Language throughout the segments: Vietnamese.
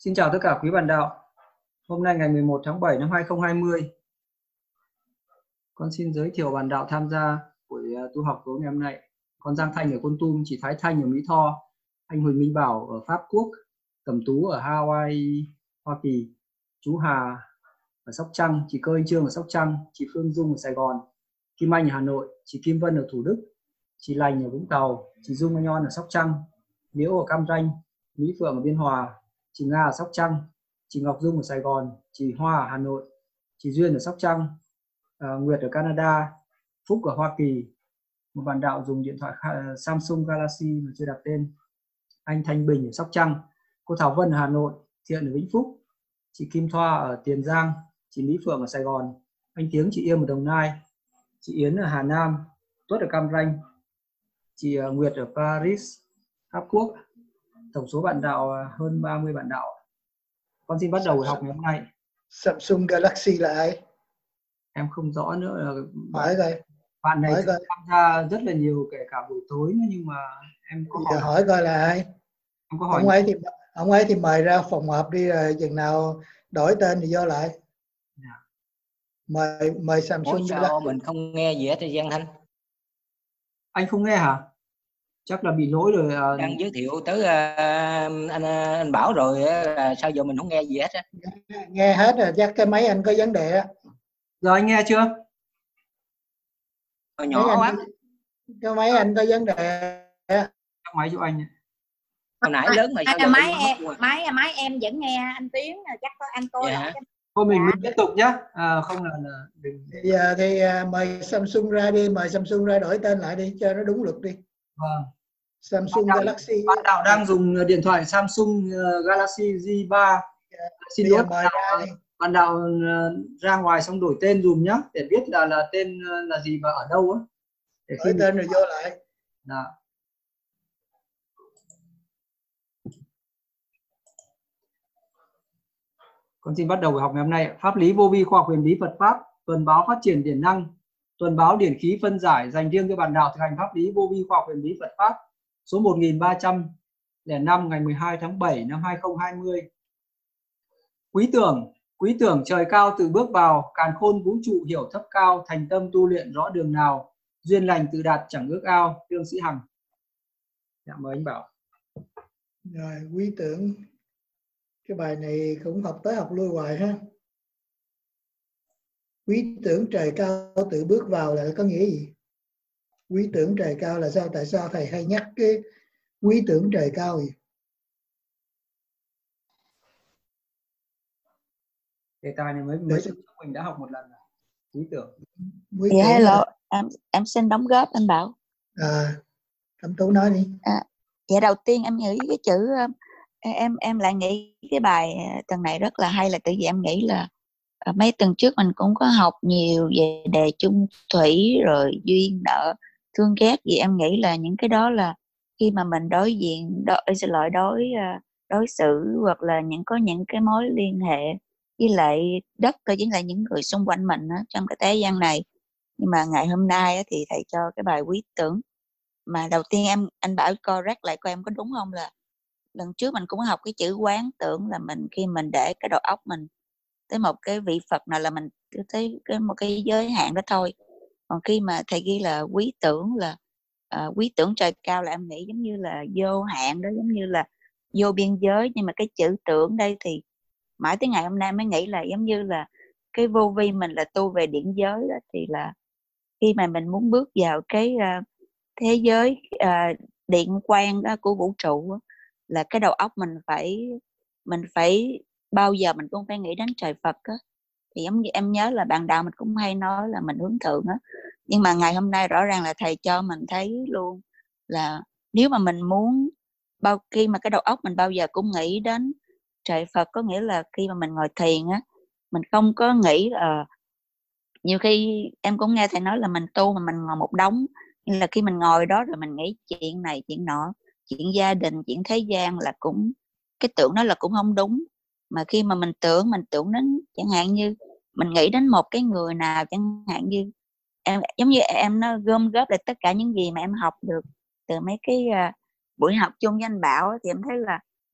Xin chào tất cả quý bạn đạo. Hôm nay ngày 11 tháng 7 năm 2020, con xin giới thiệu bạn đạo tham gia buổi tu học tối ngày hôm nay. Con Giang Thanh ở Kon Tum, chị Thái Thanh ở Mỹ Tho, anh Huỳnh Minh Bảo ở Pháp Quốc, Cẩm Tú ở Hawaii, Hoa Kỳ, chú Hà ở Sóc Trăng, chị Cơ Anh Trương ở Sóc Trăng, chị Phương Dung ở Sài Gòn, Kim Anh ở Hà Nội, chị Kim Vân ở Thủ Đức, chị Lành ở Vũng Tàu, chị Dung Anh On ở Sóc Trăng, Liễu ở Cam Ranh, Mỹ Phượng ở Biên Hòa, chị Nga ở Sóc Trăng, chị Ngọc Dung ở Sài Gòn, chị Hoa ở Hà Nội, chị Duyên ở Sóc Trăng, Nguyệt ở Canada, Phúc ở Hoa Kỳ. Một bạn đạo dùng điện thoại Samsung Galaxy mà chưa đặt tên, anh Thanh Bình ở Sóc Trăng, cô Thảo Vân ở Hà Nội, Thiện ở Vĩnh Phúc, chị Kim Thoa ở Tiền Giang, chị Mỹ Phượng ở Sài Gòn, anh Tiếng chị Yêm ở Đồng Nai, chị Yến ở Hà Nam, Tuất ở Cam Ranh, chị Nguyệt ở Paris, Pháp Quốc. Tổng số bạn đạo hơn 30 bạn đạo. Con xin bắt đầu buổi học ngày hôm nay. Samsung Galaxy là ai? Em không rõ nữa là Hỏi coi. bạn này Hỏi coi. tham gia rất là nhiều, kể cả buổi tối nữa, nhưng mà em có Giờ hỏi coi là ai? em có hỏi Ông ấy thì mời ra phòng họp đi, rồi chừng nào đổi tên thì vô lại. Mời Samsung. Ủa sao mình không nghe gì hết thì Giang Thanh? Anh không nghe hả? Chắc là bị lỗi rồi. Đang giới thiệu tới anh Bảo rồi, sao giờ mình không nghe gì hết á? Nghe hết rồi, chắc cái máy anh có vấn đề á. Giờ anh nghe chưa? Nhỏ quá. Cái máy anh có vấn đề. Các máy của anh. Hồi nãy lớn mà sao giờ máy em vẫn nghe anh Tiến, chắc có anh tôi. Thôi mình tiếp tục nhá. Không là đừng. Bây giờ thì mời Samsung ra đi, mời Samsung ra đổi tên lại đi cho nó đúng luật đi. Vâng. Samsung Galaxy. Bạn đạo đang dùng điện thoại Samsung Galaxy J3. Xin lỗi bạn đạo ra ngoài xong đổi tên dùm nhá, để biết là tên là gì và ở đâu á. Để đổi tên rồi vô lại. Dạ. Con xin bắt đầu buổi học ngày hôm nay. Pháp lý vô vi, khoa học huyền bí Phật pháp, tuần báo phát triển điển năng, tuần báo điển khí phân giải dành riêng cho bạn đạo thực hành pháp lý vô vi, khoa học huyền bí Phật pháp, số 1305 ngày 12 tháng 7 năm 2020. Quý tưởng trời cao tự bước vào, càn khôn vũ trụ hiểu thấp cao, thành tâm tu luyện rõ đường nào, duyên lành tự đạt chẳng ước ao. Trương Sĩ Hằng. Dạ, mời anh Bảo. Rồi, quý tưởng. Cái bài này cũng học tới học lui hoài ha. Quý tưởng trời cao tự bước vào là có nghĩa gì? Quý tưởng trời cao là sao? Tại sao thầy hay nhắc cái quý tưởng trời cao gì? Đề tài này mới mình đã học một lần rồi. Quý tưởng. Dạ, hello, em xin đóng góp anh Bảo. Cẩm Tú nói đi. Dạ, đầu tiên em nghĩ cái chữ em lại nghĩ cái bài tuần này rất là hay, là tự vì em nghĩ là mấy tuần trước mình cũng có học nhiều về đề chung thủy rồi duyên nợ thương ghét, vì em nghĩ là những cái đó là khi mà mình đối xử hoặc là có những cái mối liên hệ với lại đất với lại những người xung quanh mình đó, trong cái thế gian này. Nhưng mà ngày hôm nay đó, thì thầy cho cái bài quý tưởng, mà đầu tiên anh Bảo correct lại coi em có đúng không, là lần trước mình cũng học cái chữ quán tưởng, là mình khi mình để cái đầu óc mình tới một cái vị Phật nào là mình tới một cái giới hạn đó thôi. Còn khi mà thầy ghi là quý tưởng là quý tưởng trời cao, là em nghĩ giống như là vô hạn đó, giống như là vô biên giới. Nhưng mà cái chữ tưởng đây thì mãi tới ngày hôm nay mới nghĩ là giống như là cái vô vi mình là tu về điển giới đó, thì là khi mà mình muốn bước vào cái thế giới điện quang đó của vũ trụ đó, là cái đầu óc mình phải bao giờ mình cũng phải nghĩ đến trời Phật á. Thì giống như em nhớ là bạn đạo mình cũng hay nói là mình hướng thượng á, nhưng mà ngày hôm nay rõ ràng là thầy cho mình thấy luôn là nếu mà mình muốn khi mà cái đầu óc mình bao giờ cũng nghĩ đến trời Phật, có nghĩa là khi mà mình ngồi thiền á, mình không có nghĩ nhiều khi em cũng nghe thầy nói là mình tu mà mình ngồi một đống, nhưng là khi mình ngồi đó rồi mình nghĩ chuyện này chuyện nọ, chuyện gia đình, chuyện thế gian, là cũng cái tưởng đó là cũng không đúng. Mà khi mà mình tưởng đến chẳng hạn như mình nghĩ đến một cái người nào, chẳng hạn như em, giống như em nó gom góp lại tất cả những gì mà em học được từ mấy cái buổi học chung với anh Bảo, thì em thấy là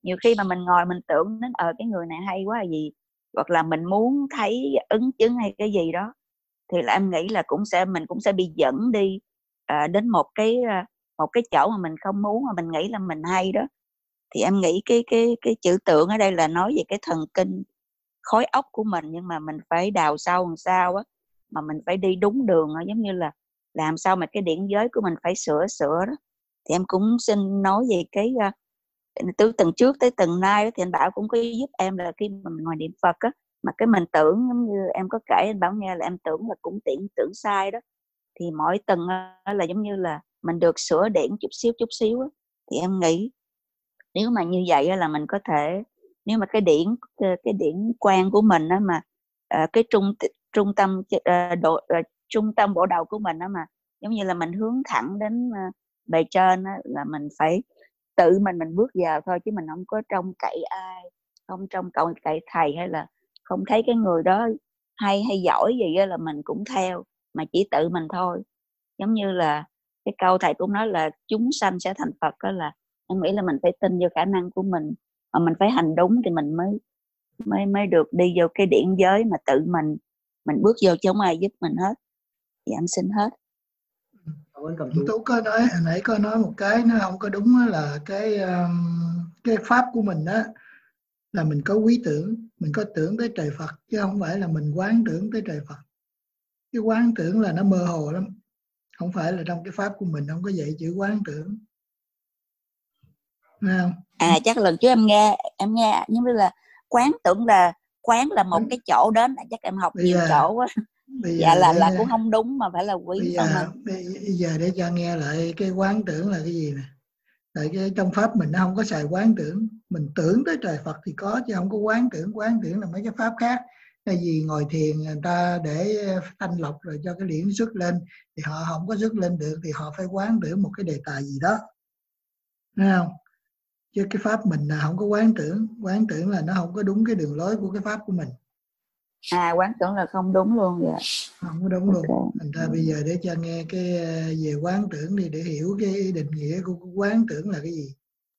nhiều khi mà mình ngồi mình tưởng đến cái người này hay quá là gì, hoặc là mình muốn thấy ứng chứng hay cái gì đó, thì là em nghĩ là mình cũng sẽ bị dẫn đi đến một cái chỗ mà mình không muốn, mà mình nghĩ là mình hay đó. Thì em nghĩ cái chữ tưởng ở đây là nói về cái thần kinh khối óc của mình, nhưng mà mình phải đào sâu làm sao á, mà mình phải đi đúng đường đó, giống như là làm sao mà cái điển giới của mình phải sửa đó. Thì em cũng xin nói về cái từ tuần trước tới tuần nay đó, thì anh Bảo cũng có giúp em là khi mà mình ngồi niệm Phật á, mà cái mình tưởng giống như em có kể anh Bảo nghe là em tưởng là cũng tưởng sai đó, thì mỗi tuần là giống như là mình được sửa điển chút xíu á. Thì em nghĩ nếu mà như vậy là mình có thể, nếu mà cái điển quan của mình đó mà cái trung tâm bộ đầu của mình đó mà giống như là mình hướng thẳng đến bề trên đó, là mình phải tự mình bước vào thôi, chứ mình không có trông cậy ai, không trông cậy thầy, hay là không thấy cái người đó hay giỏi gì đó là mình cũng theo, mà chỉ tự mình thôi. Giống như là cái câu thầy cũng nói là chúng sanh sẽ thành Phật, đó là em nghĩ là mình phải tin vô khả năng của mình, mà mình phải hành đúng thì mình mới được đi vô cái điển giới mà tự mình bước vô chứ không ai giúp mình hết. Thì em xin hết. Cảm ơn Cẩm Tú. Tú có nói hồi nãy có nói một cái nó không có đúng đó, là cái pháp của mình đó là mình có quý tưởng, mình có tưởng tới trời Phật, chứ không phải là mình quán tưởng tới trời Phật. Cái quán tưởng là nó mơ hồ lắm, không phải là trong cái pháp của mình không có dạy chữ quán tưởng, thấy không? Chắc lần trước em nghe giống như là quán là một cái chỗ đến, chắc em học nhiều chỗ quá. Dạ là cũng không đúng, mà phải là quý thôi mà. Bây giờ để cho nghe lại cái quán tưởng là cái gì nè. Tại cái trong pháp mình nó không có xài quán tưởng, mình tưởng tới trời Phật thì có, chứ không có quán tưởng là mấy cái pháp khác. Cái gì ngồi thiền người ta để thanh lọc rồi cho cái điển xuất lên, thì họ không có xuất lên được, thì họ phải quán tưởng một cái đề tài gì đó, thấy không? Chứ cái pháp mình là không có quán tưởng là nó không có đúng cái đường lối của cái pháp của mình. Quán tưởng là không đúng luôn vậy. Không có đúng luôn. Thành ra bây giờ để cho nghe cái về quán tưởng đi, để hiểu cái định nghĩa của quán tưởng là cái gì.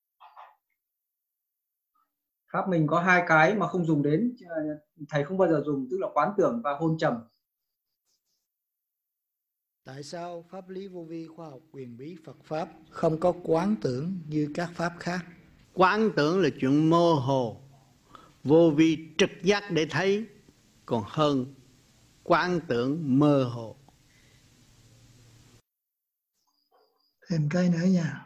Pháp mình có hai cái mà không dùng đến, thầy không bao giờ dùng, tức là quán tưởng và hôn trầm. Tại sao pháp lý vô vi, khoa học quyền bí Phật pháp không có quán tưởng như các pháp khác? Quán tưởng là chuyện mơ hồ, vô vi trực giác để thấy còn hơn quán tưởng mơ hồ. Thêm cái nữa nha.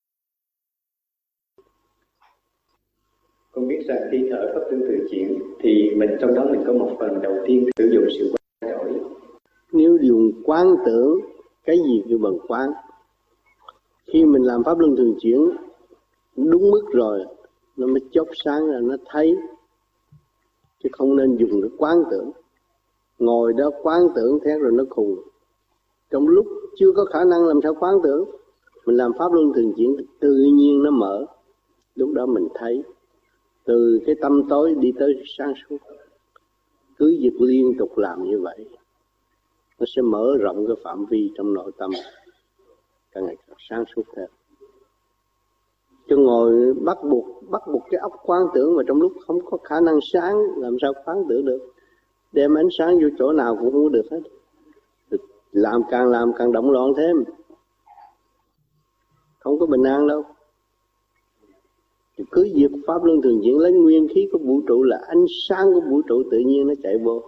Con biết rằng khi thở pháp luân thường chuyển thì trong đó mình có một phần đầu tiên sử dụng sự quán đổi. Nếu dùng quán tưởng, cái gì kêu bằng quán? Khi mình làm pháp luân thường chuyển đúng mức rồi, nó mới chớp sáng ra, nó thấy. Chứ không nên dùng cái quán tưởng. Ngồi đó quán tưởng thế rồi nó khùng. Trong lúc chưa có khả năng làm sao quán tưởng, mình làm pháp luân thường chuyển tự nhiên nó mở. Lúc đó mình thấy từ cái tâm tối đi tới sáng suốt. Cứ việc liên tục làm như vậy, nó sẽ mở rộng cái phạm vi trong nội tâm càng ngày càng sáng suốt thêm. Chứ ngồi bắt buộc cái óc quán tưởng mà trong lúc không có khả năng sáng, làm sao quán tưởng được? Đem ánh sáng vô chỗ nào cũng không được hết. Làm càng động loạn thêm, không có bình an đâu. Cứ việc pháp luân thường chuyển lấy nguyên khí của vũ trụ, là ánh sáng của vũ trụ tự nhiên nó chạy vô.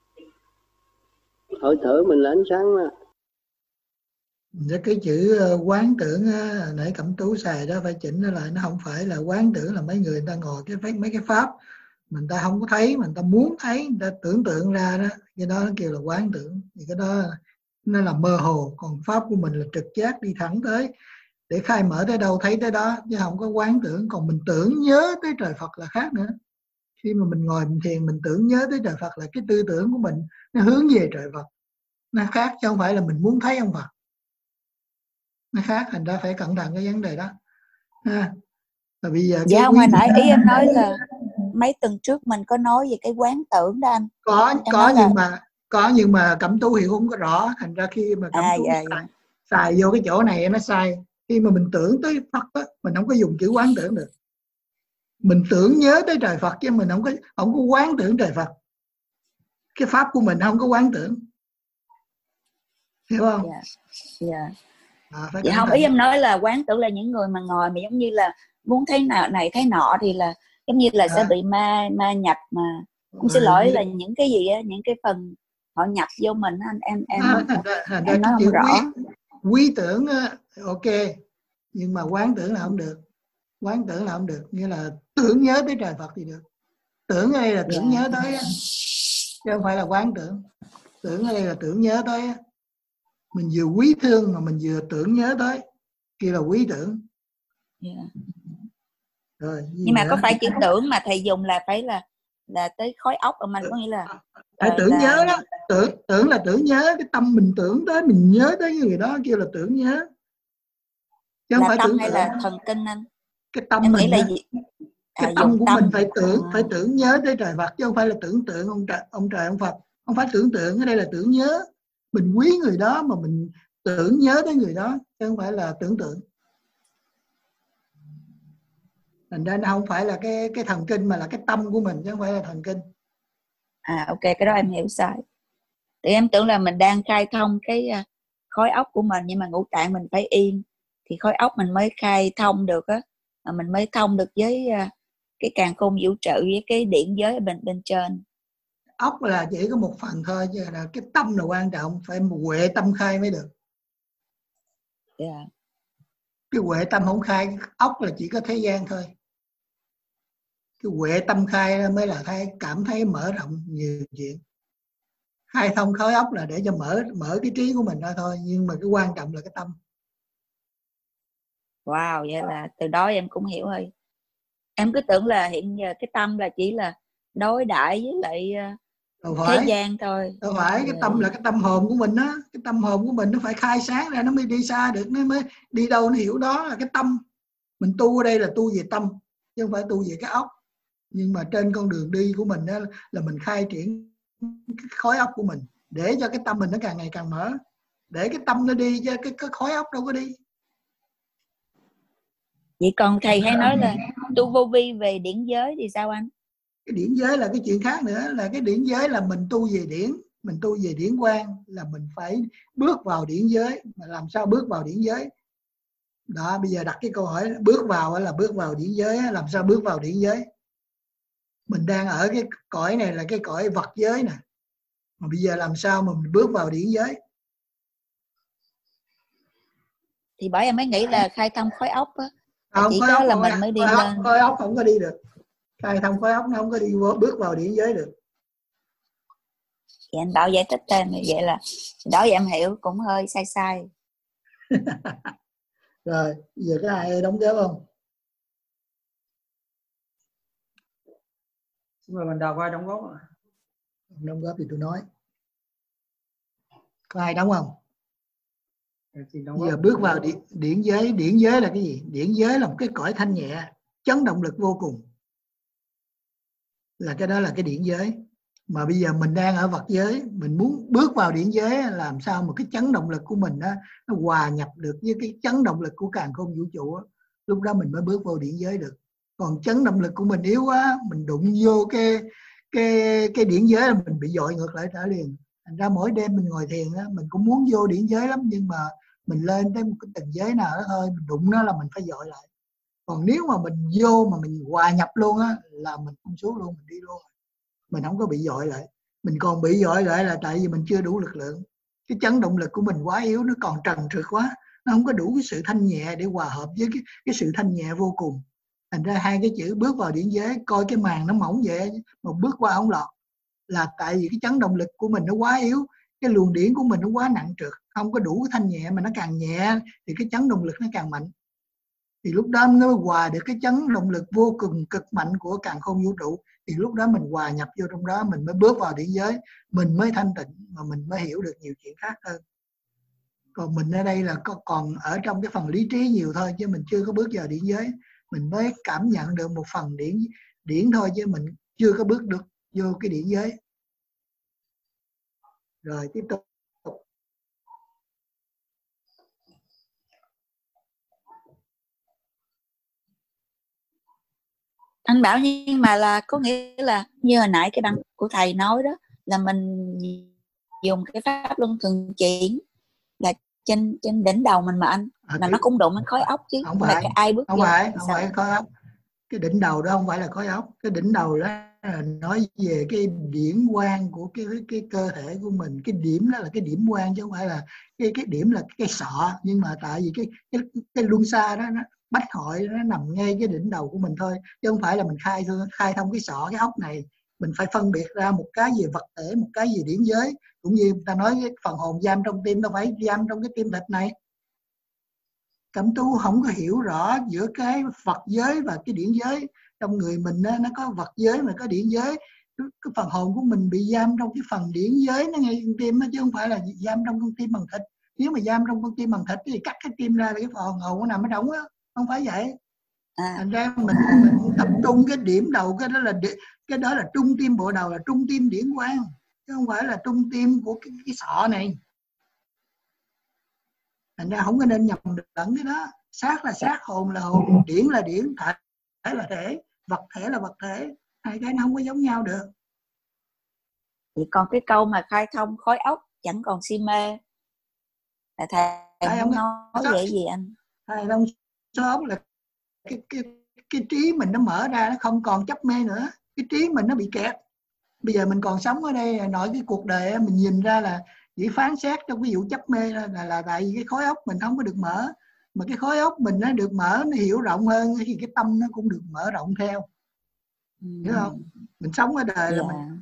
Hơi thở mình là ánh sáng mà. Cái chữ quán tưởng nãy Cẩm Tú xài đó, phải chỉnh nó lại. Nó không phải là quán tưởng là mấy người ta ngồi mấy cái pháp mình ta không có thấy, mình ta muốn thấy, người ta tưởng tượng ra đó, cái đó nó kêu là quán tưởng. Thì cái đó nó là mơ hồ. Còn pháp của mình là trực giác đi thẳng tới, để khai mở tới đâu thấy tới đó, chứ không có quán tưởng. Còn mình tưởng nhớ tới trời Phật là khác nữa. Khi mà mình ngồi mình thiền, mình tưởng nhớ tới trời Phật là cái tư tưởng của mình nó hướng về trời Phật, nó khác, chứ không phải là mình muốn thấy ông Phật, nó khác. Thành ra phải cẩn thận cái vấn đề đó ha. Và bây giờ dạ không, hồi nãy ý em nói là mấy tuần trước mình có nói về cái quán tưởng đó anh. Có nhưng mà Cẩm Tú hiểu không có rõ. Thành ra khi mà Cẩm Tú xài vô cái chỗ này nó sai. Khi mà mình tưởng tới Phật á, mình không có dùng chữ quán tưởng được. Mình tưởng nhớ tới trời Phật chứ mình không có quán tưởng trời Phật. Cái pháp của mình không có quán tưởng, hiểu không? Dạ. Phải Vậy cẩn không, thận. ý em nói là quán tưởng là những người mà ngồi mà giống như là muốn thấy nào này thấy nọ thì là giống như là sẽ bị ma nhập mà. Em xin lỗi là những cái gì á, những cái phần họ nhập vô mình em nói không rõ. Quý tưởng ok, nhưng mà quán tưởng là không được. Quán tưởng là không được, nghĩa là tưởng nhớ tới trời Phật thì được. Tưởng ở đây là tưởng nhớ tới, chứ không phải là quán tưởng. Tưởng ở đây là tưởng nhớ tới. Mình vừa quý thương mà mình vừa tưởng nhớ tới, kia là quý tưởng. Rồi, nhưng mà có phải chữ tưởng mà thầy dùng là phải là tới khối óc của mình, có nghĩa là phải tưởng nhớ đó. Tưởng là tưởng nhớ, cái tâm mình tưởng tới, mình nhớ tới người đó kêu là tưởng nhớ, chứ không phải tâm tưởng hay tượng. là thần kinh anh? Cái tâm em mình nghĩ là đó, cái tâm của tâm. mình phải tưởng nhớ tới trời Phật, chứ không phải là tưởng tượng ông trời ông Phật. Không phải tưởng tượng, ở đây là tưởng nhớ. Mình quý người đó mà mình tưởng nhớ tới người đó, chứ không phải là tưởng tượng. Thành ra nó không phải là cái thần kinh mà là cái tâm của mình, chứ không phải là thần kinh. Ok, cái đó em hiểu sai. Thì em tưởng là mình đang khai thông cái khối óc của mình, nhưng mà ngũ tạng mình phải yên thì khối óc mình mới khai thông được á, mà mình mới thông được với cái càn khôn vũ trụ với cái điển giới ở bên trên. Óc là chỉ có một phần thôi, chứ là cái tâm là quan trọng, phải huệ tâm khai mới được. Cái huệ tâm không khai, óc là chỉ có thế gian thôi. Cái huệ tâm khai mới là cảm thấy mở rộng nhiều chuyện. Khai thông khối óc là để cho mở cái trí của mình ra thôi, nhưng mà cái quan trọng là cái tâm. Wow, vậy là từ đó em cũng hiểu rồi. Em cứ tưởng là hiện giờ cái tâm là chỉ là đối đãi với lại thế gian thôi. Đâu phải, cái tâm là cái tâm hồn của mình á. Cái tâm hồn của mình nó phải khai sáng ra, nó mới đi xa được, nó mới đi đâu nó hiểu đó là cái tâm. Mình tu ở đây là tu về tâm, chứ không phải tu về cái óc. Nhưng mà trên con đường đi của mình đó là mình khai triển cái khối óc của mình, để cho cái tâm mình nó càng ngày càng mở. Để cái tâm nó đi, chứ cái khối óc đâu có đi. Vậy còn thầy hay nói là tu vô vi về điển giới thì sao anh? Cái điển giới là cái chuyện khác nữa. Là cái điển giới là mình tu về điển, mình tu về điển quang, là mình phải bước vào điển giới. Mà làm sao bước vào điển giới đó? Bây giờ đặt cái câu hỏi bước vào là bước vào điển giới, làm sao bước vào điển giới? Mình đang ở cái cõi này là cái cõi vật giới nè, mà bây giờ làm sao mà mình bước vào điển giới? Thì bởi em mới nghĩ là khai thông khối óc á, Không, chỉ khối có óc là mình mới đi lên. khối óc không có đi được. Khai thông khối óc nó không có đi bước vào điển giới được. Thì anh Bảo giải thích thêm vậy là đó, vậy em hiểu cũng hơi sai. Rồi giờ cái ai đóng góp không? Xin mời bạn Đào có ai đóng góp ạ? Đóng góp thì tôi nói. Có ai đóng không? Giờ bước vào điển giới. Điển giới là cái gì? Điển giới là một cái cõi thanh nhẹ, chấn động lực vô cùng. Là cái đó là cái điển giới. Mà bây giờ mình đang ở vật giới, mình muốn bước vào điển giới, làm sao mà cái chấn động lực của mình đó, nó hòa nhập được với cái chấn động lực của càn khôn vũ trụ đó. Lúc đó mình mới bước vào điển giới được. Còn chấn động lực của mình yếu quá, mình đụng vô cái điển giới là mình bị dội ngược lại trở liền. Thành ra mỗi đêm mình ngồi thiền đó, mình cũng muốn vô điển giới lắm, nhưng mà mình lên tới một cái tầng giới nào đó thôi, mình đụng nó là mình phải dội lại. Còn nếu mà mình vô mà mình hòa nhập luôn á, là mình không xuống luôn, mình đi luôn. Mình không có bị dội lại. Mình còn bị dội lại là tại vì mình chưa đủ lực lượng. Cái chấn động lực của mình quá yếu, nó còn trần trượt quá, nó không có đủ cái sự thanh nhẹ để hòa hợp với cái sự thanh nhẹ vô cùng. Thành ra hai cái chữ bước vào điển giới, coi cái màn nó mỏng vậy mà bước qua không lọt, là tại vì cái chấn động lực của mình nó quá yếu. Cái luồng điển của mình nó quá nặng trượt, không có đủ thanh nhẹ, mà nó càng nhẹ thì cái chấn động lực nó càng mạnh. Thì lúc đó nó hòa được cái chấn động lực vô cùng cực mạnh của càn khôn vũ trụ. Thì lúc đó mình hòa nhập vô trong đó, mình mới bước vào điển giới, mình mới thanh tịnh, mà mình mới hiểu được nhiều chuyện khác hơn. Còn mình ở đây là còn ở trong cái phần lý trí nhiều thôi, chứ mình chưa có bước vào điển giới. Mình mới cảm nhận được một phần điển thôi, chứ mình chưa có bước được vô cái điển giới. Rồi tiếp tục. Anh bảo nhưng mà là có nghĩa là như hồi nãy cái băng của thầy nói đó, là mình dùng cái pháp luân thường chuyển là trên đỉnh đầu mình mà anh, là nó cũng đụng đến khối ốc chứ, không là phải cái ai bước không vô phải thì không sao? phải khối óc. Cái đỉnh đầu đó không phải là khối óc, cái đỉnh đầu đó là nói về cái điểm quan của cái cơ thể của mình. Cái điểm đó là cái điểm quan chứ không phải là cái điểm là cái sọ. Nhưng mà tại vì cái luân xa đó, nó bách hội nó nằm ngay cái đỉnh đầu của mình thôi, chứ không phải là mình khai thông cái sọ cái óc này. Mình phải phân biệt ra một cái về vật thể, một cái về điển giới. Cũng như người ta nói cái phần hồn giam trong tim, đâu phải giam trong cái tim thịt này. Cẩm Tú không có hiểu rõ giữa cái Phật giới và cái điển giới. Trong người mình nó có vật giới mà có điển giới. Cái phần hồn của mình bị giam trong cái phần điển giới nó ngay trong tim đó, chứ không phải là giam trong con tim bằng thịt. Nếu mà giam trong con tim bằng thịt thì cắt cái tim ra là cái phần hồn nó nằm ở trong đó. Không phải vậy. Thành ra mình tập trung cái điểm đầu, cái đó là trung tim bộ đầu, là trung tim điển quang, chứ không phải là trung tim của cái sọ này. Thành ra không có nên nhầm lẫn cái đó. Xác là xác, hồn là hồn, điển là điển, thể là thể, vật thể là vật thể. Hai cái nó không có giống nhau được. Thì còn cái câu mà khai thông khối óc chẳng còn si mê là thầy muốn nói vậy gì anh? Thầy không sớm là cái trí mình nó mở ra, nó không còn chấp mê nữa. Cái trí mình nó bị kẹt. Bây giờ mình còn sống ở đây, nội cái cuộc đời mình nhìn ra là chỉ phán xét trong cái vụ chấp mê là tại vì cái khối óc mình không có được mở. Mà cái khối óc mình nó được mở, nó hiểu rộng hơn thì cái tâm nó cũng được mở rộng theo. Hiểu không? Mình sống ở đời là mình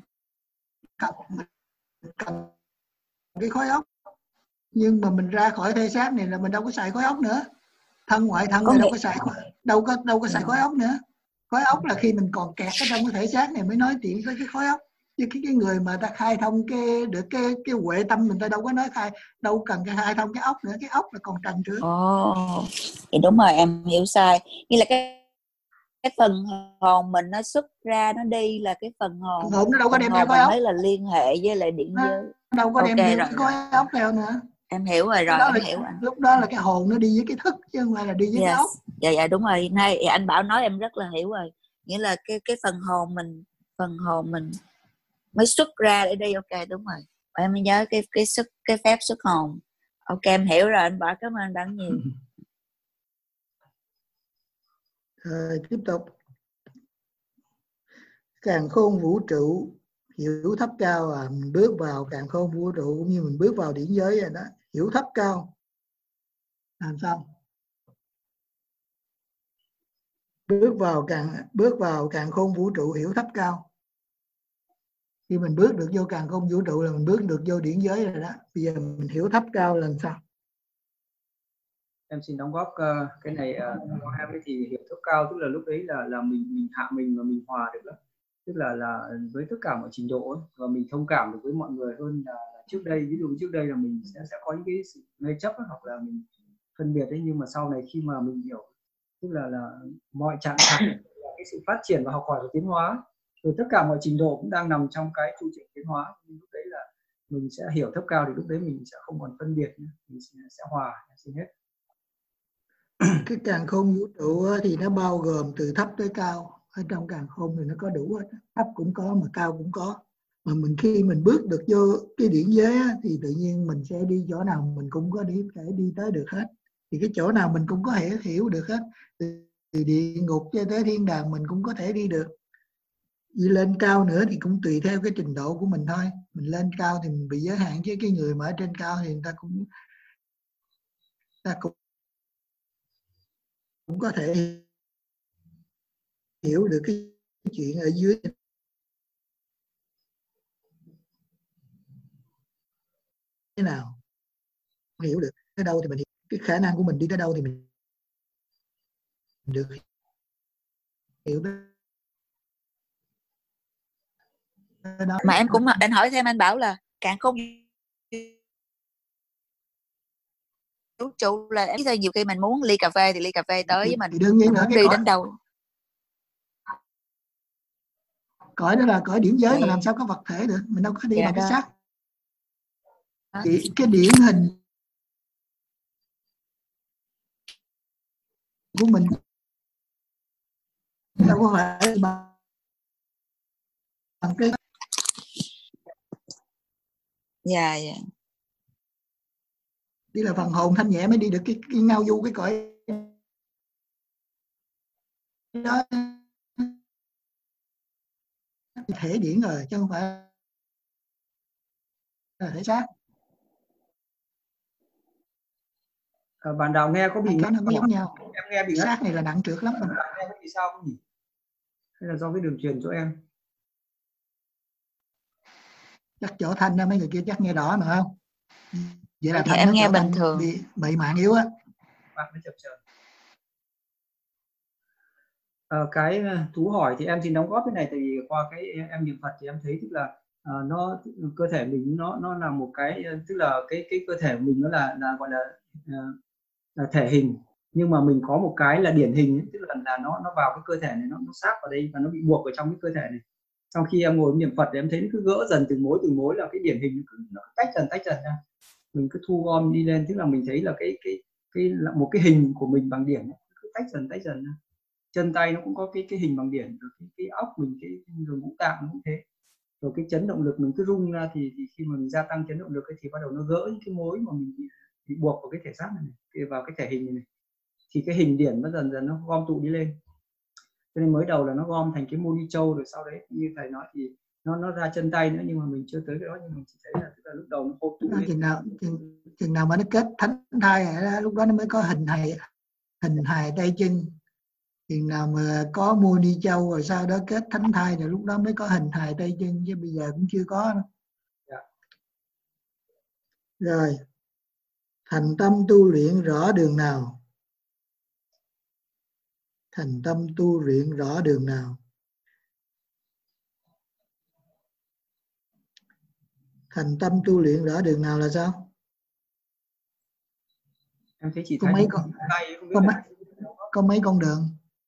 cần cái khối óc, nhưng mà mình ra khỏi thể xác này là mình đâu có xài khối óc nữa. Thân ngoại thân này đâu có xài khối óc nữa. Khối óc là khi mình còn kẹt ở trong cái thể xác này mới nói chuyện với cái khối óc. Chứ cái người mà ta khai thông cái huệ tâm, mình ta đâu có nói đâu cần cái khai thông cái óc nữa. Cái óc là còn trần trước. Thì đúng rồi, em hiểu sai. Như là cái phần hồn mình nó xuất ra, nó đi là cái phần hồn nó đâu có đem theo khối mình óc, mới là liên hệ với lại điện giới. đâu có đem theo cái khối óc theo nữa. Em hiểu rồi, em hiểu anh. Lúc đó là cái hồn nó đi với cái thức, chứ không phải là đi với cái óc. Dạ đúng rồi. Nay anh Bảo nói em rất là hiểu rồi. Nghĩa là cái phần hồn mình mới xuất ra để đi. Ok, đúng rồi. Em mới nhớ cái phép xuất hồn. Ok, em hiểu rồi anh Bảo, cảm ơn anh Bảo nhiều. Tiếp tục. Càn khôn vũ trụ hiểu thấp cao, mình bước vào càn khôn vũ trụ cũng như mình bước vào điển giới rồi đó. Hiểu thấp cao làm sao? Bước vào càn khôn vũ trụ hiểu thấp cao. Khi mình bước được vô càn khôn vũ trụ là mình bước được vô điển giới rồi đó. Bây giờ mình hiểu thấp cao là làm sao? Em xin đóng góp cái này của em ấy. Thì hiểu thấp cao tức là lúc đấy là mình hạ mình và mình hòa được đó. Tức là với tất cả mọi trình độ ấy, và mình thông cảm được với mọi người hơn là trước đây. Ví dụ trước đây là mình sẽ có những cái sự mê chấp ấy, hoặc là mình phân biệt ấy, nhưng mà sau này khi mà mình hiểu, tức là mọi trạng thái là cái sự phát triển và học hỏi và tiến hóa, rồi tất cả mọi trình độ cũng đang nằm trong cái chu trình tiến hóa. Lúc đấy là mình sẽ hiểu thấp cao, thì lúc đấy mình sẽ không còn phân biệt nữa, mình sẽ hòa. Xin hết. Cái càn khôn vũ trụ thì nó bao gồm từ thấp tới cao. Ở trong càn khôn thì nó có đủ hết, thấp cũng có mà cao cũng có. Mà khi mình bước được vô cái điển giới thì tự nhiên mình sẽ đi chỗ nào mình cũng có thể đi tới được hết. Thì cái chỗ nào mình cũng có thể hiểu được hết. Từ địa ngục cho tới thiên đàng mình cũng có thể đi được. Đi lên cao nữa thì cũng tùy theo cái trình độ của mình thôi. Mình lên cao thì mình bị giới hạn, chứ cái người mà ở trên cao thì người ta cũng có thể hiểu được cái chuyện ở dưới thế nào. Hiểu được tới đâu thì mình hiểu. Cái khả năng của mình đi tới đâu thì mình được hiểu tới đó. Mà em hỏi thêm anh Bảo là càn khôn vũ trụ là em thấy nhiều khi mình muốn ly cà phê thì ly cà phê tới với mình, thì đương nhiên mình muốn đi đến đâu. Cõi đó là cõi điển giới, mà làm sao có vật thể được, mình đâu có đi bằng cái xác. Cái điển hình của mình đâu có phải bằng cái Dạ. đi là phần hồn thanh nhẹ mới đi được cái ngao du cái cõi đó, thể điển rồi chứ không phải là thể xác. Bạn đạo nghe có bị Cái nó có giống nhau. Em nghe bị ngắt. Xác này là nặng trược lắm. Bạn nghe có bị sao không nhỉ? Hay là do cái đường truyền chỗ em? Chắc chỗ thanh đó, mấy người kia chắc nghe rõ mà không? Vậy là Thì thanh em nó nghe chỗ bình thanh thường. bị mạng yếu á. Bạn mới chập chờn. Cái Tú hỏi thì em xin đóng góp cái này, tại vì qua cái em niệm Phật thì em thấy tức là nó cơ thể mình nó là một cái, tức là cái cơ thể của mình nó là gọi là thể hình, nhưng mà mình có một cái là điển hình ấy, tức là nó vào cái cơ thể này, nó sát vào đây và nó bị buộc ở trong cái cơ thể này. Sau khi em ngồi niệm Phật thì em thấy nó cứ gỡ dần từng mối là cái điển hình nó tách dần ra, mình cứ thu gom đi lên, tức là mình thấy là cái là một cái hình của mình bằng điển ấy, cứ tách dần ra. Chân tay nó cũng có cái hình bằng điển, rồi cái óc mình, cái rồi ngũ tạng cũng thế, rồi cái chấn động lực mình cứ rung ra thì khi mà mình gia tăng chấn động lực ấy, thì bắt đầu nó gỡ những cái mối mà mình bị buộc vào cái thể xác này, vào cái thể hình này, thì cái hình điển nó dần nó gom tụ đi lên. Cho nên mới đầu là nó gom thành cái mô ni châu, rồi sau đấy như thầy nói thì nó ra chân tay nữa, nhưng mà mình chưa tới cái đó, nhưng mình chỉ thấy là tức là lúc đầu nó gom tụ lên. Chừng nào mà nó kết thánh thai rồi đó, lúc đó nó mới có hình hài tay chân. Chừng nào mà có mua đi châu rồi sau đó kết thánh thai rồi lúc đó mới có hình hài tay chân, chứ bây giờ cũng chưa có đâu. Dạ. Rồi, thành tâm tu luyện rõ đường nào? Thành tâm tu luyện rõ đường nào? Thành tâm tu luyện rõ đường nào là sao? Em thấy chỉ có mấy con có mấy con đường,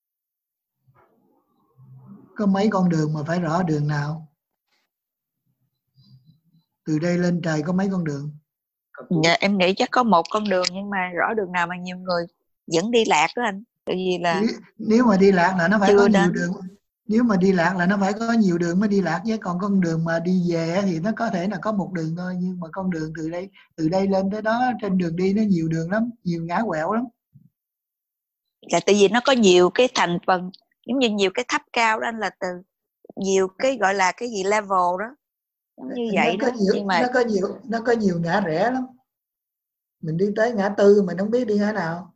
có mấy con đường mà phải rõ đường nào? Từ đây lên trời có mấy con đường? Dạ, em nghĩ chắc có một con đường, nhưng mà rõ đường nào mà nhiều người vẫn đi lạc đó anh. Tại vì là nếu mà đi lạc là nó phải có nhiều đến. đường. Nếu mà đi lạc là nó phải có nhiều đường mới đi lạc, với còn con đường mà đi về thì nó có thể là có một đường thôi, nhưng mà con đường từ đây lên tới đó, trên đường đi nó nhiều đường lắm, nhiều ngã quẹo lắm. Là tại vì nó có nhiều cái thành phần, giống như nhiều cái tháp cao đó anh, là từ nhiều cái gọi là cái gì level đó, giống như vậy đó. Nhưng mà nó có nhiều ngã rẽ lắm. Mình đi tới ngã tư mình không biết đi ngã nào.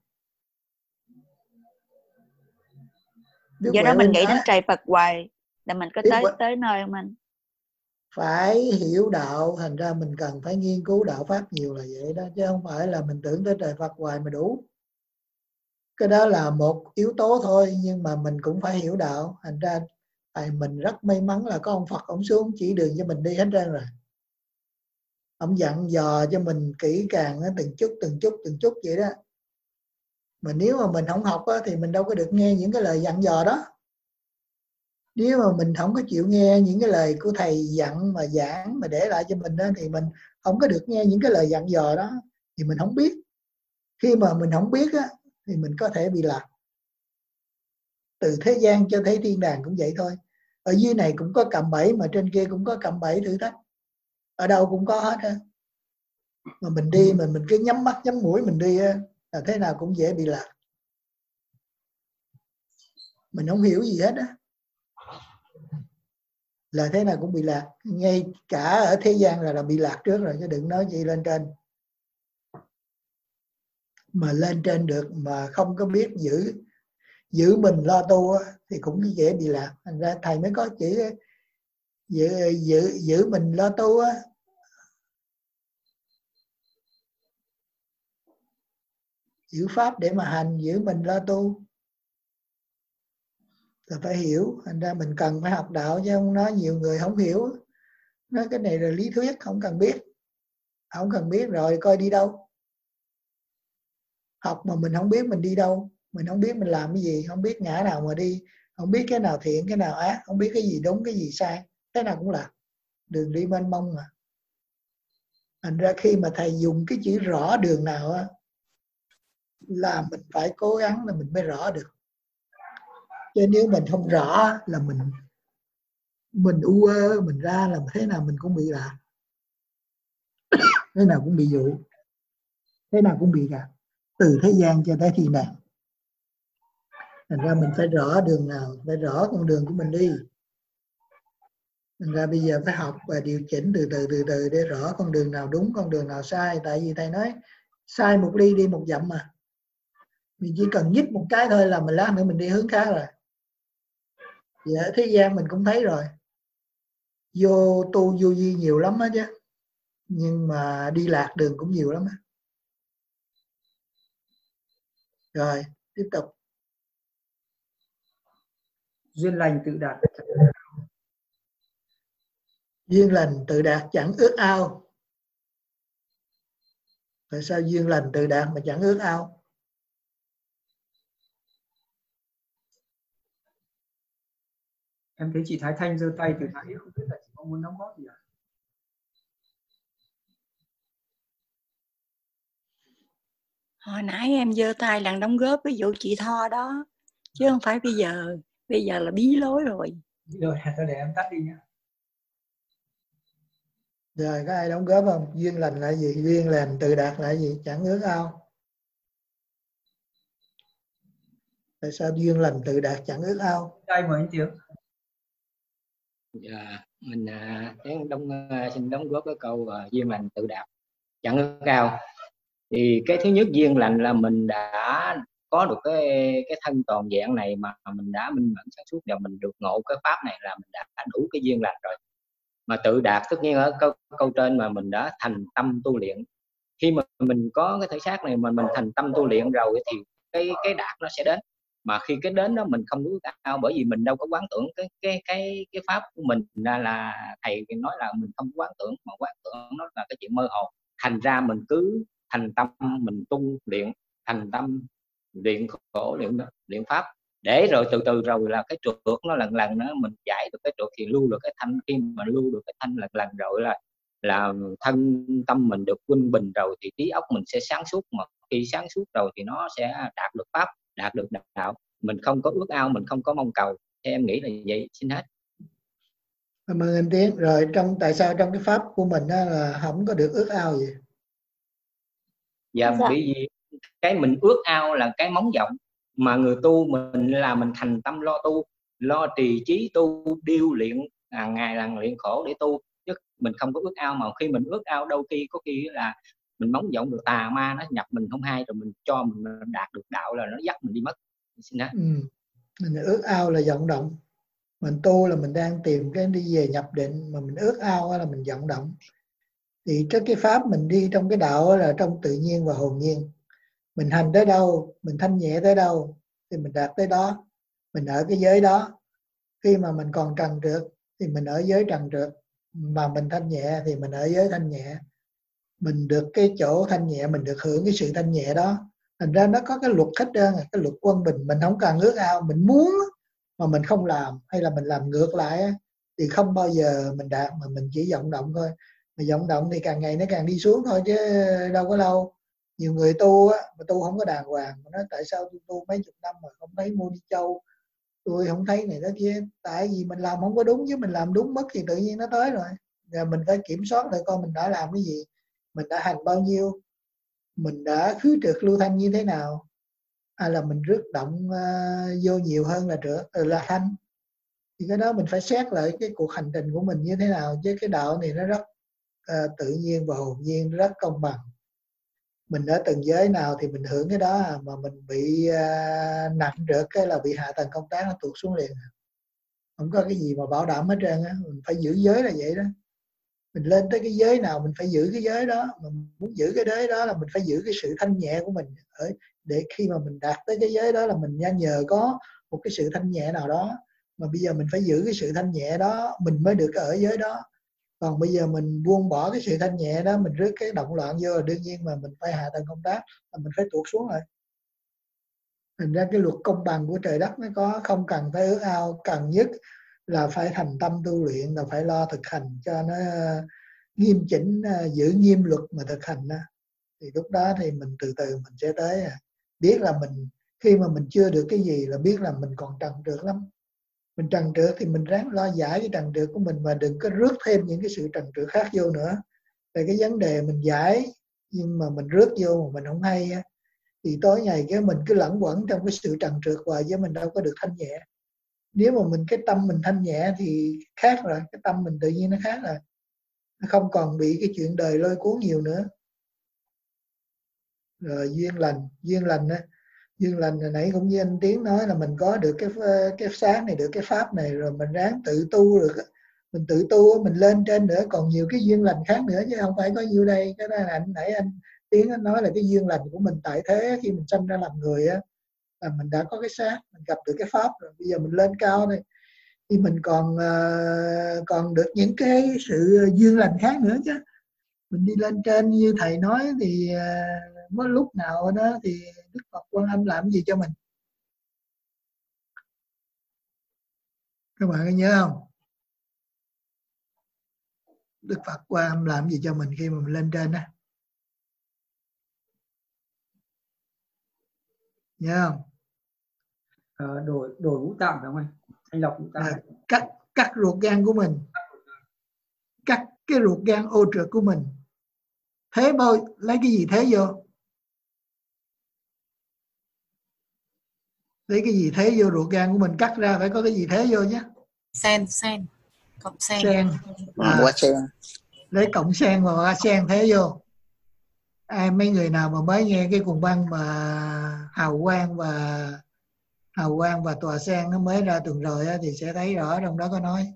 do đó mình nghĩ đến trời Phật hoài là mình có tới nơi không anh? Phải hiểu đạo, thành ra mình cần phải nghiên cứu đạo pháp nhiều là vậy đó, chứ không phải là mình tưởng tới trời Phật hoài mà đủ. Cái đó là một yếu tố thôi, nhưng mà mình cũng phải hiểu đạo. Thành ra mình rất may mắn là có ông Phật, ông xuống chỉ đường cho mình đi hết trơn rồi. Ông dặn dò cho mình kỹ càng, từng chút vậy đó. Mà nếu mà mình không học thì mình đâu có được nghe những cái lời dặn dò đó. Nếu mà mình không có chịu nghe những cái lời của thầy dặn mà giảng mà để lại cho mình đó, thì mình không có được nghe những cái lời dặn dò đó, thì mình không biết. Khi mà mình không biết á, thì mình có thể bị lạc. Từ thế gian cho thấy thiên đàng cũng vậy thôi. Ở dưới này cũng có cạm bẫy, mà trên kia cũng có cạm bẫy thử thách. Ở đâu cũng có hết á. Mà mình đi mà mình cứ nhắm mắt nhắm mũi mình đi á, là thế nào cũng dễ bị lạc. Mình không hiểu gì hết á, là thế nào cũng bị lạc. Ngay cả ở thế gian là bị lạc trước rồi, chứ đừng nói gì lên trên. Mà lên trên được mà không có biết giữ mình lo tu á, thì cũng dễ bị lạc. Thành ra thầy mới có chỉ giữ mình lo tu á. Giữ pháp để mà hành, giữ mình lo tu là phải hiểu. Thành ra mình cần phải học đạo, chứ không nói nhiều người không hiểu. Nói cái này là lý thuyết, không cần biết. Không cần biết rồi coi đi đâu. Học mà mình không biết mình đi đâu, mình không biết mình làm cái gì, không biết ngã nào mà đi, không biết cái nào thiện cái nào ác, không biết cái gì đúng cái gì sai, thế nào cũng là đường đi mênh mông mà. Thành ra khi mà thầy dùng cái chữ rõ đường nào á, là mình phải cố gắng là mình mới rõ được. Chứ nếu mình không rõ là mình u ơ, mình ra là thế nào mình cũng bị lạc, thế nào cũng bị dụ, thế nào cũng bị gạt, từ thế gian cho tới thiên đàng. Thành ra mình phải rõ đường nào, phải rõ con đường của mình đi. Thành ra bây giờ phải học và điều chỉnh từ từ để rõ con đường nào đúng, con đường nào sai. Tại vì thầy nói sai một ly đi một dặm mà. Mình chỉ cần nhích một cái thôi là mình lát nữa mình đi hướng khác rồi. Thì ở thế gian mình cũng thấy rồi. Vô tu vô vi nhiều lắm á chứ. Nhưng mà đi lạc đường cũng nhiều lắm á. Rồi, tiếp tục. Duyên lành tự đạt. Duyên lành tự đạt chẳng ước ao. Tại sao duyên lành tự đạt mà chẳng ước ao? Em thấy chị Thái Thanh giơ tay từ nãy, không biết là chị có muốn đóng góp gì ạ? Hồi nãy em giơ tay là đóng góp với vụ chị Tho đó, chứ không phải bây giờ. Bây giờ là bí lối rồi. Rồi, thôi để em tắt đi nhé. Rồi, có ai đóng góp không? Duyên lành là gì? Duyên lành tự đạt là gì? Chẳng ước ao. Tại sao duyên lành tự đạt chẳng ước ao? Tay mời anh Tiếng. Dạ, mình xin đóng góp cái câu duyên lành tự đạt chẳng ước ao. Thì cái thứ nhất, duyên lành là mình đã có được cái thân toàn vẹn này, mà mình đã minh mẫn sáng suốt và mình được ngộ cái pháp này là mình đã đủ cái duyên lành rồi. Mà tự đạt tất nhiên ở câu trên mà mình đã thành tâm tu luyện. Khi mà mình có cái thể xác này mà mình thành tâm tu luyện rồi thì cái đạt nó sẽ đến. Mà khi cái đến đó mình không ước ao, bởi vì mình đâu có quán tưởng cái pháp của mình là thầy nói là mình không quán tưởng, mà quán tưởng nó là cái chuyện mơ hồ. Thành ra mình cứ thành tâm mình tu luyện, thành tâm luyện khổ, luyện pháp, để rồi từ từ rồi là cái trượt nó lần nữa mình giải được cái trượt thì lưu được cái thanh. Khi mà lưu được cái thanh lần rồi là thân tâm mình được quân bình rồi thì trí óc mình sẽ sáng suốt. Mà khi sáng suốt rồi thì nó sẽ đạt được pháp, đạt được đạo. Mình không có ước ao, mình không có mong cầu. Theo em nghĩ là vậy. Xin hết. Cảm ơn anh Tiến. Rồi tại sao trong cái pháp của mình đó là không có được ước ao gì? Dạ, bởi vì cái mình ước ao là cái móng vọng. Mà người tu mình là mình thành tâm lo tu, lo trì trí tu, điêu luyện hàng ngày là luyện khổ để tu, chứ mình không có ước ao. Mà khi mình ước ao đôi khi có khi là mình móng vọng được tà ma nó nhập mình không hay, rồi mình cho mình đạt được đạo là nó dắt mình đi mất. Xin hết. Mình ước ao là vọng động. Mình tu là mình đang tìm cái đi về nhập định, mà mình ước ao là mình vọng động. Thì cái pháp mình đi trong cái đạo là trong tự nhiên và hồn nhiên. Mình hành tới đâu, mình thanh nhẹ tới đâu thì mình đạt tới đó. Mình ở cái giới đó. Khi mà mình còn trần trượt thì mình ở giới trần trượt, mà mình thanh nhẹ thì mình ở giới thanh nhẹ. Mình được cái chỗ thanh nhẹ, mình được hưởng cái sự thanh nhẹ đó. Thành ra nó có cái luật hết trơn, cái luật quân bình. Mình không cần ước ao, mình muốn mà mình không làm, hay là mình làm ngược lại thì không bao giờ mình đạt, mà mình chỉ vọng động thôi. Mà vọng động thì càng ngày nó càng đi xuống thôi chứ đâu có lâu. Nhiều người tu mà tu không có đàng hoàng, mà nói tại sao tôi tu mấy chục năm mà không thấy mua đi châu, tôi không thấy này đó kia. Tại vì mình làm không có đúng, chứ mình làm đúng mất thì tự nhiên nó tới rồi. Rồi mình phải kiểm soát lại coi mình đã làm cái gì, mình đã hành bao nhiêu, mình đã khứ trượt lưu thanh như thế nào, hay là mình rước động vô nhiều hơn là trượt là thanh. Thì cái đó mình phải xét lại cái cuộc hành trình của mình như thế nào. Chứ cái đạo này nó rất tự nhiên và hồn nhiên, rất công bằng. Mình ở từng giới nào thì mình hưởng cái đó, mà mình bị nặng trượt cái là bị hạ tầng công tác nó tuột xuống liền. Không có cái gì mà bảo đảm hết trơn á. Mình phải giữ giới là vậy đó. Mình lên tới cái giới nào mình phải giữ cái giới đó. Mình muốn giữ cái giới đó là mình phải giữ cái sự thanh nhẹ của mình. Để khi mà mình đạt tới cái giới đó là mình nhờ có một cái sự thanh nhẹ nào đó. Mà bây giờ mình phải giữ cái sự thanh nhẹ đó mình mới được ở giới đó. Còn bây giờ mình buông bỏ cái sự thanh nhẹ đó, mình rước cái động loạn vô, là đương nhiên mà mình phải hạ tầng công tác, là mình phải tuột xuống rồi. Thành ra cái luật công bằng của trời đất nó có, không cần phải ước ao. Cần nhất là phải thành tâm tu luyện, là phải lo thực hành cho nó nghiêm chỉnh, giữ nghiêm luật mà thực hành đó. Thì lúc đó thì mình từ từ mình sẽ tới biết là mình Khi mà mình chưa được cái gì là biết là mình còn trần trượt lắm. Mình trần trượt thì mình ráng lo giải cái trần trượt của mình, mà đừng có rước thêm những cái sự trần trượt khác vô nữa. Tại cái vấn đề mình giải nhưng mà mình rước vô mà mình không hay á, thì tối ngày cái mình cứ lẫn quẩn trong cái sự trần trượt hoài, chứ mình đâu có được thanh nhẹ. Nếu mà mình cái tâm mình thanh nhẹ thì khác rồi, cái tâm mình tự nhiên nó khác rồi, nó không còn bị cái chuyện đời lôi cuốn nhiều nữa. Rồi duyên lành á, duyên lành hồi nãy cũng như anh Tiến nói là mình có được cái sáng này, được cái pháp này, rồi mình ráng tự tu được, mình tự tu mình lên trên nữa, còn nhiều cái duyên lành khác nữa chứ không phải có nhiêu đây. Cái đó là anh Tiến nói là cái duyên lành của mình tại thế khi mình sanh ra làm người á, là mình đã có cái xác, mình gặp được cái pháp rồi, bây giờ mình lên cao đây thì mình còn được những cái sự duyên lành khác nữa chứ. Mình đi lên trên như thầy nói thì có lúc nào đó thì Đức Phật Quan Âm làm gì cho mình, các bạn có nhớ không? Đức Phật Quan Âm làm gì cho mình khi mà mình lên trên đó, nhớ không? Đổi ngũ tạng phải không anh? Thanh lọc ngũ tạng. Cắt ruột gan của mình, cắt cái ruột gan ô trượt của mình. Thế lấy cái gì thế vô? Lấy cái gì thế vô ruột gan của mình, cắt ra phải có cái gì thế vô chứ. Sen, cộng sen. Hoa sen. Lấy cộng sen và hoa sen thế vô. Mấy người nào mà mới nghe cái cuồng băng mà hào quang và tòa sen nó mới ra tuần rồi á, thì sẽ thấy rõ trong đó có nói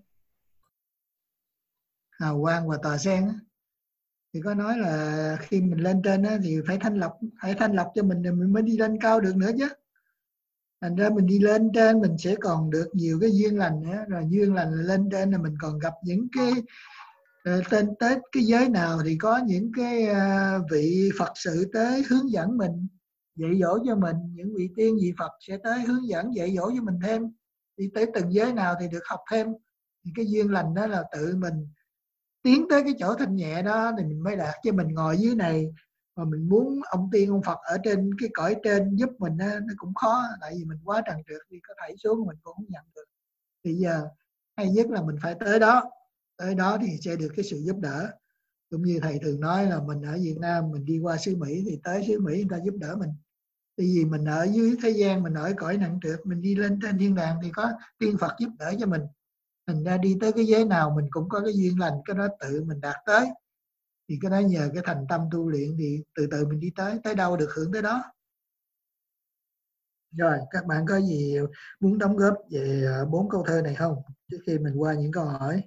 hào quang và tòa sen á, thì có nói là khi mình lên trên á, thì phải thanh lọc cho mình rồi mình mới đi lên cao được nữa chứ. Thành ra mình đi lên trên mình sẽ còn được nhiều cái duyên lành nữa, rồi duyên lành lên trên là mình còn gặp những cái tên tới cái giới nào thì có những cái vị Phật sự tới hướng dẫn mình, dạy dỗ cho mình, những vị tiên vị Phật sẽ tới hướng dẫn dạy dỗ cho mình thêm. Đi tới từng giới nào thì được học thêm, thì cái duyên lành đó là tự mình tiến tới cái chỗ thanh nhẹ đó thì mình mới đạt. Chứ mình ngồi dưới này mà mình muốn ông tiên ông Phật ở trên cái cõi trên giúp mình á, nó cũng khó, tại vì mình quá trần trượt, đi có thảy xuống mình cũng không nhận được. Thì giờ hay nhất là mình phải tới đó thì sẽ được cái sự giúp đỡ. Cũng như thầy thường nói là mình ở Việt Nam mình đi qua xứ Mỹ thì tới xứ Mỹ người ta giúp đỡ mình. Tại vì mình ở dưới thế gian, mình ở cõi nặng trượt, mình đi lên trên thiên đàng thì có tiên Phật giúp đỡ cho mình. Thành ra đi tới cái giới nào mình cũng có cái duyên lành, cái đó tự mình đạt tới. Thì cái đó nhờ cái thành tâm tu luyện thì từ từ mình đi tới đâu được hưởng tới đó. Rồi các bạn có gì muốn đóng góp về 4 câu thơ này không, trước khi mình qua những câu hỏi?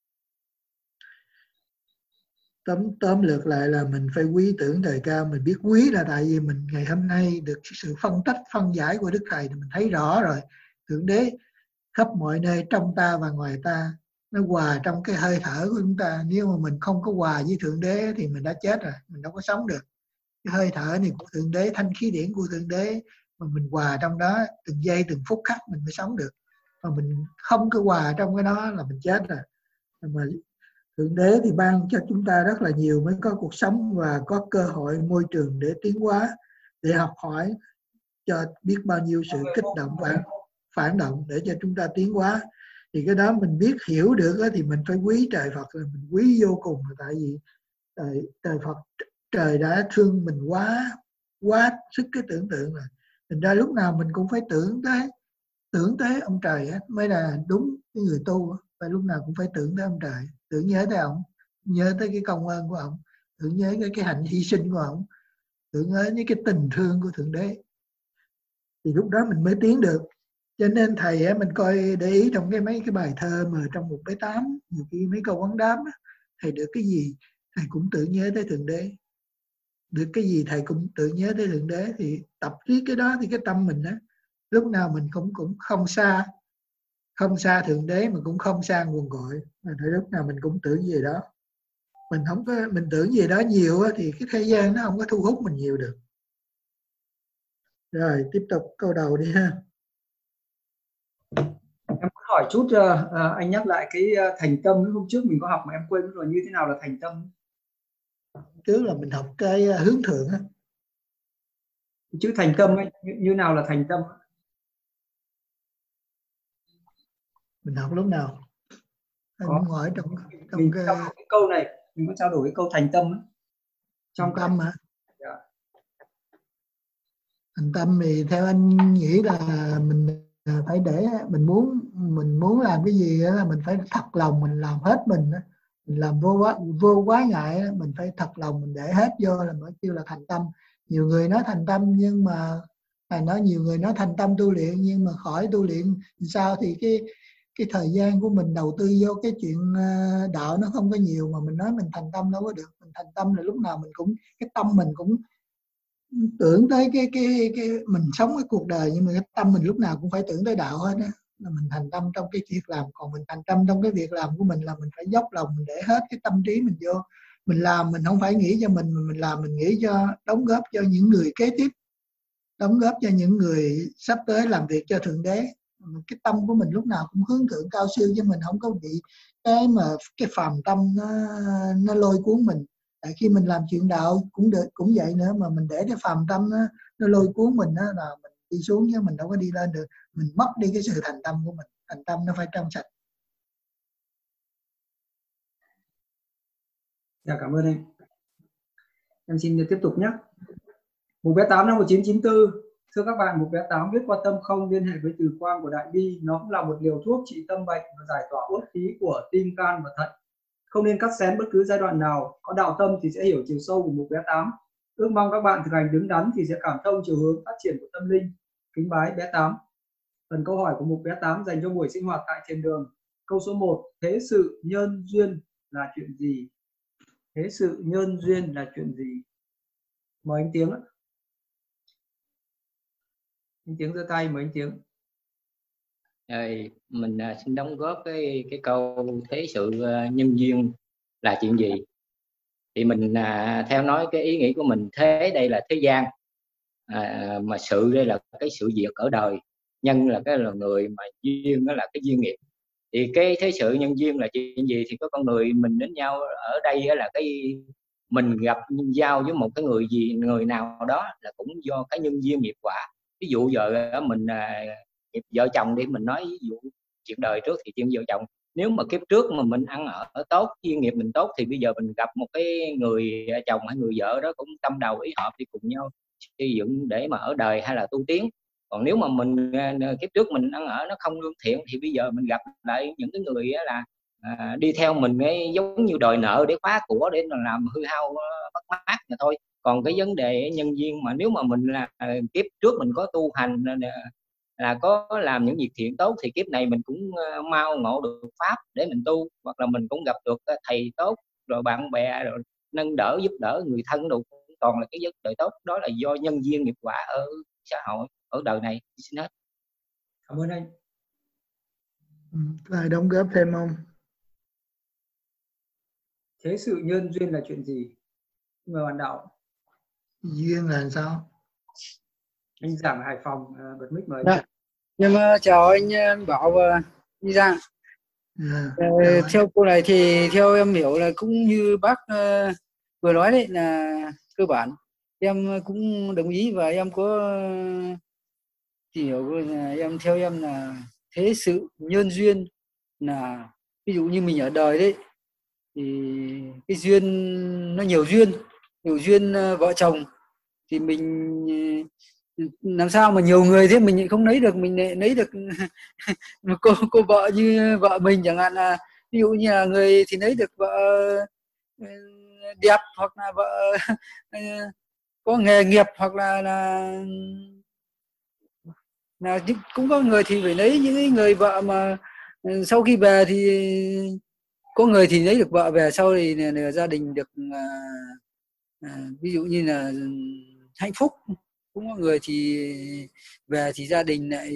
Tóm lược lại là mình phải quý tưởng trời cao. Mình biết quý là tại vì mình ngày hôm nay được sự phân tích phân giải của Đức Thầy thì mình thấy rõ rồi, Thượng Đế khắp mọi nơi trong ta và ngoài ta, nó hòa trong cái hơi thở của chúng ta. Nếu mà mình không có hòa với Thượng Đế thì mình đã chết rồi, mình đâu có sống được. Cái hơi thở này của Thượng Đế, thanh khí điển của Thượng Đế, mà mình hòa trong đó từng giây từng phút khắc mình mới sống được. Mà mình không có hòa trong cái đó là mình chết rồi. Mà Thượng Đế thì ban cho chúng ta rất là nhiều mới có cuộc sống và có cơ hội môi trường để tiến hóa, để học hỏi, cho biết bao nhiêu sự kích động và phản động để cho chúng ta tiến hóa. Thì cái đó mình biết hiểu được thì mình phải quý trời Phật, là mình quý vô cùng. Tại vì trời Phật, trời đã thương mình quá sức cái tưởng tượng rồi. Thành ra lúc nào mình cũng phải tưởng tới ông trời mới là đúng cái người tu. Phải lúc nào cũng phải tưởng tới ông trời, tưởng nhớ tới ông, nhớ tới cái công ơn của ông, tưởng nhớ cái hạnh hy sinh của ông, tưởng nhớ những cái tình thương của Thượng Đế, thì lúc đó mình mới tiến được. Cho nên thầy mình coi để ý trong mấy cái bài thơ mà trong một bài 8, nhiều khi mấy câu vấn đáp thầy được cái gì thầy cũng tưởng nhớ tới Thượng Đế, được cái gì thầy cũng tưởng nhớ tới Thượng Đế. Thì tập riết cái đó thì cái tâm mình lúc nào mình cũng không xa Thượng Đế mà cũng không xa nguồn cội, mà lúc nào mình cũng tưởng về đó. Mình tưởng về đó nhiều thì cái thế gian nó không có thu hút mình nhiều được. Rồi tiếp tục câu đầu đi ha. Em muốn hỏi chút, anh nhắc lại cái thành tâm hôm trước mình có học mà em quên rồi, như thế nào là thành tâm? Trước là mình học cái hướng thượng Chữ thành tâm ấy, như nào là thành tâm? Mình học lúc nào? Anh Có. muốn hỏi trong Mình cái trao đổi cái câu này, mình có trao đổi cái câu thành tâm ấy. Trong thành tâm hả? Dạ. Thành tâm thì theo anh nghĩ là mình phải để mình muốn làm cái gì đó, là mình phải thật lòng mình làm hết mình đó. Mình làm vô quá ngại đó, mình phải thật lòng mình để hết vô là mới kêu là thành tâm. Nhiều người nói thành tâm nhưng mà nhiều người nói thành tâm tu luyện, nhưng mà khỏi tu luyện sao thì cái thời gian của mình đầu tư vô cái chuyện đạo nó không có nhiều, mà mình nói mình thành tâm đâu có được. Mình thành tâm là lúc nào mình cũng, cái tâm mình cũng tưởng tới cái mình sống cái cuộc đời, nhưng mà cái tâm mình lúc nào cũng phải tưởng tới đạo hết á, là mình thành tâm trong cái việc làm. Còn mình thành tâm trong cái việc làm của mình là mình phải dốc lòng mình để hết cái tâm trí mình vô. Mình làm mình không phải nghĩ cho mình làm mình nghĩ cho đóng góp cho những người kế tiếp, đóng góp cho những người sắp tới làm việc cho Thượng Đế. Cái tâm của mình lúc nào cũng hướng thượng cao siêu, chứ mình không có bị cái phàm tâm nó lôi cuốn mình. Tại khi mình làm chuyện đạo cũng vậy nữa, mà mình để cái phàm tâm nó lôi cuốn mình đó, là mình đi xuống chứ mình đâu có đi lên được. Mình mất đi cái sự thành tâm của mình. Thành tâm nó phải trong sạch. Dạ, cảm ơn anh. Em xin tiếp tục nhé. Mục bé 8 năm 1994. Thưa các bạn, mục bé 8 viết qua tâm không liên hệ với từ quang của Đại Bi. Nó cũng là một liều thuốc trị tâm bệnh và giải tỏa uất khí của tim, can và thận. Không nên cắt xén bất cứ giai đoạn nào. Có đạo tâm thì sẽ hiểu chiều sâu của mục bé 8. Ước mong các bạn thực hành đứng đắn thì sẽ cảm thông chiều hướng phát triển của tâm linh. Kính bái bé 8. Phần câu hỏi của mục bé 8 dành cho buổi sinh hoạt tại thiền đường. Câu số 1. Thế sự nhân duyên là chuyện gì? Thế sự nhân duyên là chuyện gì? Mời anh Tiếng ạ. Anh Tiếng giơ tay, mời anh Tiếng. Rồi mình xin đóng góp cái câu thế sự nhân duyên là chuyện gì. Thì mình theo nói cái ý nghĩ của mình, thế đây là thế gian, mà sự đây là cái sự việc ở đời, nhân là cái là người, mà duyên đó là cái duyên nghiệp. Thì cái thế sự nhân duyên là chuyện gì? Thì có con người mình đến nhau ở đây là cái mình gặp giao với một cái người nào đó là cũng do cái nhân duyên nghiệp quả. Ví dụ giờ mình nghiệp vợ chồng đi, mình nói ví dụ chuyện đời trước thì chuyện vợ chồng, nếu mà kiếp trước mà mình ăn ở tốt, duyên nghiệp mình tốt, thì bây giờ mình gặp một cái người chồng hay người vợ đó cũng tâm đầu ý hợp đi cùng nhau xây dựng để mà ở đời hay là tu tiến. Còn nếu mà mình kiếp trước mình ăn ở nó không lương thiện, thì bây giờ mình gặp lại những cái người là đi theo mình ấy, giống như đòi nợ để khóa của, để làm hư hao mất mát mà thôi. Còn cái vấn đề nhân duyên mà nếu mà mình là kiếp trước mình có tu hành là có làm những việc thiện tốt, thì kiếp này mình cũng mau ngộ được pháp để mình tu, hoặc là mình cũng gặp được thầy tốt, rồi bạn bè, rồi nâng đỡ giúp đỡ người thân đủ. Còn là cái vấn đề tốt đó là do nhân duyên nghiệp quả ở xã hội, ở đời này. Xin hết. Cảm ơn anh. Có ai đóng góp thêm không? Thế sự nhân duyên là chuyện gì? Mời bạn đạo. Duyên là sao? Anh giảng Hải Phòng, bật mic mời. Nhưng mà chào anh Bảo và đi ra. Theo cô này thì theo em hiểu là cũng như bác vừa nói đấy, là cơ bản em cũng đồng ý, và em có hiểu là theo em là thế sự nhân duyên là ví dụ như mình ở đời đấy, thì cái duyên nó nhiều duyên vợ chồng, thì mình làm sao mà nhiều người thế mình không lấy được, mình lấy được một cô vợ như vợ mình chẳng hạn, là ví dụ như là người thì lấy được vợ đẹp, hoặc là vợ có nghề nghiệp, hoặc là cũng có người thì phải lấy những người vợ mà sau khi về thì có người thì lấy được vợ về sau thì là gia đình được ví dụ như là hạnh phúc. Cũng có người thì về thì gia đình lại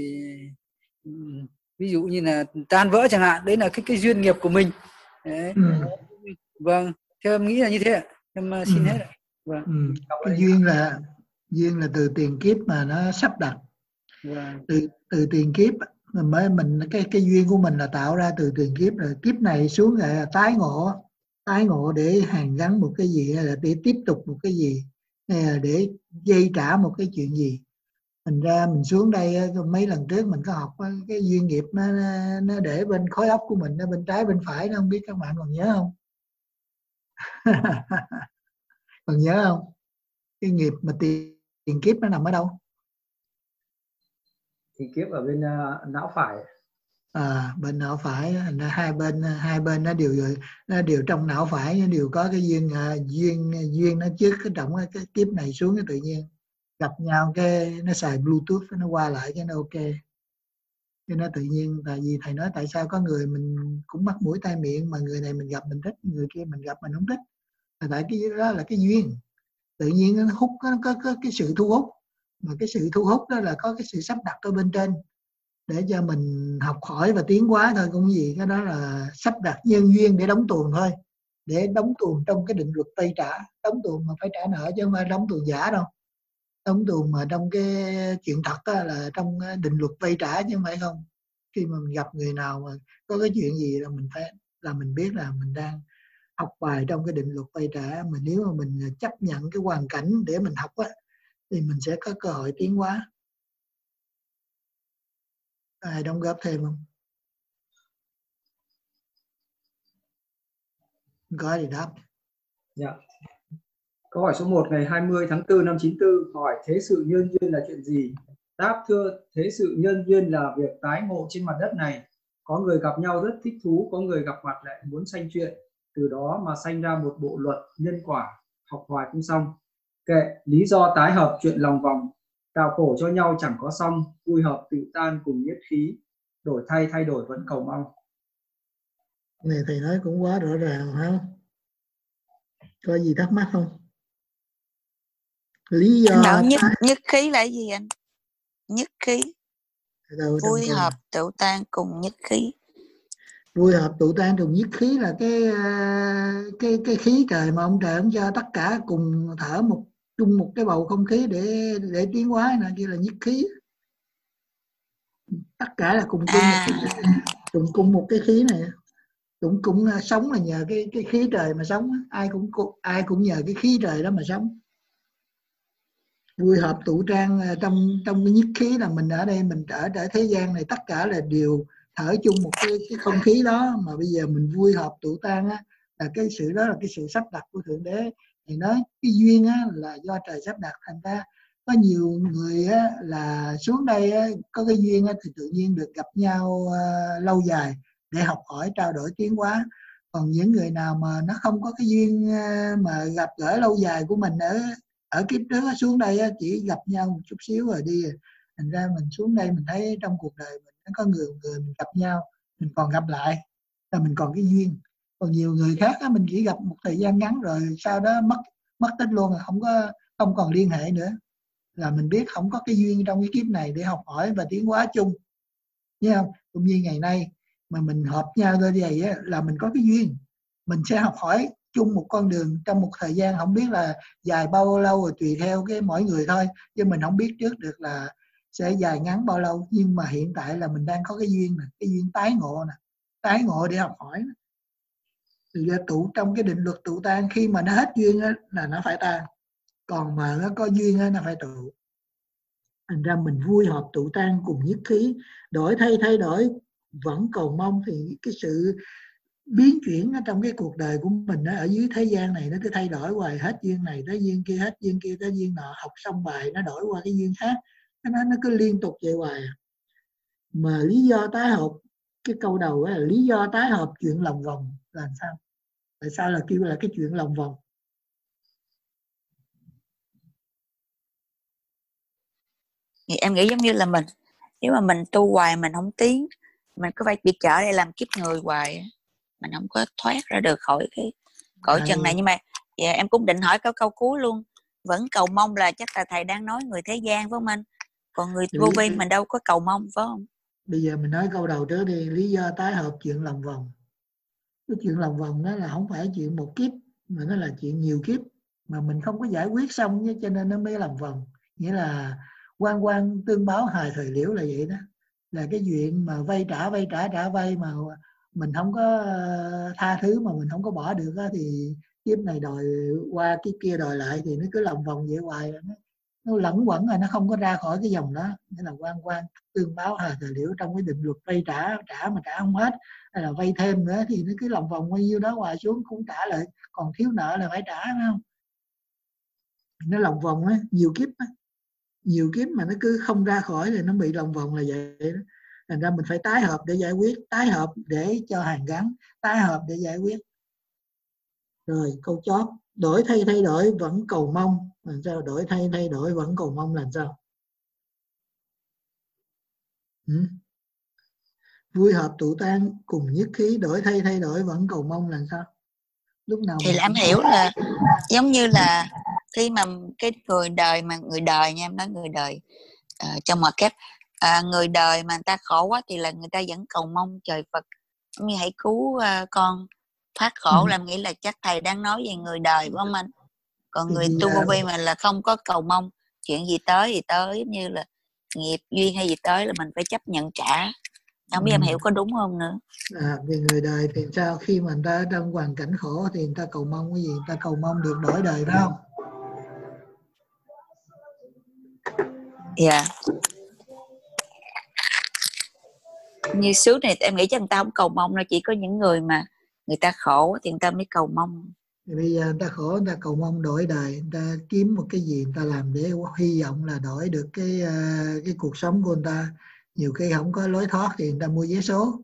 ví dụ như là tan vỡ chẳng hạn, đấy là cái duyên nghiệp của mình đấy. Vâng, theo em nghĩ là như thế ạ. Em xin hết ạ. Vâng. Cái duyên là từ tiền kiếp mà nó sắp đặt. Vâng. Từ tiền kiếp mới mình cái duyên của mình là tạo ra từ tiền kiếp, rồi kiếp này xuống là tái ngộ để hàn gắn một cái gì, hay là để tiếp tục một cái gì. để dây trả một cái chuyện gì. Thành ra mình xuống đây mấy lần trước mình có học cái duyên nghiệp nó để bên khối óc của mình, nó bên trái bên phải, nó không biết các bạn còn nhớ không? Còn nhớ không? Cái nghiệp mà tiền kiếp nó nằm ở đâu? Tiền kiếp ở bên não phải. Bên não phải. Hai bên nó đều trong não phải, nó đều có cái duyên nó trước cái trọng cái kiếp này xuống cái tự nhiên gặp nhau, cái nó xài Bluetooth nó qua lại cái nó ok, cái nó tự nhiên. Tại vì thầy nói tại sao có người mình cũng mắt mũi tai miệng mà người này mình gặp mình thích, người kia mình gặp mình không thích, là tại cái đó là cái duyên tự nhiên, nó hút, nó có cái sự thu hút, mà cái sự thu hút đó là có cái sự sắp đặt ở bên trên để cho mình học hỏi và tiến hóa thôi, cũng gì cái đó là sắp đặt nhân duyên để đóng tuồng thôi, để đóng tuồng trong cái định luật vay trả. Đóng tuồng mà phải trả nợ chứ không phải đóng tuồng giả đâu. Đóng tuồng mà trong cái chuyện thật đó là trong định luật vay trả chứ không phải không. Khi mà mình gặp người nào mà có cái chuyện gì là mình phải là mình biết là mình đang học bài trong cái định luật vay trả. Mà nếu mà mình chấp nhận cái hoàn cảnh để mình học á, thì mình sẽ có cơ hội tiến hóa. Ai đóng góp thêm không? Có gì đáp. Dạ. Câu hỏi số 1 ngày 20 tháng 4 năm 94 hỏi thế sự nhân duyên là chuyện gì? Đáp: thưa, thế sự nhân duyên là việc tái ngộ trên mặt đất này. Có người gặp nhau rất thích thú, có người gặp mặt lại muốn sanh chuyện. Từ đó mà sanh ra một bộ luật nhân quả, học hoài không xong. Kệ, lý do tái hợp chuyện lòng vòng. Tạo khổ cho nhau chẳng có xong, vui hợp tự tan cùng nhất khí. Đổi thay đổi vẫn cầu mong. Này thầy nói cũng quá rõ ràng ha. Có gì thắc mắc không? Lý do nhất khí là gì anh? Nhất khí. Vui hợp tự tan cùng nhất khí. Vui hợp tự tan cùng nhất khí là cái khí trời mà ông trời ông cho tất cả cùng thở chung một cái bầu không khí để tiến hóa, này kia là nhất khí. Tất cả là cùng chung một cái khí này. Cũng sống là nhờ cái khí trời mà sống. Ai cũng nhờ cái khí trời đó mà sống. Vui hợp tụ trang trong cái nhất khí là mình ở đây, mình ở thế gian này, tất cả là đều thở chung một cái không khí đó. Mà bây giờ mình vui hợp tụ tan á, là cái sự đó là cái sự sắp đặt của Thượng Đế. Thì nói cái duyên á, là do trời sắp đặt. Thành ra có nhiều người á, là xuống đây á, có cái duyên á, thì tự nhiên được gặp nhau lâu dài để học hỏi, trao đổi, tiến hóa. Còn những người nào mà nó không có cái duyên mà gặp gỡ lâu dài của mình ở kiếp trước xuống đây chỉ gặp nhau một chút xíu rồi đi. Thành ra mình xuống đây mình thấy trong cuộc đời mình có người mình gặp nhau, mình còn gặp lại là mình còn cái duyên. Còn nhiều người khác mình chỉ gặp một thời gian ngắn rồi sau đó mất tích luôn, là không còn liên hệ nữa, là mình biết không có cái duyên trong cái kiếp này để học hỏi và tiến hóa chung, thấy không? Cũng như ngày nay mà mình hợp nhau như vậy là mình có cái duyên, mình sẽ học hỏi chung một con đường trong một thời gian không biết là dài bao lâu, rồi tùy theo cái mỗi người thôi, chứ mình không biết trước được là sẽ dài ngắn bao lâu. Nhưng mà hiện tại là mình đang có cái duyên này, cái duyên tái ngộ để học hỏi. Thì tụ trong cái định luật tụ tan, khi mà nó hết duyên là nó phải tan, còn mà nó có duyên nó phải tụ. Thành ra mình vui hợp tụ tan cùng nhất khí, đổi thay đổi vẫn cầu mong. Thì cái sự biến chuyển ở trong cái cuộc đời của mình ở dưới thế gian này nó cứ thay đổi hoài, hết duyên này tới duyên kia, hết duyên kia tới duyên nọ, học xong bài nó đổi qua cái duyên khác, nó cứ liên tục vậy hoài. Mà lý do tái hợp, cái câu đầu là lý do tái hợp chuyện lòng vòng là sao? Tại sao là kêu là cái chuyện lòng vòng? Em nghĩ giống như là mình, nếu mà mình tu hoài mình không tiến, mình cứ phải bị trở đây làm kiếp người hoài, mình không có thoát ra được khỏi cái cõi trần này. Nhưng mà em cũng định hỏi câu cuối luôn, vẫn cầu mong là chắc là thầy đang nói người thế gian phải không anh? Còn người vô vi mình đâu có cầu mong phải không? Bây giờ mình nói câu đầu trước đi, lý do tái hợp chuyện lòng vòng. Cái chuyện lòng vòng đó là không phải chuyện một kiếp, mà nó là chuyện nhiều kiếp mà mình không có giải quyết xong, cho nên nó mới lòng vòng. Nghĩa là quan tương báo hài thời liễu là vậy đó. Là cái chuyện mà vay trả vay mà mình không có tha thứ, mà mình không có bỏ được đó, thì kiếp này đòi qua kiếp kia đòi lại, thì nó cứ lòng vòng vậy hoài, nó lẫn quẩn rồi nó không có ra khỏi cái dòng đó. Nghĩa là quan tương báo hà thời liễu, trong cái định luật vay trả mà trả không hết, hay là vay thêm nữa thì nó cứ lòng vòng bao nhiêu đó hoài xuống cũng trả lại, còn thiếu nợ là phải trả, phải không? Nó lòng vòng á, nhiều kiếp mà nó cứ không ra khỏi thì nó bị lòng vòng là vậy đó. Thành ra mình phải tái hợp để giải quyết, tái hợp để cho hàn gắn, tái hợp để giải quyết. Rồi câu chót, đổi thay đổi vẫn cầu mong. Làm sao đổi thay đổi vẫn cầu mong làm sao? Vui hợp tụ tan cùng nhất khí, đổi thay đổi vẫn cầu mong làm sao? Lúc nào thì em hiểu là giống như là khi mà cái người đời nha, em nói người đời trong ngoặc kép, người đời mà người ta khổ quá thì là người ta vẫn cầu mong trời Phật như hãy cứu con thoát khổ. Làm nghĩ là chắc thầy đang nói về người đời phải không anh? Còn người tu vô vi mà là không có cầu mong, chuyện gì tới thì tới, như là nghiệp duyên hay gì tới là mình phải chấp nhận trả. Không biết em hiểu có đúng không nữa? Vì người đời thì sao, khi mà người ta trong hoàn cảnh khổ thì người ta cầu mong cái gì? Người ta cầu mong được đổi đời phải không? Dạ. Như xứ này em nghĩ chắc người ta không cầu mong đâu, chỉ có những người mà người ta khổ thì người ta mới cầu mong. Thì bây giờ người ta khổ, người ta cầu mong đổi đời, người ta kiếm một cái gì người ta làm để hy vọng là đổi được cái cuộc sống của người ta. Nhiều khi không có lối thoát thì người ta mua vé số.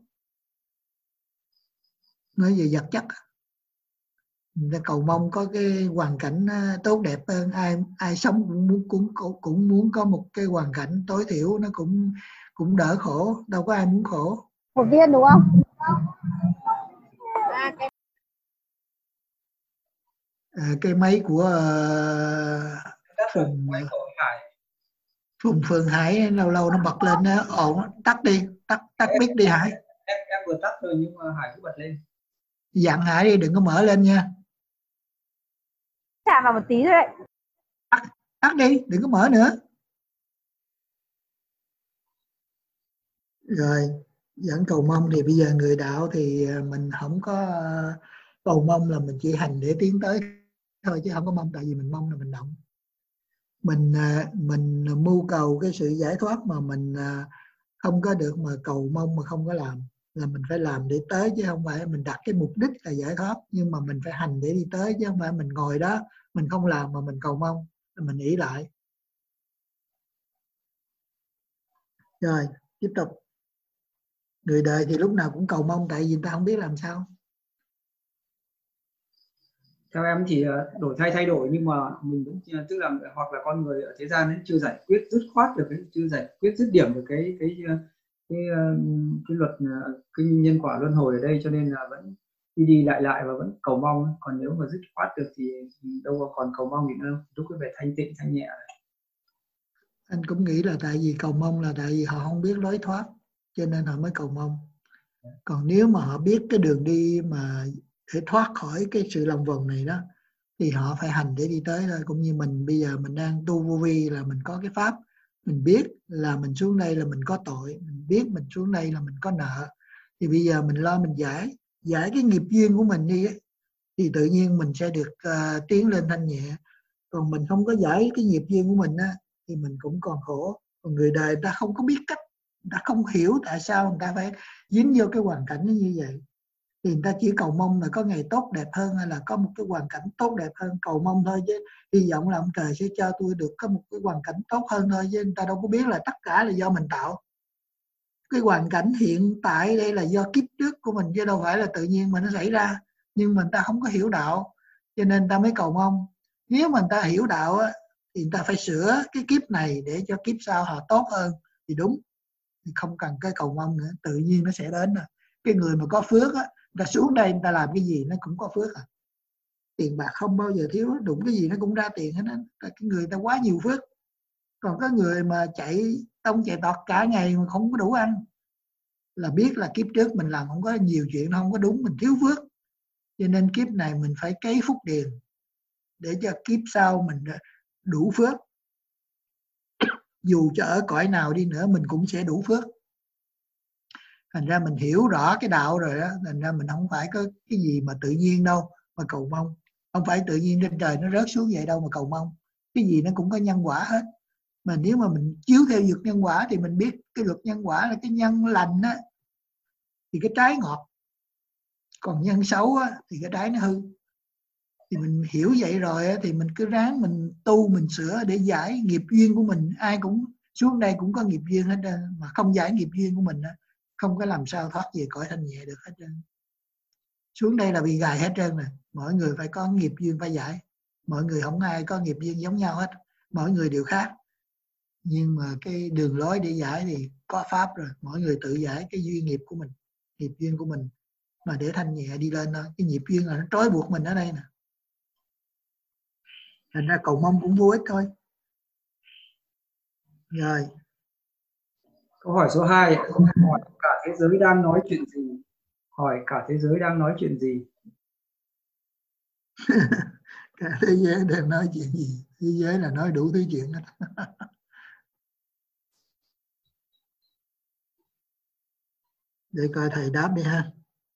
Nói về vật chất, người ta cầu mong có cái hoàn cảnh tốt đẹp hơn. Ai sống cũng muốn có một cái hoàn cảnh tối thiểu nó cũng đỡ khổ, đâu có ai muốn khổ. Một viên đúng không? Cái máy của Phùng Phương Hải lâu lâu nó bật lên nó ổn, tắt đi, tắt mic đi Hải. Em vừa tắt rồi nhưng mà Hải cứ bật lên. Dặn Hải đi, đừng có mở lên nha. Chạm vào một tí thôi đấy. Tắt đi, đừng có mở nữa. Rồi, vẫn cầu mong thì bây giờ người đạo thì mình không có cầu mong, là mình chỉ hành để tiến tới thôi, chứ không có mong. Tại vì mình mong là mình động. Mình mưu cầu cái sự giải thoát mà mình không có được, mà cầu mong mà không có làm. Là mình phải làm để tới, chứ không phải mình đặt cái mục đích là giải thoát, nhưng mà mình phải hành để đi tới, chứ không phải mình ngồi đó mình không làm mà mình cầu mong, mình ỷ lại. Rồi tiếp tục. Người đời thì lúc nào cũng cầu mong, tại vì người ta không biết làm sao. Theo em thì đổi thay đổi, nhưng mà mình vẫn tức là hoặc là con người ở thế gian ấy chưa giải quyết dứt khoát được chưa giải quyết dứt điểm được cái luật cái nhân quả luân hồi ở đây, cho nên là vẫn đi lại và vẫn cầu mong. Còn nếu mà dứt khoát được thì đâu còn cầu mong gì nữa, lúc cái về thanh tịnh thanh nhẹ. Anh cũng nghĩ là tại vì cầu mong là tại vì họ không biết lối thoát, cho nên họ mới cầu mong. Còn nếu mà họ biết cái đường đi mà để thoát khỏi cái sự lòng vòng này đó, thì họ phải hành để đi tới thôi. Cũng như mình bây giờ mình đang tu vô vi, là mình có cái pháp, mình biết là mình xuống đây là mình có tội, mình biết mình xuống đây là mình có nợ, thì bây giờ mình lo mình giải cái nghiệp duyên của mình đi ấy, thì tự nhiên mình sẽ được tiến lên thanh nhẹ. Còn mình không có giải cái nghiệp duyên của mình á, thì mình cũng còn khổ. Còn người đời người ta không có biết cách, người ta không hiểu tại sao người ta phải dính vô cái hoàn cảnh như vậy, thì người ta chỉ cầu mong là có ngày tốt đẹp hơn, hay là có một cái hoàn cảnh tốt đẹp hơn, cầu mong thôi, chứ hy vọng là ông trời sẽ cho tôi được có một cái hoàn cảnh tốt hơn thôi, chứ người ta đâu có biết là tất cả là do mình tạo. Cái hoàn cảnh hiện tại đây là do kiếp trước của mình, chứ đâu phải là tự nhiên mà nó xảy ra. Nhưng mà người ta không có hiểu đạo, cho nên người ta mới cầu mong. Nếu mà người ta hiểu đạo á, thì người ta phải sửa cái kiếp này để cho kiếp sau họ tốt hơn thì đúng, thì không cần cái cầu mong nữa, tự nhiên nó sẽ đến. Cái người mà có phước á, người ta xuống đây người ta làm cái gì nó cũng có phước. Tiền bạc không bao giờ thiếu, đụng cái gì nó cũng ra tiền hết á. Cái người ta quá nhiều phước. Còn có người mà chạy tông chạy tọt cả ngày mà không có đủ ăn, là biết là kiếp trước mình làm không có nhiều chuyện, nó không có đúng, mình thiếu phước. Cho nên kiếp này mình phải cấy phúc điền để cho kiếp sau mình đủ phước. Dù cho ở cõi nào đi nữa mình cũng sẽ đủ phước. Thành ra mình hiểu rõ cái đạo rồi đó, thành ra mình không phải có cái gì mà tự nhiên đâu mà cầu mong. Không phải tự nhiên trên trời nó rớt xuống vậy đâu mà cầu mong. Cái gì nó cũng có nhân quả hết. Mà nếu mà mình chiếu theo luật nhân quả thì mình biết cái luật nhân quả là cái nhân lành á thì cái trái ngọt, còn nhân xấu á thì cái trái nó hư. Thì mình hiểu vậy rồi á, thì mình cứ ráng mình tu, mình sửa để giải nghiệp duyên của mình. Ai cũng xuống đây cũng có nghiệp duyên hết trơn, mà không giải nghiệp duyên của mình á, không có làm sao thoát về cõi thanh nhẹ được hết trơn. Xuống đây là bị gài hết trơn nè. Mỗi người phải có nghiệp duyên phải giải. Mọi người không ai có nghiệp duyên giống nhau hết, mỗi người đều khác. Nhưng mà cái đường lối để giải thì có pháp rồi. Mỗi người tự giải cái duyên nghiệp của mình, nghiệp duyên của mình, mà để thanh nhẹ đi lên thôi. Cái nghiệp duyên là nó trói buộc mình ở đây nè. Thành ra cầu mong cũng vô ích thôi. Rồi. Câu hỏi số 2, hỏi cả thế giới đang nói chuyện gì? Hỏi cả thế giới đang nói chuyện gì? Cả thế giới đang nói chuyện gì? Thế giới là nói đủ thứ chuyện hết. Để coi thầy đáp đi ha.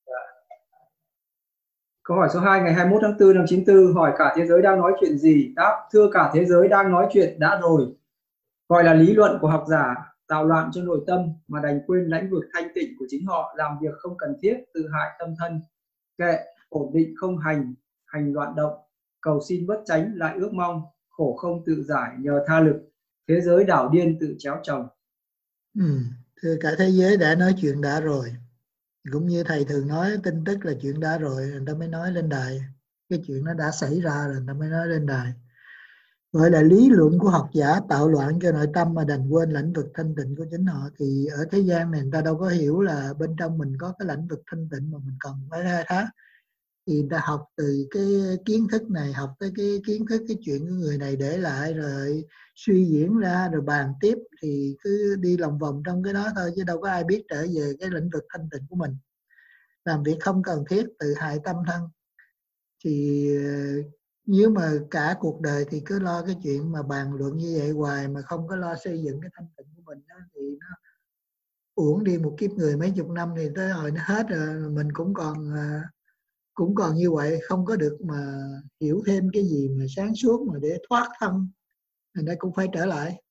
Câu hỏi số 2 ngày 21 tháng 4 năm 94, hỏi cả thế giới đang nói chuyện gì? Đáp: thưa cả thế giới đang nói chuyện đã rồi. Gọi là lý luận của học giả, tạo loạn cho nội tâm mà đành quên lãnh vực thanh tịnh của chính họ, làm việc không cần thiết, tự hại tâm thân. Kệ, ổn định không hành, hành loạn động, cầu xin bất chánh lại ước mong, khổ không tự giải nhờ tha lực, thế giới đảo điên tự chéo chồng. Thưa cả thế giới đã nói chuyện đã rồi. Cũng như thầy thường nói, tin tức là chuyện đã rồi, người ta mới nói lên đài. Cái chuyện nó đã xảy ra rồi người ta mới nói lên đài. Gọi là lý luận của học giả tạo loạn cho nội tâm mà đành quên lãnh vực thanh tịnh của chính họ. Thì ở thế gian này người ta đâu có hiểu là bên trong mình có cái lãnh vực thanh tịnh mà mình cần phải khai thác. Thì người ta học từ cái kiến thức này, học tới cái kiến thức, cái chuyện của người này để lại rồi suy diễn ra rồi bàn tiếp, thì cứ đi lòng vòng trong cái đó thôi, chứ đâu có ai biết trở về cái lĩnh vực thanh tịnh của mình. Làm việc không cần thiết, tự hại tâm thân. Thì nếu mà cả cuộc đời thì cứ lo cái chuyện mà bàn luận như vậy hoài mà không có lo xây dựng cái thanh tịnh của mình đó, thì nó uổng đi một kiếp người mấy chục năm, thì tới hồi nó hết rồi mình cũng còn như vậy, không có được mà hiểu thêm cái gì mà sáng suốt mà để thoát thân. Thành ra cũng phải trở lại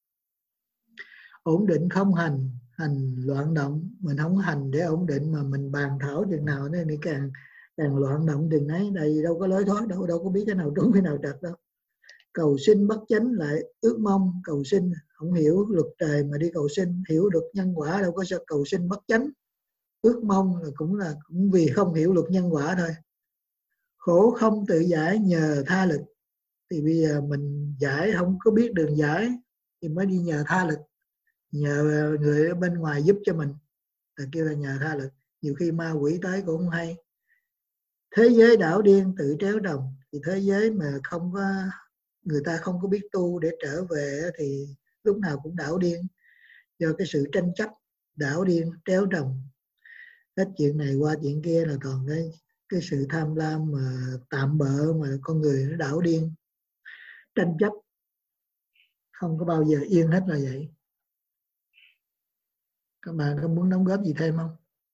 ổn định không hành, hành loạn động. Mình không hành để ổn định mà mình bàn thảo chừng nào nên càng loạn động chừng ấy. Tại vì đâu có lối thoát đâu có biết cái nào trúng cái nào trật đâu. Cầu xin bất chánh lại ước mong. Cầu xin không hiểu luật trời mà đi cầu xin, hiểu được nhân quả đâu có sao cầu xin bất chánh. Ước mong là cũng vì không hiểu luật nhân quả thôi. Khổ không tự giải nhờ tha lực. Thì bây giờ mình giải không có biết đường giải thì mới đi nhờ tha lực, nhờ người ở bên ngoài giúp cho mình, là kêu là nhờ tha lực. Nhiều khi ma quỷ tới cũng không hay. Thế giới đảo điên tự tréo đồng. Thì thế giới mà không có, người ta không có biết tu để trở về thì lúc nào cũng đảo điên, do cái sự tranh chấp, đảo điên tréo đồng. Hết chuyện này qua chuyện kia là còn cái sự tham lam mà tạm bợ mà con người nó đảo điên, tranh chấp không có bao giờ yên hết là vậy. Các bạn có muốn đóng góp gì thêm không?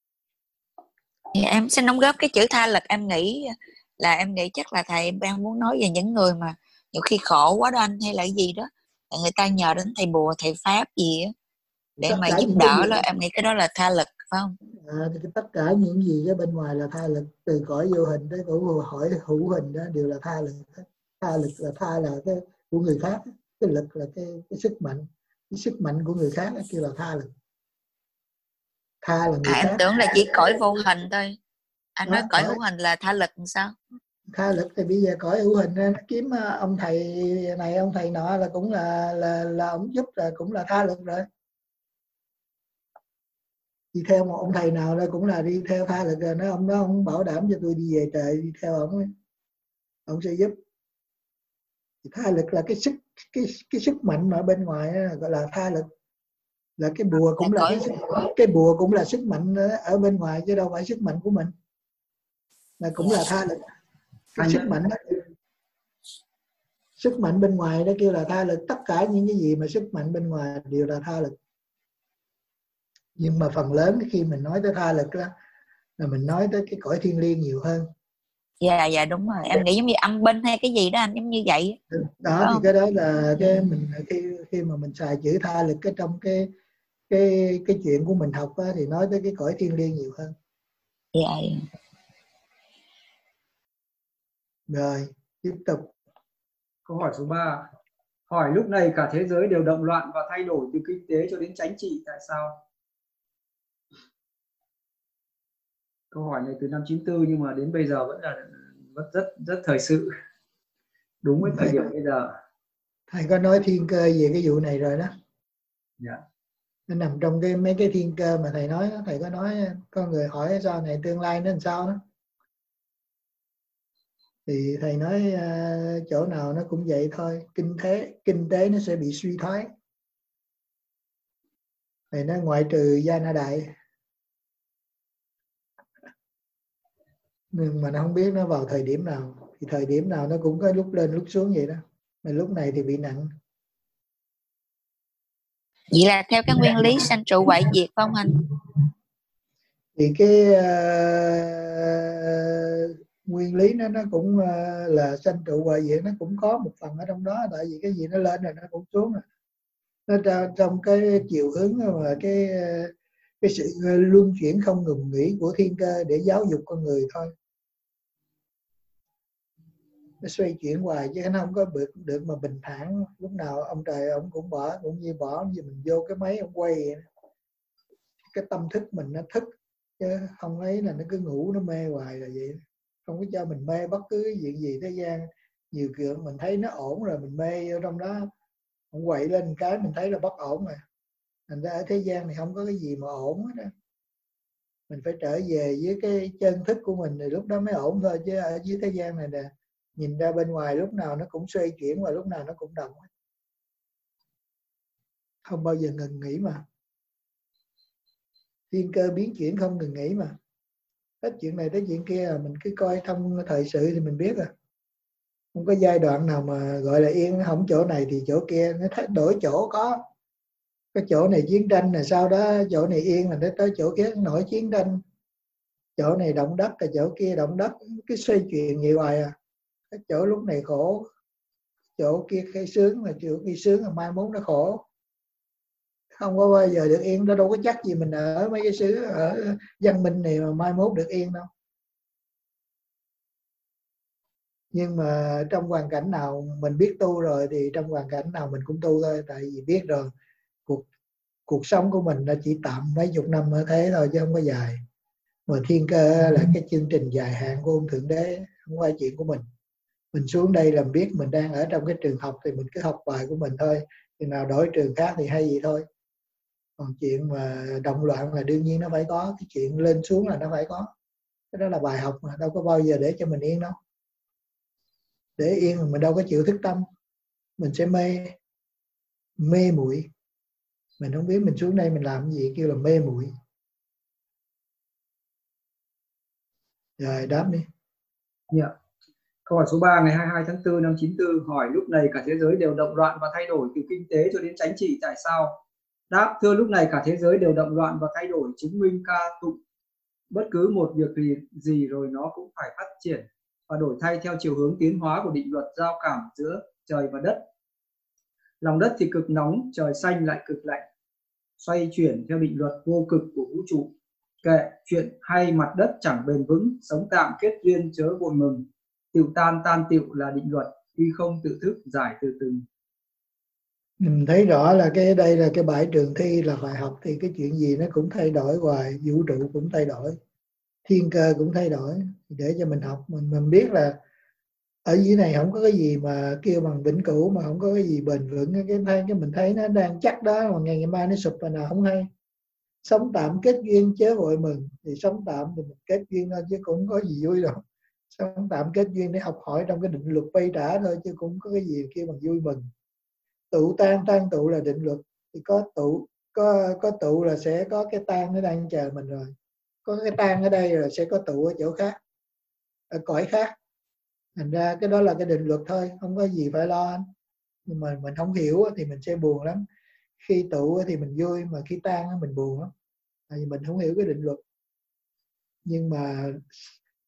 Em xin đóng góp cái chữ tha lực. Em nghĩ chắc là thầy đang muốn nói về những người mà nhiều khi khổ quá đó anh, hay là cái gì đó, người ta nhờ đến thầy bùa, thầy pháp gì á để Tất mà cả giúp đỡ đó. Em nghĩ cái đó là tha lực, phải không? Thì tất cả những gì ở bên ngoài là tha lực, từ cõi vô hình tới cõi hỏi hữu hình đó đều là tha lực. Tha lực là tha là cái của người khác, cái lực là cái sức mạnh, cái sức mạnh của người khác kêu là tha lực. Tha là người khác. Em tưởng là chỉ cõi vô hình thôi. Anh nói cõi hữu hình là tha lực làm sao? Tha lực thì bây giờ cõi hữu hình nó kiếm ông thầy này ông thầy nọ là cũng là ông giúp, là cũng là tha lực rồi. Đi theo một ông thầy nào là cũng là đi theo tha lực rồi. Nói ông đó ông bảo đảm cho tôi đi về trời, đi theo ông sẽ giúp. Thì tha lực là cái sức mạnh mà bên ngoài đó, gọi là tha lực. Là cái bùa cũng là cái bùa cũng là sức mạnh ở bên ngoài chứ đâu phải sức mạnh của mình, là cũng là tha lực. Cái sức mạnh đó, sức mạnh bên ngoài đó kêu là tha lực. Tất cả những cái gì mà sức mạnh bên ngoài đều là tha lực. Nhưng mà phần lớn khi mình nói tới tha lực đó là mình nói tới cái cõi thiên liêng nhiều hơn. Dạ đúng rồi, em nghĩ giống như âm binh hay cái gì đó anh, giống như vậy đó. Thì cái đó là cái mình khi mà mình xài chữ tha lực cái trong cái chuyện của mình học á, thì nói tới cái cõi thiên liêng nhiều hơn. Dạ. Rồi tiếp tục. Câu hỏi số 3. Hỏi lúc này cả thế giới đều động loạn và thay đổi từ kinh tế cho đến chính trị, tại sao? Câu hỏi này từ năm 94 nhưng mà đến bây giờ vẫn rất thời sự, đúng với thời điểm bây giờ. Thầy có nói thiên cơ về cái vụ này rồi đó. Dạ. Nó nằm trong mấy cái thiên cơ mà thầy nói đó. Thầy có nói con người hỏi sau này tương lai nó làm sao đó. Thì thầy nói chỗ nào nó cũng vậy thôi, kinh tế nó sẽ bị suy thoái. Thầy nói ngoại trừ Gia Na Đại, nhưng mà nó không biết nó vào thời điểm nào. Thì thời điểm nào nó cũng có lúc lên lúc xuống vậy đó. Mà lúc này thì bị nặng. Vậy là theo cái nguyên lý sanh trụ hoại diệt phải không anh? Thì cái nguyên lý nó cũng là sanh trụ hoại diệt, nó cũng có một phần ở trong đó. Tại vì cái gì nó lên rồi nó cũng xuống rồi. Nó trong cái chiều hướng mà cái sự luân chuyển không ngừng nghỉ của thiên cơ để giáo dục con người thôi. Nó xoay chuyển hoài chứ nó không có được mà bình thản. Lúc nào ông trời ông cũng bỏ, cũng như mình vô cái máy ông quay vậy. Cái tâm thức mình nó thức chứ không ấy là nó cứ ngủ nó mê hoài là vậy. Không có cho mình mê bất cứ chuyện gì thế gian. Nhiều chuyện mình thấy nó ổn rồi mình mê vô trong đó, ông quậy lên cái mình thấy là bất ổn rồi. Thành ra ở thế gian này không có cái gì mà ổn hết đó. Mình phải trở về với cái chân thức của mình thì lúc đó mới ổn thôi. Chứ ở dưới thế gian này nè, nhìn ra bên ngoài lúc nào nó cũng xoay chuyển và lúc nào nó cũng động, không bao giờ ngừng nghỉ mà. Thiên cơ biến chuyển không ngừng nghỉ mà. Hết chuyện này tới chuyện kia là mình cứ coi thông thời sự thì mình biết rồi. Không có giai đoạn nào mà gọi là yên, không chỗ này thì chỗ kia, nó đổi chỗ có. Cái chỗ này chiến tranh là sau đó chỗ này yên là nó tới chỗ kia nổi chiến tranh. Chỗ này động đất là chỗ kia động đất, cái xoay chuyển nhiều hoài à. Cái chỗ lúc này khổ, chỗ kia cái sướng là chỗ kia sướng, là mai mốt nó khổ. Không có bao giờ được yên, nó đâu có chắc gì mình ở mấy cái xứ ở văn minh này mà mai mốt được yên đâu. Nhưng mà trong hoàn cảnh nào mình biết tu rồi thì trong hoàn cảnh nào mình cũng tu thôi. Tại vì biết rồi cuộc sống của mình nó chỉ tạm mấy chục năm ở thế thôi chứ không có dài. Mà thiên cơ là cái chương trình dài hạn của ông Thượng Đế, không phải chuyện của mình. Mình xuống đây làm biết mình đang ở trong cái trường học thì mình cứ học bài của mình thôi. Khi nào đổi trường khác thì hay gì thôi. Còn chuyện mà động loạn là đương nhiên nó phải có. Cái chuyện lên xuống là nó phải có. Cái đó là bài học mà đâu có bao giờ để cho mình yên đâu. Để yên mà mình đâu có chịu thức tâm. Mình sẽ mê muội. Mình không biết mình xuống đây mình làm cái gì, kêu là mê muội. Rồi đáp đi. Yeah. Câu hỏi số 3 ngày 22 tháng 4 năm 94 hỏi lúc này cả thế giới đều động loạn và thay đổi từ kinh tế cho đến chính trị, tại sao? Đáp: thưa, lúc này cả thế giới đều động loạn và thay đổi, chứng minh ca tụng bất cứ một việc gì rồi nó cũng phải phát triển và đổi thay theo chiều hướng tiến hóa của định luật giao cảm giữa trời và đất. Lòng đất thì cực nóng, trời xanh lại cực lạnh, xoay chuyển theo định luật vô cực của vũ trụ. Kệ chuyện hay mặt đất chẳng bền vững, sống tạm kết duyên chớ vội mừng, tựu tan tan tựu là định luật, tuy không tự thức giải từ từng. Mình thấy rõ là đây là cái bãi trường thi là phải học, thì cái chuyện gì nó cũng thay đổi hoài, vũ trụ cũng thay đổi, thiên cơ cũng thay đổi, để cho mình học mình biết là ở dưới này không có cái gì mà kêu bằng vĩnh cửu, mà không có cái gì bền vững. Cái mình thấy nó đang chắc đó, mà ngày mai nó sụp mà nào không hay. Sống tạm kết duyên chớ vội mừng, thì sống tạm thì mình kết duyên thôi chứ cũng không có gì vui đâu. Sống tạm kết duyên để học hỏi trong cái định luật vay trả thôi chứ cũng có cái gì kêu bằng vui mừng. Tụ tan tan tụ là định luật, thì có tụ là sẽ có cái tan nó đang chờ mình rồi. Có cái tan ở đây rồi sẽ có tụ ở chỗ khác, ở cõi khác. Thành ra cái đó là cái định luật thôi, không có gì phải lo anh. Nhưng mà mình không hiểu thì mình sẽ buồn lắm. Khi tụ thì mình vui, mà khi tan mình buồn lắm. Tại vì mình không hiểu cái định luật. Nhưng mà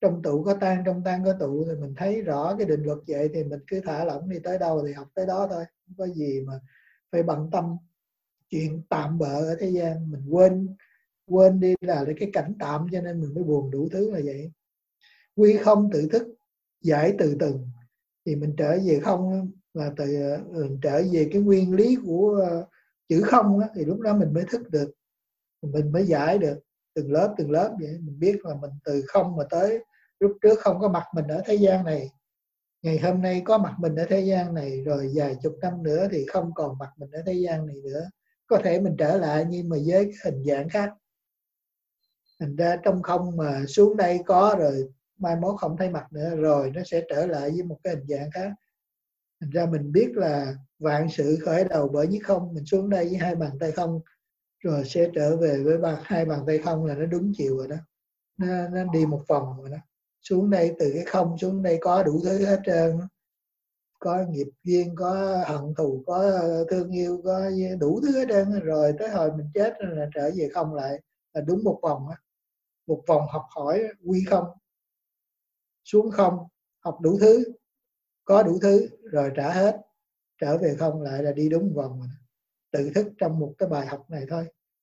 trong tụ có tan, trong tan có tụ, thì mình thấy rõ cái định luật vậy thì mình cứ thả lỏng đi, tới đâu thì học tới đó thôi, không có gì mà phải bận tâm chuyện tạm bợ ở thế gian. Mình quên đi là cái cảnh tạm, cho nên mình mới buồn đủ thứ là vậy. Quy không tự thức, giải từ từng, thì mình trở về không là trở về cái nguyên lý của chữ không á, thì lúc đó mình mới thức được, mình mới giải được từng lớp vậy. Mình biết là mình từ không mà tới lúc trước không có mặt mình ở thế gian này, ngày hôm nay có mặt mình ở thế gian này, rồi vài chục năm nữa thì không còn mặt mình ở thế gian này nữa. Có thể mình trở lại nhưng mà với cái hình dạng khác. Thành ra trong không mà xuống đây có rồi, mai mốt không thấy mặt nữa, rồi nó sẽ trở lại với một cái hình dạng khác. Thành ra mình biết là vạn sự khởi đầu bởi nhất không. Mình xuống đây với hai bàn tay không, rồi sẽ trở về với hai bàn tay không, là nó đúng chiều rồi đó. Nó đi một vòng rồi đó. Xuống đây từ cái không xuống đây có đủ thứ hết trơn. Có nghiệp duyên, có hận thù, có thương yêu, có đủ thứ hết trơn. Rồi tới hồi mình chết là trở về không lại, là đúng một vòng á. Một vòng học hỏi quy không, xuống không, học đủ thứ, có đủ thứ, rồi trả hết, trở về không lại, là đi đúng một vòng rồi. Tự thức trong một cái bài học này thôi.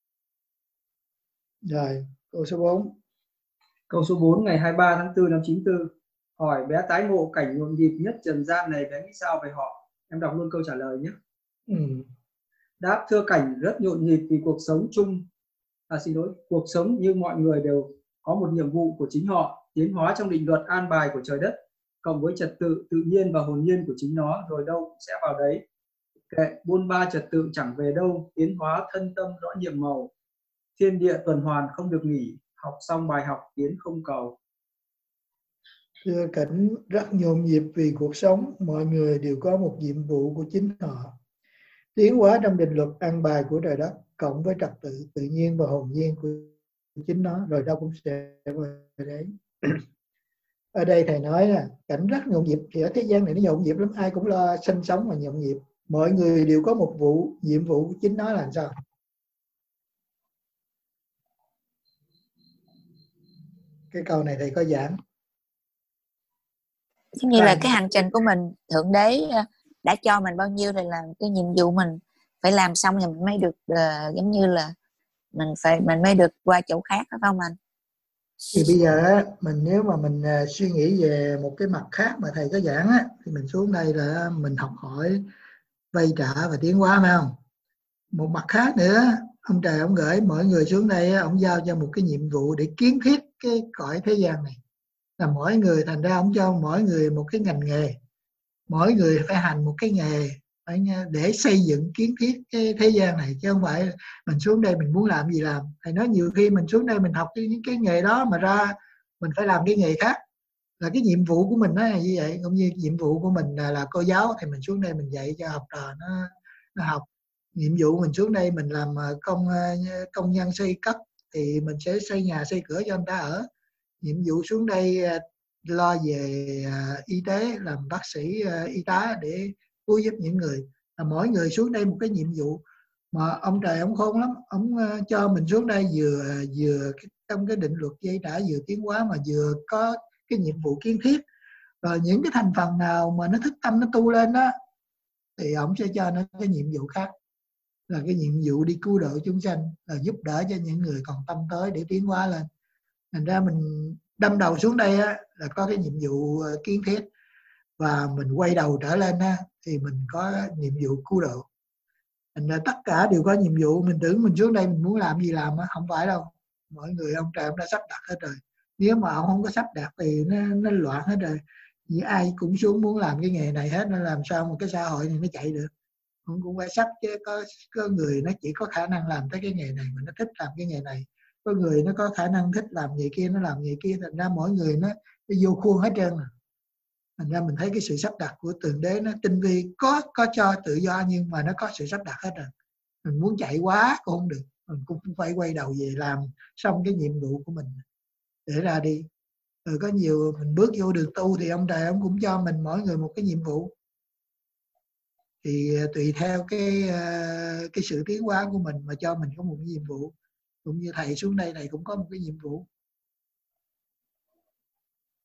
Rồi, câu số 4. Câu số 4 ngày 23 tháng 4 năm 94. Hỏi bé tái ngộ cảnh nhộn nhịp nhất trần gian này, bé nghĩ sao về họ? Em đọc luôn câu trả lời nhé. Đáp: thưa cảnh rất nhộn nhịp vì cuộc sống chung, cuộc sống như mọi người đều có một nhiệm vụ của chính họ, tiến hóa trong định luật an bài của trời đất, cộng với trật tự tự nhiên và hồn nhiên của chính nó, rồi đâu sẽ vào đấy. Kệ buôn ba trật tự chẳng về đâu, tiến hóa thân tâm rõ nhiệm màu, thiên địa tuần hoàn không được nghỉ, học xong bài học tiến không cầu. Thưa cảnh rất nhộn nhịp vì cuộc sống, mọi người đều có một nhiệm vụ của chính họ, tiến hóa trong định luật an bài của trời đất, cộng với trật tự tự nhiên và hồn nhiên của chính nó, rồi đâu cũng sẽ vào đấy. Ở đây thầy nói là cảnh rất nhộn nhịp, thì ở thế gian này nó nhộn nhịp lắm, ai cũng lo sinh sống mà nhộn nhịp. Mọi người đều có một nhiệm vụ của chính nó là sao? Cái câu này thầy có giảng. Giống như là cái hành trình của mình, Thượng Đế đã cho mình bao nhiêu rồi, là cái nhiệm vụ mình phải làm xong thì mình mới được giống như là mình mới được qua chỗ khác, phải không anh? Thì bây giờ nếu mà mình suy nghĩ về một cái mặt khác mà thầy có giảng á, thì mình xuống đây là mình học hỏi, vay trả và tiến hóa, phải không? Một mặt khác nữa, ông trời ông gửi mỗi người xuống đây, ông giao cho một cái nhiệm vụ để kiến thiết cái cõi thế gian này. Là mỗi người, thành ra ông cho mỗi người một cái ngành nghề, mỗi người phải hành một cái nghề để xây dựng kiến thiết cái thế gian này, chứ không phải mình xuống đây mình muốn làm gì làm. Thầy nói nhiều khi mình xuống đây mình học những cái nghề đó mà ra mình phải làm cái nghề khác, là cái nhiệm vụ của mình nó là như vậy. Cũng như nhiệm vụ của mình là cô giáo, thì mình xuống đây mình dạy cho học trò nó học. Nhiệm vụ mình xuống đây mình làm công nhân xây cất, thì mình sẽ xây nhà xây cửa cho người ta ở. Nhiệm vụ xuống đây lo về y tế, làm bác sĩ y tá để cứu giúp những người. Là mỗi người xuống đây một cái nhiệm vụ, mà ông trời ông khôn lắm, ông cho mình xuống đây vừa trong cái định luật dây trả, vừa tiến hóa mà vừa có cái nhiệm vụ kiến thiết. Rồi những cái thành phần nào mà nó thức tâm nó tu lên đó, thì ông sẽ cho nó cái nhiệm vụ khác, là cái nhiệm vụ đi cứu độ chúng sanh, là giúp đỡ cho những người còn tâm tới để tiến hóa lên. Thành ra mình đâm đầu xuống đây á, là có cái nhiệm vụ kiến thiết, và mình quay đầu trở lên á, thì mình có nhiệm vụ cứu độ. Thành ra tất cả đều có nhiệm vụ. Mình tưởng mình xuống đây mình muốn làm gì làm á, không phải đâu. Mọi người ông trời ông đã sắp đặt hết rồi. Nếu mà ông không có sắp đặt thì nó loạn hết rồi. Vì ai cũng xuống muốn làm cái nghề này hết, nó làm sao một cái xã hội này nó chạy được. Ông cũng phải sắp chứ, có người nó chỉ có khả năng làm tới cái nghề này mà nó thích làm cái nghề này, có người nó có khả năng thích làm nghề kia nó làm nghề kia. Thành ra mỗi người nó vô khuôn hết trơn rồi. Thành ra mình thấy cái sự sắp đặt của Thượng Đế nó tinh vi, có cho tự do nhưng mà nó có sự sắp đặt hết rồi. Mình muốn chạy quá cũng không được, mình cũng phải quay đầu về làm xong cái nhiệm vụ của mình để ra đi. Rồi có nhiều mình bước vô đường tu thì ông trời ông cũng cho mình mỗi người một cái nhiệm vụ, thì tùy theo cái sự tiến hóa của mình mà cho mình có một cái nhiệm vụ. Cũng như thầy xuống đây, thầy cũng có một cái nhiệm vụ.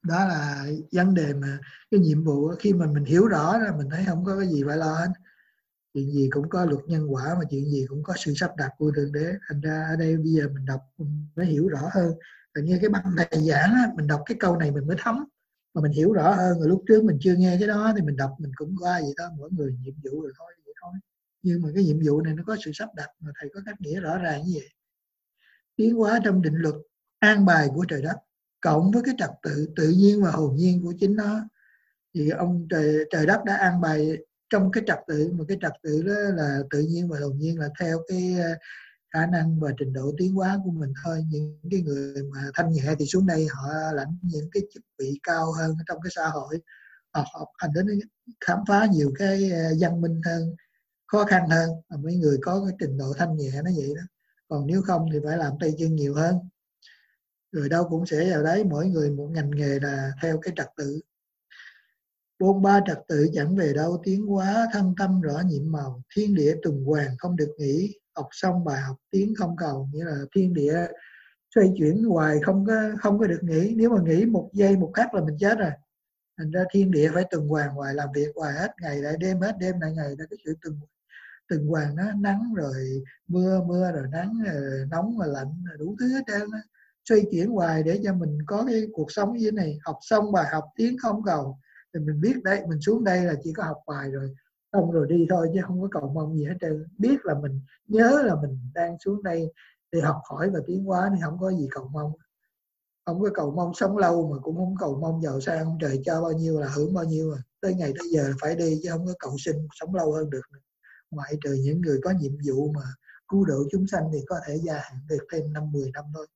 Đó là vấn đề mà cái nhiệm vụ khi mà mình hiểu rõ là mình thấy không có cái gì phải lo hết. Chuyện gì cũng có luật nhân quả, mà chuyện gì cũng có sự sắp đặt của Thượng Đế. Thành ra ở đây bây giờ mình đọc mình mới hiểu rõ hơn. Và như cái băng thầy giảng á, mình đọc cái câu này mình mới thấm, mà mình hiểu rõ hơn. Rồi lúc trước mình chưa nghe cái đó thì mình đọc mình cũng qua vậy đó, mỗi người nhiệm vụ rồi thôi vậy thôi. Nhưng mà cái nhiệm vụ này nó có sự sắp đặt, mà thầy có cách nghĩa rõ ràng như vậy. Tiến hóa trong định luật an bài của trời đất cộng với cái trật tự tự nhiên và hồn nhiên của chính nó, thì ông trời đất đã an bài trong cái trật tự, mà cái trật tự đó là tự nhiên và hồn nhiên, là theo cái khả năng và trình độ tiến hóa của mình thôi. Những cái người mà thanh nhẹ thì xuống đây họ lãnh những cái chức vị cao hơn trong cái xã hội, họ học hành đến khám phá nhiều cái văn minh hơn, khó khăn hơn. Mà mấy người có cái trình độ thanh nhẹ nó vậy đó. Còn nếu không thì phải làm tay chân nhiều hơn. Rồi đâu cũng sẽ vào đấy, mỗi người một ngành nghề là theo cái trật tự. 43 trật tự chẳng về đâu, tiến hóa thân tâm rõ nhiệm màu, thiên địa tuần hoàn không được nghỉ, học xong bài học tiến không cầu. Nghĩa là thiên địa xoay chuyển hoài không có được nghỉ. Nếu mà nghỉ một giây một khắc là mình chết rồi. Thành ra thiên địa phải tuần hoàn hoài, làm việc hoài, hết ngày lại đêm, hết đêm lại ngày. Đó, cái sự tuần hoàn nó nắng rồi mưa rồi nắng rồi nóng rồi lạnh rồi đủ thứ hết trơn á, xoay chuyển hoài để cho mình có cái cuộc sống như thế này. Học xong bài học tiến không cầu, thì mình biết đấy, mình xuống đây là chỉ có học bài rồi xong rồi đi thôi, chứ không có cầu mong gì hết trơn. Biết là mình nhớ là mình đang xuống đây để học hỏi và tiến hóa, thì không có gì cầu mong. Không có cầu mong sống lâu, mà cũng không cầu mong giàu sang, ông trời cho bao nhiêu là hưởng bao nhiêu. Tới ngày tới giờ phải đi, chứ không có cầu xin sống lâu hơn được. Ngoại trừ những người có nhiệm vụ mà cứu độ chúng sanh thì có thể gia hạn được thêm 5-10 năm thôi.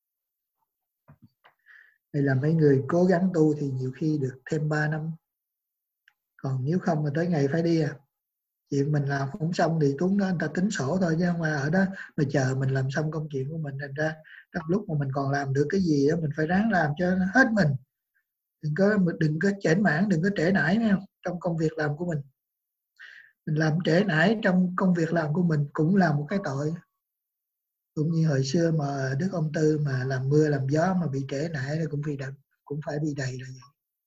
Đây là mấy người cố gắng tu thì nhiều khi được thêm 3 năm. Còn nếu không mà tới ngày phải đi à. Chuyện mình làm không xong thì Tuấn đó người ta tính sổ thôi, chứ không phải ở đó mà chờ mình làm xong công chuyện của mình. Thành ra trong lúc mà mình còn làm được cái gì đó, mình phải ráng làm cho hết mình. Đừng có chểnh mảng, đừng có trễ nải trong công việc làm của mình. Mình làm trễ nải trong công việc làm của mình cũng là một cái tội. Cũng như hồi xưa mà Đức Ông Tư mà làm mưa làm gió mà bị trễ nải thì cũng phải bị đầy rồi.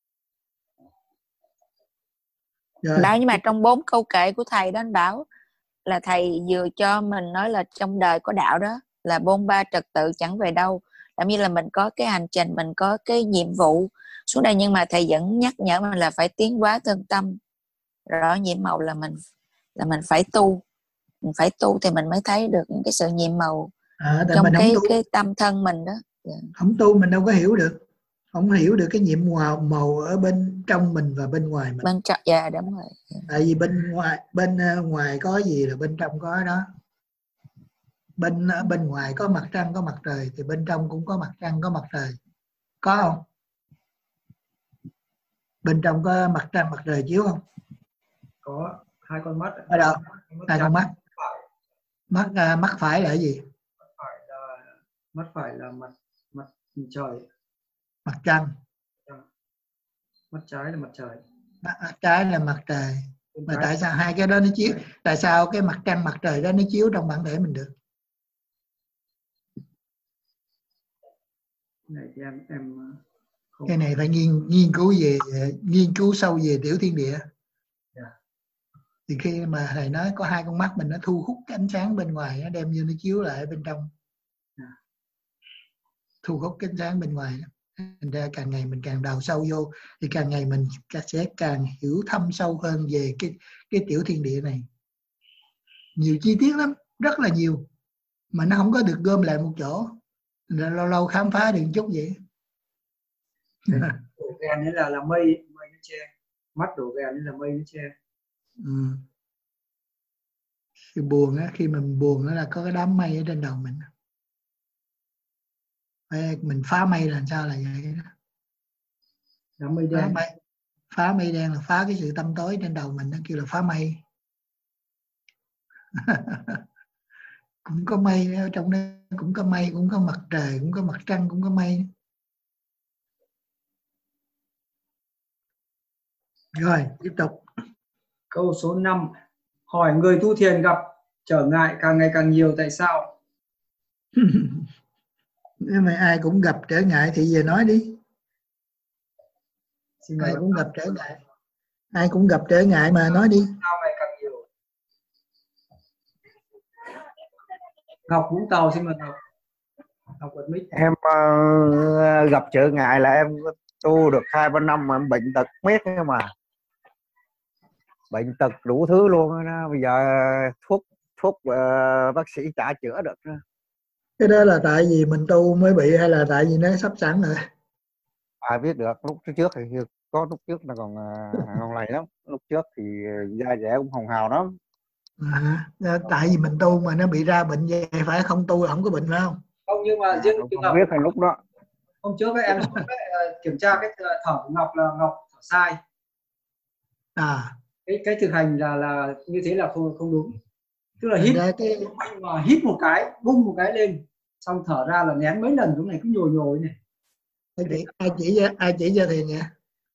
Đó, nhưng mà trong 4 câu kệ của thầy đó, anh Bảo là thầy vừa cho mình nói là trong đời có đạo đó là 43 trật tự chẳng về đâu, làm như là mình có cái hành trình, mình có cái nhiệm vụ xuống đây, nhưng mà thầy vẫn nhắc nhở mình là phải tiến hóa thân tâm rõ nhiệm màu, là mình phải tu. Mình phải tu thì mình mới thấy được những cái sự nhiệm màu trong cái tâm thân mình đó. Không tu mình đâu có hiểu được. Không hiểu được cái nhiệm màu ở bên trong mình và bên ngoài mình. Bên trong, dạ đúng rồi. Tại vì bên ngoài có gì là bên trong có đó. Bên ngoài có mặt trăng có mặt trời, thì bên trong cũng có mặt trăng có mặt trời. Có không? Bên trong có mặt trăng mặt trời chiếu không? Có 2 con mắt. Ở đâu? 2 con mắt. Mắt phải là cái gì? Mắt phải là mặt trời. Mặt trăng. Mắt trái là mặt trời. Mắt trái là mặt trời. Mà tại sao hai cái đó nó chiếu? Tại sao cái mặt trăng mặt trời đó nó chiếu trong bản thể mình được? Này thì em không... Cái này phải nghiên cứu sâu về tiểu thiên địa. Thì khi mà thầy nói có 2 con mắt mình, nó thu hút cái ánh sáng bên ngoài, nó đem vô nó chiếu lại bên trong. Thu hút cái ánh sáng bên ngoài. Thành ra càng ngày mình càng đào sâu vô thì càng ngày mình sẽ càng hiểu thâm sâu hơn về cái tiểu thiên địa này. Nhiều chi tiết lắm, rất là nhiều, mà nó không có được gom lại một chỗ. Thành ra lâu lâu khám phá được một chút vậy. Đổ ghen ấy là mây nó che. Mắt đổ ghen ấy là mây nó che. Khi buồn á, khi mình buồn đó là có cái đám mây ở trên đầu mình. Mình phá mây là sao là vậy đó. Đám mây đen. Phá mây đen là phá cái sự tâm tối trên đầu mình, nó kêu là phá mây. Cũng có mây ở trong đó, cũng có mây, cũng có mặt trời, cũng có mặt trăng, cũng có mây. Rồi, tiếp tục. Câu số 5. Hỏi người tu thiền gặp trở ngại càng ngày càng nhiều, tại sao? Nếu mà ai cũng gặp trở ngại thì giờ nói đi. Ai cũng gặp trở ngại, ai cũng gặp trở ngại mà nói đi. Sao ngày càng nhiều. Ngọc Vũng Tàu xin mời Ngọc. Ngọc bật mic. Em gặp trở ngại là em tu được 2-3 năm mà em bệnh tật miết mà, bệnh tật đủ thứ luôn đó. Bây giờ thuốc bác sĩ chả chữa được nữa. Cái đó là tại vì mình tu mới bị hay là tại vì nó sắp sẵn rồi? Ai biết được. Lúc trước thì có lúc trước là còn ngon lành lắm, lúc trước thì da dẻ cũng hồng hào lắm. Tại vì mình tu mà nó bị ra bệnh vậy, phải không tu là không có bệnh phải không? Không, nhưng mà riêng trường hợp biết là lúc đó hôm trước với em kiểm tra cái thở của Ngọc là Ngọc thở sai. Cái thực hành là như thế là không đúng. Tức là hít mà hít một cái, bung một cái lên, xong thở ra là nén mấy lần, chỗ này cứ nhồi nhồi này. Ai chỉ cho thì nhỉ?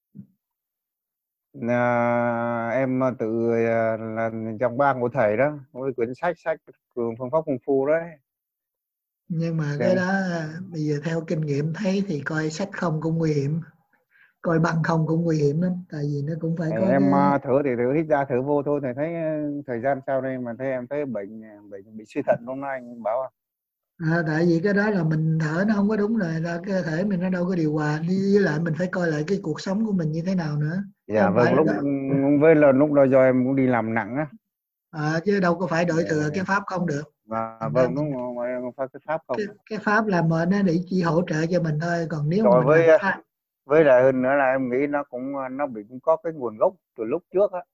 Em tự là trong ban của thầy đó, một quyển sách Cường Phương Pháp Công Phu đấy. Nhưng mà cái đó bây giờ theo kinh nghiệm thấy thì coi sách không cũng nguy hiểm, coi băng không cũng nguy hiểm lắm, tại vì nó cũng phải có em thử hít ra thử vô thôi, thầy thấy thời gian sau đây mà em thấy bệnh bị suy thận hôm nay anh bảo tại vì cái đó là mình thở nó không có đúng rồi, là cơ thể mình nó đâu có điều hòa, với lại mình phải coi lại cái cuộc sống của mình như thế nào nữa. Dạ vâng, lúc đó do em cũng đi làm nặng á. Chứ đâu có phải đợi thừa cái pháp không được. Vâng, đúng rồi, em phải cái pháp không. Cái pháp là mệnh nó để chỉ hỗ trợ cho mình thôi, còn nếu rồi mà mình với lại hơn nữa là em nghĩ nó cũng có cái nguồn gốc từ lúc trước á.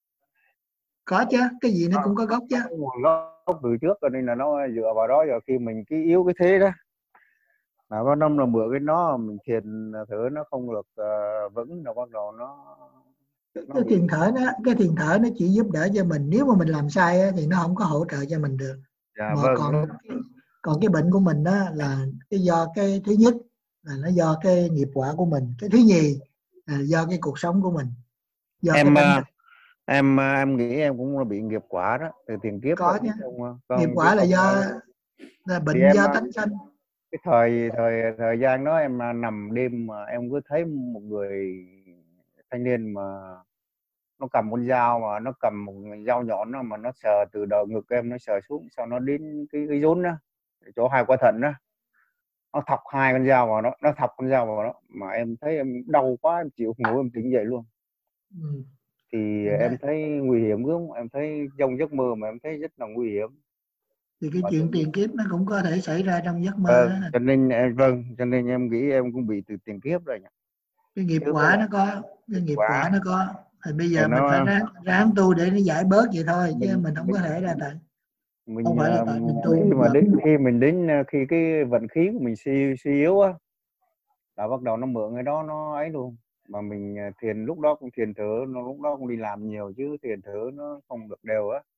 Có chứ, cái gì nó cũng có gốc chứ. Có nguồn gốc từ trước, cho nên là nó dựa vào đó, rồi khi mình cái yếu cái thế đó là bắt đầu là mượn cái nó mình thiền thử nó không được vững, rồi bắt đầu cái thiền thở nó chỉ giúp đỡ cho mình, nếu mà mình làm sai á, thì nó không có hỗ trợ cho mình được. Dạ, mà vâng. còn cái bệnh của mình đó là cái do cái thứ nhất là nó do cái nghiệp quả của mình, cái thứ nhì là do cái cuộc sống của mình, do em nghĩ em cũng bị nghiệp quả đó từ tiền kiếp. Có chứ. Nghiệp quả là do bệnh do tánh sanh. Cái thời gian đó em nằm đêm mà em cứ thấy một người thanh niên mà nó cầm con dao, mà nó cầm một dao nhọn đó, mà nó sờ từ đầu ngực em, nó sờ xuống, sau nó đến cái rốn đó, chỗ hai quả thận đó, nó thọc hai con dao vào nó thọc con dao vào đó, mà em thấy em đau quá, em chịu không nổi, em tỉnh dậy luôn. Thì em thấy nguy hiểm lắm, em thấy trong giấc mơ mà em thấy rất là nguy hiểm. Thì cái chuyện tiền kiếp nó cũng có thể xảy ra trong giấc mơ. Cho nên em nghĩ em cũng bị từ tiền kiếp rồi nhỉ. Cái nghiệp quả nó có, thì bây giờ mình phải ráng tu để nó giải bớt vậy thôi, chứ mình không có thể ra tại không phải là tại mình tu. Nhưng mà khi cái vận khí của mình suy yếu á, là bắt đầu nó mượn cái đó nó ấy luôn. Mà mình thiền lúc đó cũng thiền thử, lúc đó cũng đi làm nhiều chứ thiền thử nó không được đều á.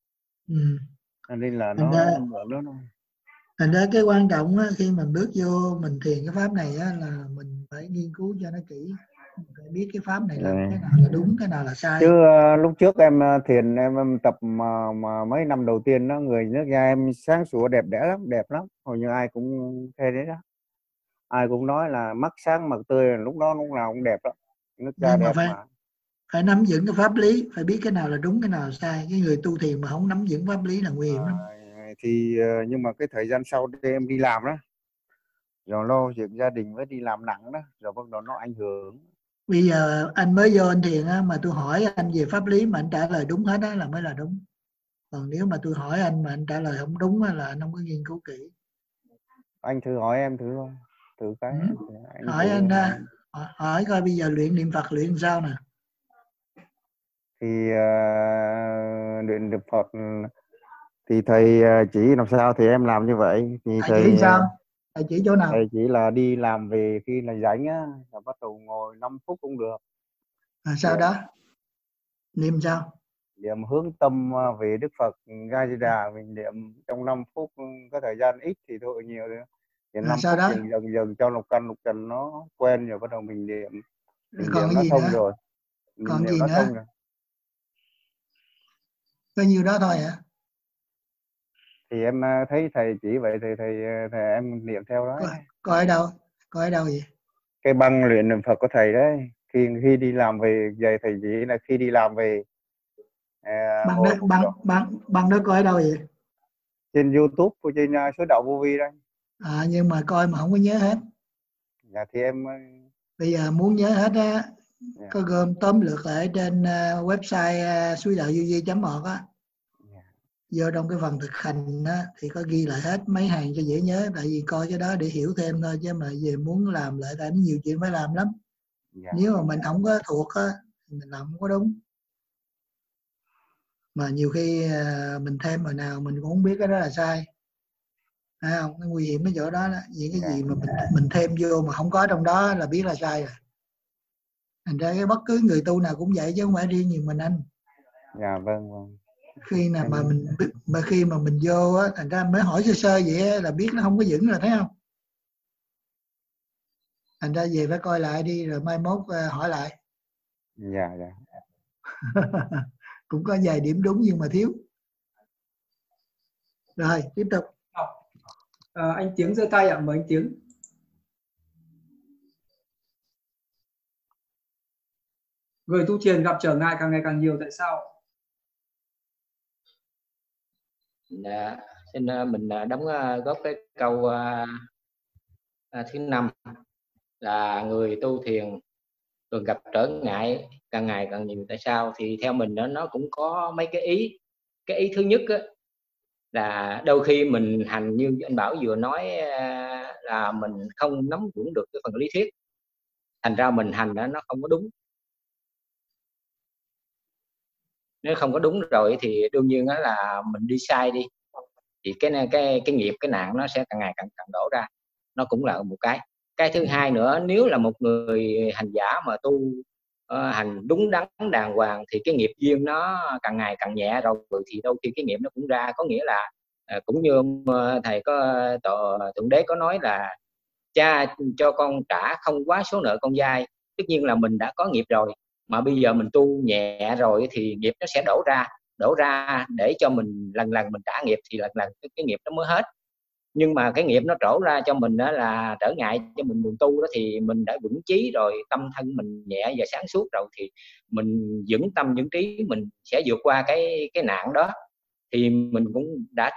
Nên là nó mượn đó. Thành ra cái quan trọng á, khi mình bước vô mình thiền cái pháp này á, là mình phải nghiên cứu cho nó kỹ, phải biết cái pháp này là cái nào là đúng, cái nào là sai. Chứ lúc trước em thiền em tập mà mấy năm đầu tiên đó, người nước da em sáng sủa đẹp đẽ lắm, đẹp lắm, hầu như ai cũng khen đấy đó, ai cũng nói là mắt sáng mặt tươi, lúc đó lúc nào cũng đẹp đó, nước da đẹp mà. Phải nắm vững cái pháp lý, phải biết cái nào là đúng, cái nào là sai. Cái người tu thiền mà không nắm vững pháp lý là nguy hiểm lắm. Thì nhưng mà cái thời gian sau đây em đi làm đó, rồi lo việc gia đình với đi làm nặng đó, rồi bắt đầu nó ảnh hưởng. Bây giờ anh mới vô anh thiền á, mà tôi hỏi anh về pháp lý mà anh trả lời đúng hết đó là mới là đúng. Còn nếu mà tôi hỏi anh mà anh trả lời không đúng là anh không có nghiên cứu kỹ. Anh thử hỏi em thử cái. Hỏi anh ra, hỏi coi bây giờ luyện niệm Phật luyện sao nè. Thì luyện niệm Phật thì thầy chỉ làm sao thì em làm như vậy. Thì thầy chỉ sao? Thầy chỉ chỗ nào? Thầy chỉ là đi làm về khi là rảnh á, là bắt đầu ngồi 5 phút cũng được. Sau đó niệm sao? Niệm hướng tâm về Đức Phật A Di Đà, mình niệm trong 5 phút, có thời gian ít thì thôi, nhiều nữa. Thì 5 phút đó? Dần cho lục căn nó quen rồi bắt đầu mình niệm. Mình còn niệm nó thông nữa? rồi. Còn gì nữa? Thông rồi. Có nhiêu đó thôi hả? Thì em thấy thầy chỉ vậy thì thầy em niệm theo đó. Coi ở đâu? Coi ở đâu vậy? Cái băng luyện niệm Phật của thầy đấy. khi đi làm về vậy thầy chỉ là khi đi làm về ngồi một chỗ Bằng đó coi ở đâu vậy? trên YouTube của trên số đạo vô vi đây. Nhưng mà coi mà không có nhớ hết. Dạ thì em Bây giờ muốn nhớ hết á, dạ. có gom tóm lược lại trên website suýdaovuvi.org á. Vô trong cái phần thực hành á, thì có ghi lại hết mấy hàng cho dễ nhớ, tại vì coi cái đó để hiểu thêm thôi, chứ mà về muốn làm lại tại nhiều chuyện phải làm lắm. Dạ. Nếu mà mình không có thuộc á, thì mình làm không có đúng. Mà nhiều khi mình thêm hồi nào mình cũng không biết cái đó là sai. Thấy không? Cái nguy hiểm cái chỗ đó, những cái gì mà mình thêm vô mà không có trong đó là biết là sai rồi. Thành ra cái bất cứ người tu nào cũng vậy chứ không phải riêng nhiều mình anh. Dạ vâng. Khi nào mà khi mà mình vô á, thành ra mới hỏi sơ sơ vậy á, là biết nó không có vững rồi, thấy không? Thành ra về phải coi lại đi rồi mai mốt hỏi lại. Dạ. Cũng có vài điểm đúng nhưng mà thiếu. Rồi tiếp tục. Anh Tiếng giơ tay ạ, mời anh Tiếng. Người tu thiền gặp trở ngại càng ngày càng nhiều, tại sao? Xin mình đóng góp cái câu thứ 5 là người tu thiền thường gặp trở ngại càng ngày càng nhiều, tại sao? Thì theo mình nó cũng có mấy cái ý. Cái ý thứ nhất á, là đôi khi mình hành như anh Bảo vừa nói là mình không nắm vững được cái phần lý thuyết, thành ra mình hành nó không có đúng. Nếu không có đúng rồi thì đương nhiên đó là mình đi sai đi, thì cái nghiệp, cái nạn nó sẽ càng ngày càng đổ ra. Nó cũng là một cái thứ hai nữa, nếu là một người hành giả mà tu hành đúng đắn đàng hoàng thì cái nghiệp duyên nó càng ngày càng nhẹ rồi, thì đôi khi cái nghiệp nó cũng ra. Có nghĩa là cũng như thầy Thượng Đế có nói là cha cho con trả không quá số nợ con dai. Tất nhiên là mình đã có nghiệp rồi, mà bây giờ mình tu nhẹ rồi thì nghiệp nó sẽ đổ ra để cho mình lần mình trả nghiệp, thì lần cái nghiệp nó mới hết. Nhưng mà cái nghiệp nó trổ ra cho mình đó là trở ngại cho mình tu đó, thì mình đã vững chí rồi, tâm thân mình nhẹ và sáng suốt rồi, thì mình vững tâm vững trí, mình sẽ vượt qua cái nạn đó, thì mình cũng đã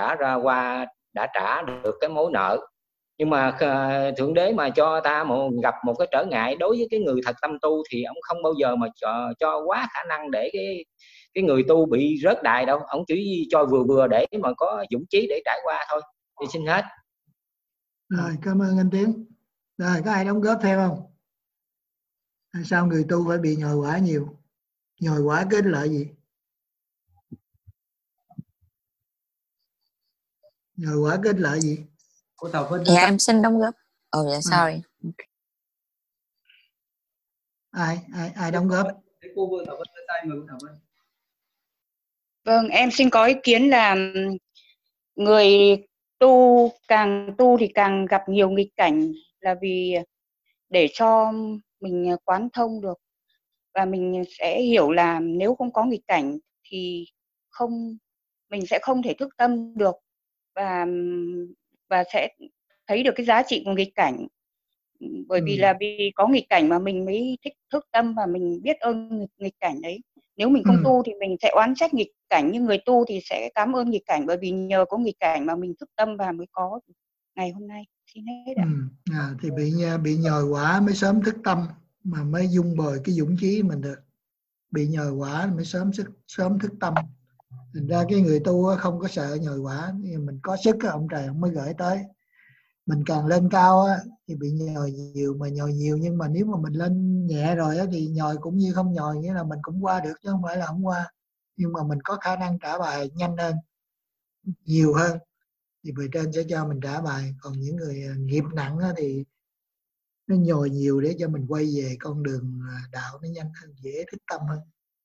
trả được cái mối nợ. Nhưng mà Thượng Đế mà cho ta gặp một cái trở ngại, đối với cái người thật tâm tu thì ông không bao giờ mà cho quá khả năng để cái người tu bị rớt đài đâu. Ông chỉ cho vừa để mà có dũng chí để trải qua thôi. Thì xin hết. Rồi, cảm ơn anh Tiến. Rồi, có ai đóng góp thêm không? Sao người tu phải bị nhồi quả nhiều? Nhồi quả kết lợi gì? Nhồi quả kết lợi gì? Cô Thảo Vân. Dạ em xin đóng góp. Dạ sorry. Ai đóng góp? Cô Thảo Vân giơ tay, mời cô Thảo Vân. Vâng, em xin có ý kiến là người tu thì càng gặp nhiều nghịch cảnh, là vì để cho mình quán thông được, và mình sẽ hiểu là nếu không có nghịch cảnh thì mình sẽ không thể thức tâm được, và sẽ thấy được cái giá trị của nghịch cảnh. Bởi vì là vì có nghịch cảnh mà mình mới thích thức tâm và mình biết ơn nghịch cảnh đấy. Nếu mình không tu thì mình sẽ oán trách nghịch cảnh, nhưng người tu thì sẽ cảm ơn nghịch cảnh, bởi vì nhờ có nghịch cảnh mà mình thức tâm và mới có ngày hôm nay. Xin hết ạ. Thì bị nhồi quả mới sớm thức tâm, mà mới dung bồi cái dũng chí mình được. Bị nhồi quả mới sớm thức tâm. Thành ra cái người tu không có sợ nhồi quả, mình có sức ông trời ông mới gửi tới. Mình càng lên cao thì bị nhồi nhiều, mà nhồi nhiều, nhưng mà nếu mà mình lên nhẹ rồi thì nhồi cũng như không nhồi, nghĩa là mình cũng qua được chứ không phải là không qua. Nhưng mà mình có khả năng trả bài nhanh hơn, nhiều hơn, thì bề trên sẽ cho mình trả bài. Còn những người nghiệp nặng thì nó nhồi nhiều để cho mình quay về con đường đạo nó nhanh hơn, dễ thức tâm hơn.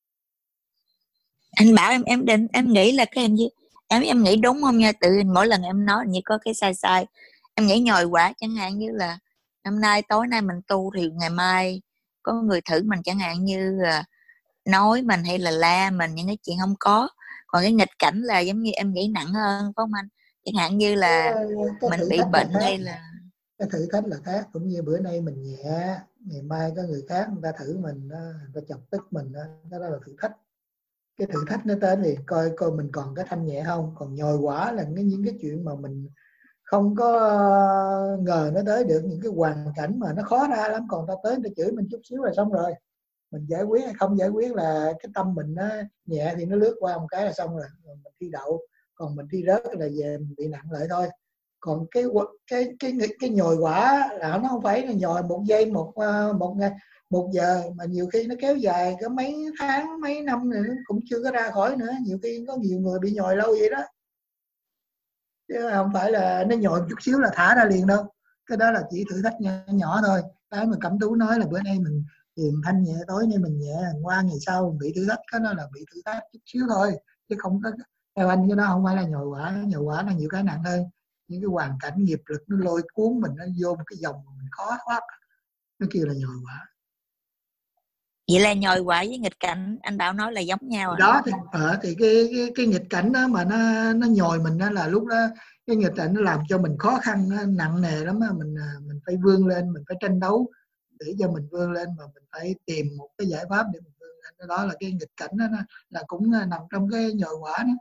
Anh bảo em nghĩ là cái em nghĩ đúng không nha? Tự mỗi lần em nói như có cái sai. Em nghĩ nhồi quả, chẳng hạn như là tối nay mình tu thì ngày mai có người thử mình, chẳng hạn như nói mình hay là la mình những cái chuyện không có. Còn cái nghịch cảnh là giống như em nghĩ nặng hơn, phải không anh? Chẳng hạn như là mình bị bệnh hay là Cái thử thách là khác, cũng như bữa nay mình nhẹ, ngày mai có người khác người ta thử mình, người ta chọc tức mình, đó là thử thách. Cái thử thách nó tới thì coi mình còn cái thanh nhẹ không. Còn nhồi quả là những cái chuyện mà mình không có ngờ nó tới được, những cái hoàn cảnh mà nó khó ra lắm, còn ta tới ta chửi mình chút xíu là xong rồi. Mình giải quyết hay không giải quyết là cái tâm mình nó nhẹ thì nó lướt qua một cái là xong rồi, mình thi đậu. Còn mình thi rớt là về mình bị nặng lại thôi. Còn cái nhồi quả là nó không phải là nhồi một giây một ngày một giờ, mà nhiều khi nó kéo dài có mấy tháng mấy năm rồi nó cũng chưa có ra khỏi nữa. Nhiều khi có nhiều người bị nhồi lâu vậy đó, chứ không phải là nó nhồi một chút xíu là thả ra liền đâu. Cái đó là chỉ thử thách nhỏ thôi. Cái mà Cẩm Tú nói là bữa nay mình thiền thanh nhẹ, tối nay mình nhẹ, qua ngày sau mình bị thử thách, cái đó là bị thử thách chút xíu thôi, chứ không có, theo anh cái đó không phải là nhồi quả. Nhồi quả là nhiều cái nặng hơn, những cái hoàn cảnh nghiệp lực nó lôi cuốn mình, nó vô một cái dòng mà mình khó thoát, nó kêu là nhồi quả. Vậy là nhồi quả với nghịch cảnh anh Bảo nói là giống nhau à? Đó thì cái nghịch cảnh đó mà nó nhồi mình đó là lúc đó cái nghịch cảnh nó làm cho mình khó khăn, nó nặng nề lắm. Mình phải vươn lên, mình phải tranh đấu để cho mình vươn lên, mà mình phải tìm một cái giải pháp để mình vươn lên. Đó là cái nghịch cảnh đó, là cũng nằm trong cái nhồi quả đó.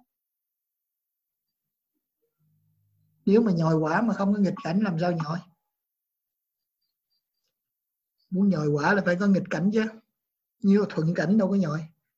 Nếu mà nhồi quả mà không có nghịch cảnh làm sao nhồi? Muốn nhồi quả là phải có nghịch cảnh chứ, như thuận cảnh đâu có nhồi.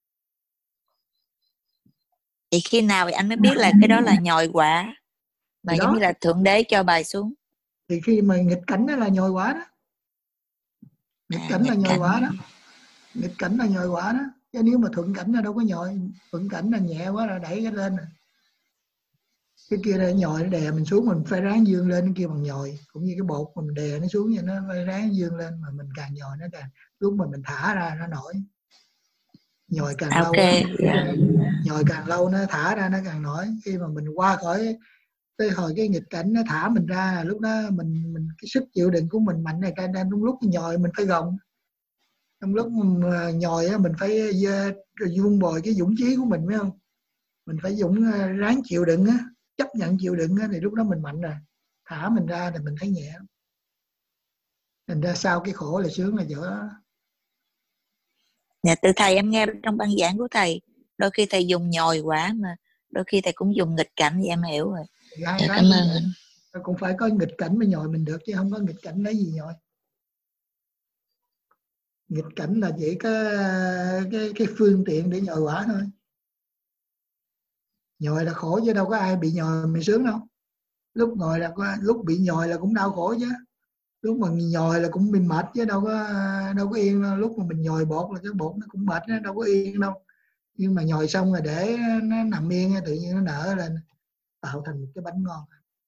Thì khi nào thì anh mới biết là cái đó là nhồi quả, mà giống như là Thượng Đế cho bài xuống? Thì khi mà nghịch cảnh đó là nhồi quả đó. Nghịch cảnh là nhồi quả đó. Nghịch cảnh là nhồi quả đó. Chứ nếu mà thuận cảnh là đâu có nhồi. Thuận cảnh là nhẹ quá là đẩy cái lên. Cái kia là nhồi, nó đè mình xuống, mình phải ráng dương lên, cái kia bằng nhồi. Cũng như cái bột mình đè nó xuống, vậy nó phải ráng dương lên, mà mình càng nhồi nó càng, lúc mà mình thả ra nó nổi. Nhồi càng lâu nhồi càng lâu nó thả ra nó càng nổi. Khi mà mình qua khỏi cái nghịch cảnh nó thả mình ra, lúc đó mình cái sức chịu đựng của mình mạnh này, nên trong lúc nhồi mình phải gồng. Trong lúc mình nhồi mình phải vun bồi cái dũng chí của mình, phải không? Mình phải ráng chịu đựng á, chấp nhận chịu đựng á, thì lúc đó mình mạnh rồi. Thả mình ra thì mình thấy nhẹ. Thành ra sau cái khổ là sướng là chỗ đó. Dạ, từ thầy em nghe trong băng giảng của thầy, đôi khi thầy dùng nhồi quả, mà đôi khi thầy cũng dùng nghịch cảnh, thì em hiểu rồi. Dạ, cảm ơn. Cũng phải có nghịch cảnh mới nhồi mình được, chứ không có nghịch cảnh lấy gì nhồi. Nghịch cảnh là chỉ cái phương tiện để nhồi quả thôi. Nhồi là khổ chứ đâu có ai bị nhồi mình sướng đâu. Lúc bị nhồi là cũng đau khổ chứ. Lúc mà nhồi là cũng bị mệt chứ đâu có yên đâu. Lúc mà mình nhồi bột là cái bột nó cũng mệt, nó đâu có yên đâu. Nhưng mà nhồi xong rồi để nó nằm yên, tự nhiên nó nở lên, tạo thành một cái bánh ngon.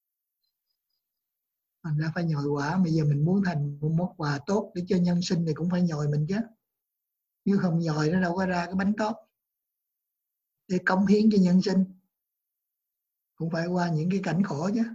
Mình ra phải nhồi quả. Bây giờ mình muốn thành một món quà tốt để cho nhân sinh thì cũng phải nhồi mình chứ. Nếu không nhồi nó đâu có ra cái bánh tốt để cống hiến cho nhân sinh. Cũng phải qua những cái cảnh khổ chứ.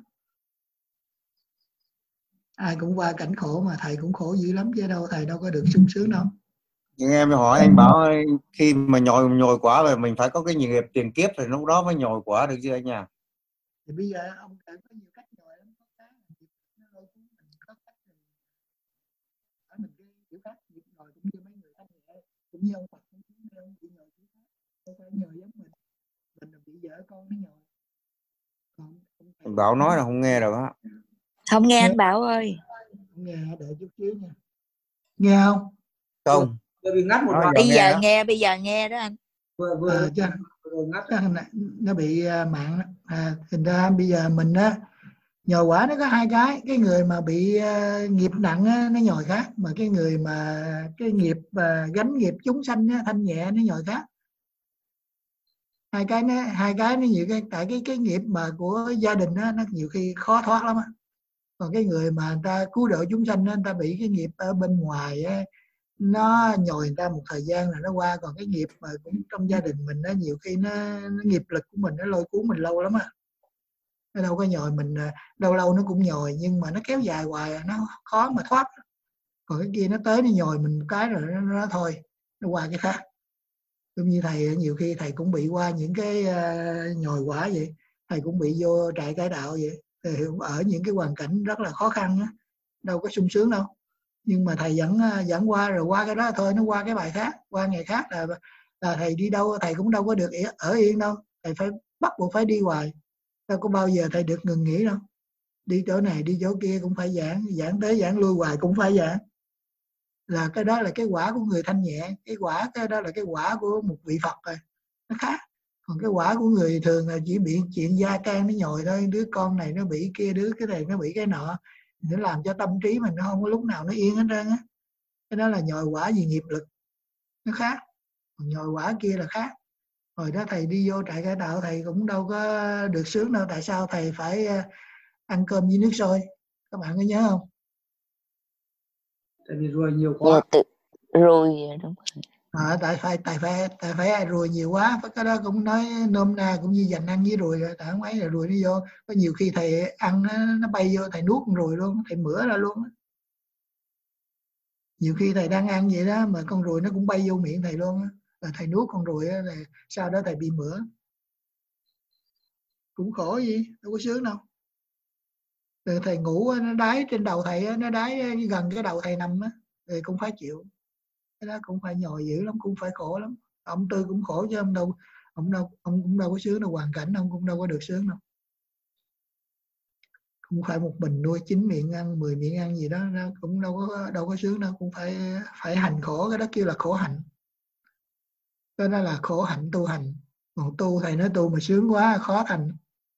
Ai cũng qua cảnh khổ, mà thầy cũng khổ dữ lắm chứ đâu, thầy đâu có được sung sướng đâu. Nhưng em hỏi anh Bảo ơi, khi mà nhồi quả rồi mình phải có cái nghiệp tiền kiếp thì lúc đó mới nhồi quả được chứ anh nha? Thì bây giờ ông có nhiều cách nhồi lắm, có cái nó lôi cuốn mình, có cách hỏi mình cái kiểu khác nhồi, cũng như mấy người thanh nhẹ, cũng như ông Phật cũng bị nhồi kiểu khác, không phải nhồi giống mình là bị vợ con nó nhồi. Anh Bảo nói là không nghe được á. Không nghe anh Bảo ơi. Không nghe, đợi chút xíu nha. Nghe không? Không. Bị ngắt một đoạn. Bây giờ nghe đó anh. Vừa ngắt. Nó bị mạng đó. Thành ra bây giờ mình á, nhồi quả nó có hai cái người mà bị nghiệp nặng á, nó nhồi khác, mà cái người mà cái nghiệp gánh nghiệp chúng sanh á, thanh nhẹ nó nhồi khác. Hai cái nó nhiều tại cái nghiệp mà của gia đình á, nó nhiều khi khó thoát lắm á. Còn cái người mà người ta cứu độ chúng sanh á, người ta bị cái nghiệp ở bên ngoài á, nó nhồi người ta một thời gian là nó qua. Còn cái nghiệp mà cũng trong gia đình mình á, nhiều khi nó nghiệp lực của mình nó lôi cuốn mình lâu lắm á. Nó đâu có nhồi mình, lâu lâu nó cũng nhồi, nhưng mà nó kéo dài hoài nó khó mà thoát. Còn cái kia nó tới nó nhồi mình một cái rồi nó thôi, nó qua cái khác. Giống như thầy, nhiều khi thầy cũng bị qua những cái nhồi quả vậy. Thầy cũng bị vô trại cải đạo vậy. Thầy ở những cái hoàn cảnh rất là khó khăn á. đâu có sung sướng đâu. Nhưng mà thầy dẫn qua rồi qua cái đó thôi, nó qua cái bài khác, qua ngày khác là thầy đi đâu thầy cũng đâu có được ở yên đâu, thầy phải bắt buộc phải đi hoài, đâu có bao giờ thầy được ngừng nghỉ đâu. Đi chỗ này đi chỗ kia cũng phải giảng tới giảng lui hoài cũng phải giảng. Là cái đó là cái quả của người thanh nhẹ, cái đó là cái quả của một vị Phật rồi, nó khác. Còn cái quả của người thường là chỉ bị chuyện gia can nó nhồi thôi, đứa con này nó bị kia, đứa cái này nó bị cái nọ, nó làm cho tâm trí mình nó không có lúc nào nó yên hết trơn á. Cái đó là nhồi quả vì nghiệp lực, nó khác. Còn nhồi quả kia là khác. Hồi đó thầy đi vô trại cải tạo thầy cũng đâu có được sướng đâu. Tại sao thầy phải ăn cơm với nước sôi? Các bạn có nhớ không? Tại vì ruồi nhiều quá. Ruồi đúng rồi. Tại phải ruồi nhiều quá. Cái đó cũng nói nôm na cũng như dành ăn với ruồi rồi. Tại không ấy là ruồi nó vô. Có nhiều khi thầy ăn nó bay vô thầy nuốt con ruồi luôn, thầy mửa ra luôn. Nhiều khi thầy đang ăn vậy đó mà con ruồi nó cũng bay vô miệng thầy luôn. Là thầy nuốt con ruồi đó, là sau đó thầy bị mửa. Cũng khổ gì, đâu có sướng đâu. Rồi thầy ngủ nó đái trên đầu thầy, nó đái gần cái đầu thầy nằm á, rồi cũng phải chịu. Cái đó cũng phải nhồi dữ lắm, cũng phải khổ lắm. Ông Tư cũng khổ chứ ông cũng đâu có sướng đâu, hoàn cảnh ông cũng đâu có được sướng đâu. Không phải một mình nuôi 9 miệng ăn, 10 miệng ăn gì đó, nó cũng đâu có sướng đâu, cũng phải hành khổ, cái đó kêu là khổ hạnh. Cái đó là khổ hạnh tu hành. Còn tu thầy nói tu mà sướng quá khó thành.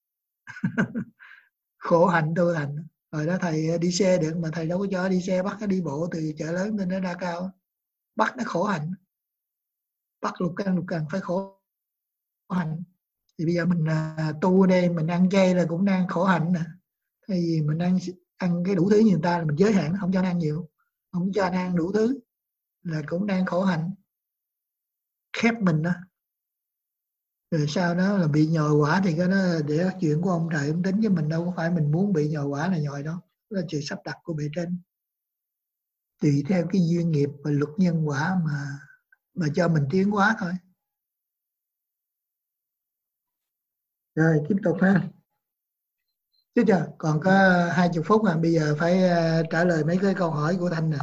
Khổ hạnh tu thành. Rồi đó thầy đi xe được mà thầy đâu có cho đi xe, bắt nó đi bộ từ chợ lớn lên đến Đa Cao, bắt nó khổ hạnh, bắt lục căn phải khổ hạnh. Thì bây giờ mình tu ở đây mình ăn chay là cũng đang khổ hạnh nè. Thay vì mình ăn cái đủ thứ như người ta là mình giới hạn, không cho ăn nhiều, không cho ăn đủ thứ là cũng đang khổ hạnh, khép mình đó. Rồi sau đó là bị nhồi quả thì cái đó để chuyện của ông trời ông tính, chứ mình đâu có phải mình muốn bị nhồi quả là nhồi đâu. Đó là sự sắp đặt của bề trên, tùy theo cái duyên nghiệp và luật nhân quả mà cho mình tiến hóa thôi. Rồi tiếp tục ha. Chứ chưa, còn có 20 phút mà bây giờ phải trả lời mấy cái câu hỏi của Thanh nè.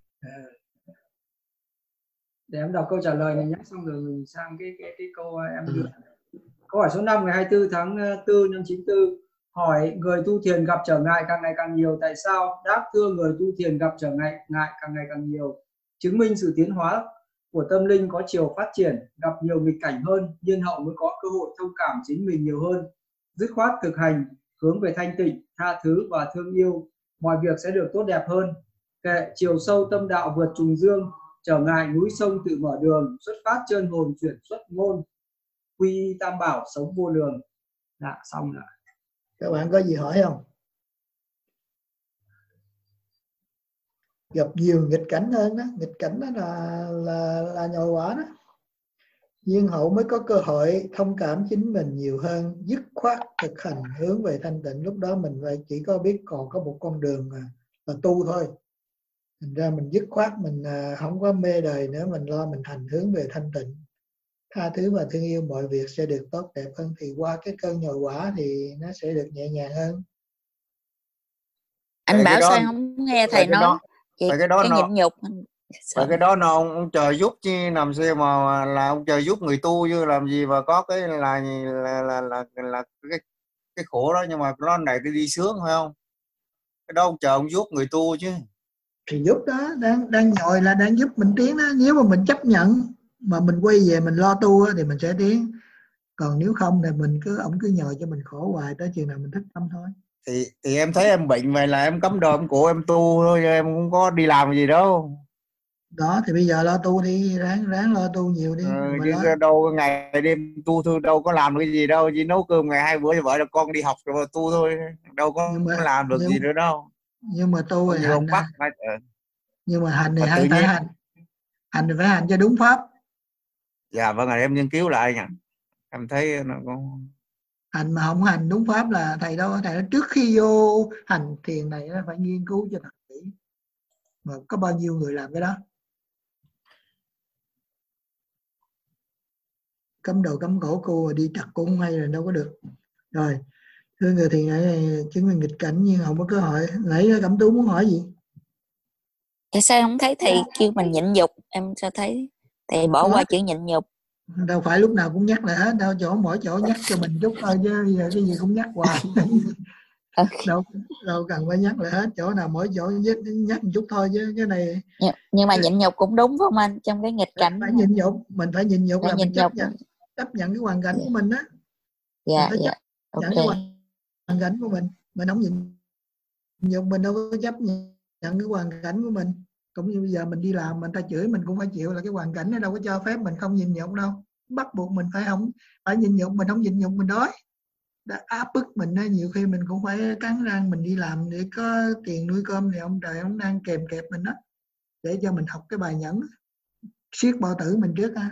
Để em đọc câu trả lời này nhé, xong rồi mình sang cái câu em đưa. Câu hỏi số 5 ngày 24 tháng 4 năm 94 hỏi người tu thiền gặp trở ngại càng ngày càng nhiều, tại sao? Đáp thưa người tu thiền gặp trở ngại càng ngày càng nhiều, chứng minh sự tiến hóa của tâm linh có chiều phát triển, gặp nhiều nghịch cảnh hơn, nhiên hậu mới có cơ hội thông cảm chính mình nhiều hơn, dứt khoát thực hành, hướng về thanh tịnh, tha thứ và thương yêu, mọi việc sẽ được tốt đẹp hơn. Kệ chiều sâu tâm đạo vượt trùng dương, trở ngại núi sông tự mở đường, xuất phát chân hồn chuyển xuất ngôn, quy tam bảo sống vô lượng. Dạ xong rồi. Các bạn có gì hỏi không? Gặp nhiều nghịch cảnh hơn đó, nghịch cảnh đó là nhồi quả đó. Duyên hậu mới có cơ hội thông cảm chính mình nhiều hơn, dứt khoát thực hành hướng về thanh tịnh. Lúc đó mình phải chỉ có biết còn có một con đường là tu thôi. Thành ra mình dứt khoát, mình không có mê đời nữa, mình lo mình hành hướng về thanh tịnh, tha thứ và thương yêu, mọi việc sẽ được tốt đẹp hơn. Thì qua cái cơn nhồi quả thì nó sẽ được nhẹ nhàng hơn. Anh bảo sao không nghe thầy nói cái nhịn nhục. Cái đó nó ông trời giúp chứ làm sao mà là ông trời giúp người tu chứ làm gì mà có cái là cái khổ đó, nhưng mà nó này cái đi sướng phải không? Cái đó ông trời ông giúp người tu chứ. Thì giúp đó, đang nhồi là đang giúp mình tiến đó. Nếu mà mình chấp nhận mà mình quay về mình lo tu thì mình sẽ tiến. Còn nếu không thì ông cứ nhồi cho mình khổ hoài tới chừng nào mình thức tâm thôi. Thì em thấy em bệnh vậy là em cắm đầu em cổ em tu thôi, em không có đi làm gì đâu. Đó thì bây giờ lo tu đi, ráng lo tu nhiều đi. Chứ đâu ngày đêm tu thôi, đâu có làm cái gì đâu, chỉ nấu cơm ngày 2 bữa cho vợ cho con đi học rồi tu thôi, đâu có làm được gì nữa đâu. Nhưng mà tu thì hành nhưng mà hành thì phải hành thì phải hành cho đúng pháp. Dạ vâng, em nghiên cứu lại nha, em thấy nó có hành mà không hành đúng pháp là thầy nói trước khi vô hành thiền này nó phải nghiên cứu cho thật kỹ. Mà có bao nhiêu người làm cái đó? Cấm đầu cấm cổ cô đi chặt cũng không hay là đâu có được. Rồi Thưa người thì này chứng minh nghịch cảnh nhưng không có cơ hội. Nãy Cẩm Tú muốn hỏi gì? Tại sao không thấy thầy kêu mình nhịn nhục? Em sao thấy thầy bỏ qua chữ nhịn nhục? Đâu phải lúc nào cũng nhắc lại hết đâu, mỗi chỗ nhắc cho mình chút thôi chứ giờ cái gì cũng nhắc hoài. đâu cần phải nhắc lại hết, chỗ nào mỗi chỗ nhắc một chút thôi chứ cái này. Nhưng mà nhịn nhục cũng đúng phải không anh? Trong cái nghịch cảnh phải nhịn nhục, mình phải nhịn nhục là mình chấp nhận cái hoàn cảnh của mình á. Dạ, dạ. Ok. cái hoàn cảnh của mình không nhịn nhục, mình đâu có chấp nhận cái hoàn cảnh của mình. Cũng như bây giờ mình đi làm mình ta chửi mình cũng phải chịu, là cái hoàn cảnh nó đâu có cho phép mình không nhịn nhục đâu, bắt buộc mình phải nhịn nhục. Mình không nhịn nhục mình đói, đã áp bức mình đó, nhiều khi mình cũng phải cắn răng mình đi làm để có tiền nuôi cơm, thì ông trời ông đang kèm kẹp mình đó để cho mình học cái bài nhẫn, siết bao tử mình trước ha.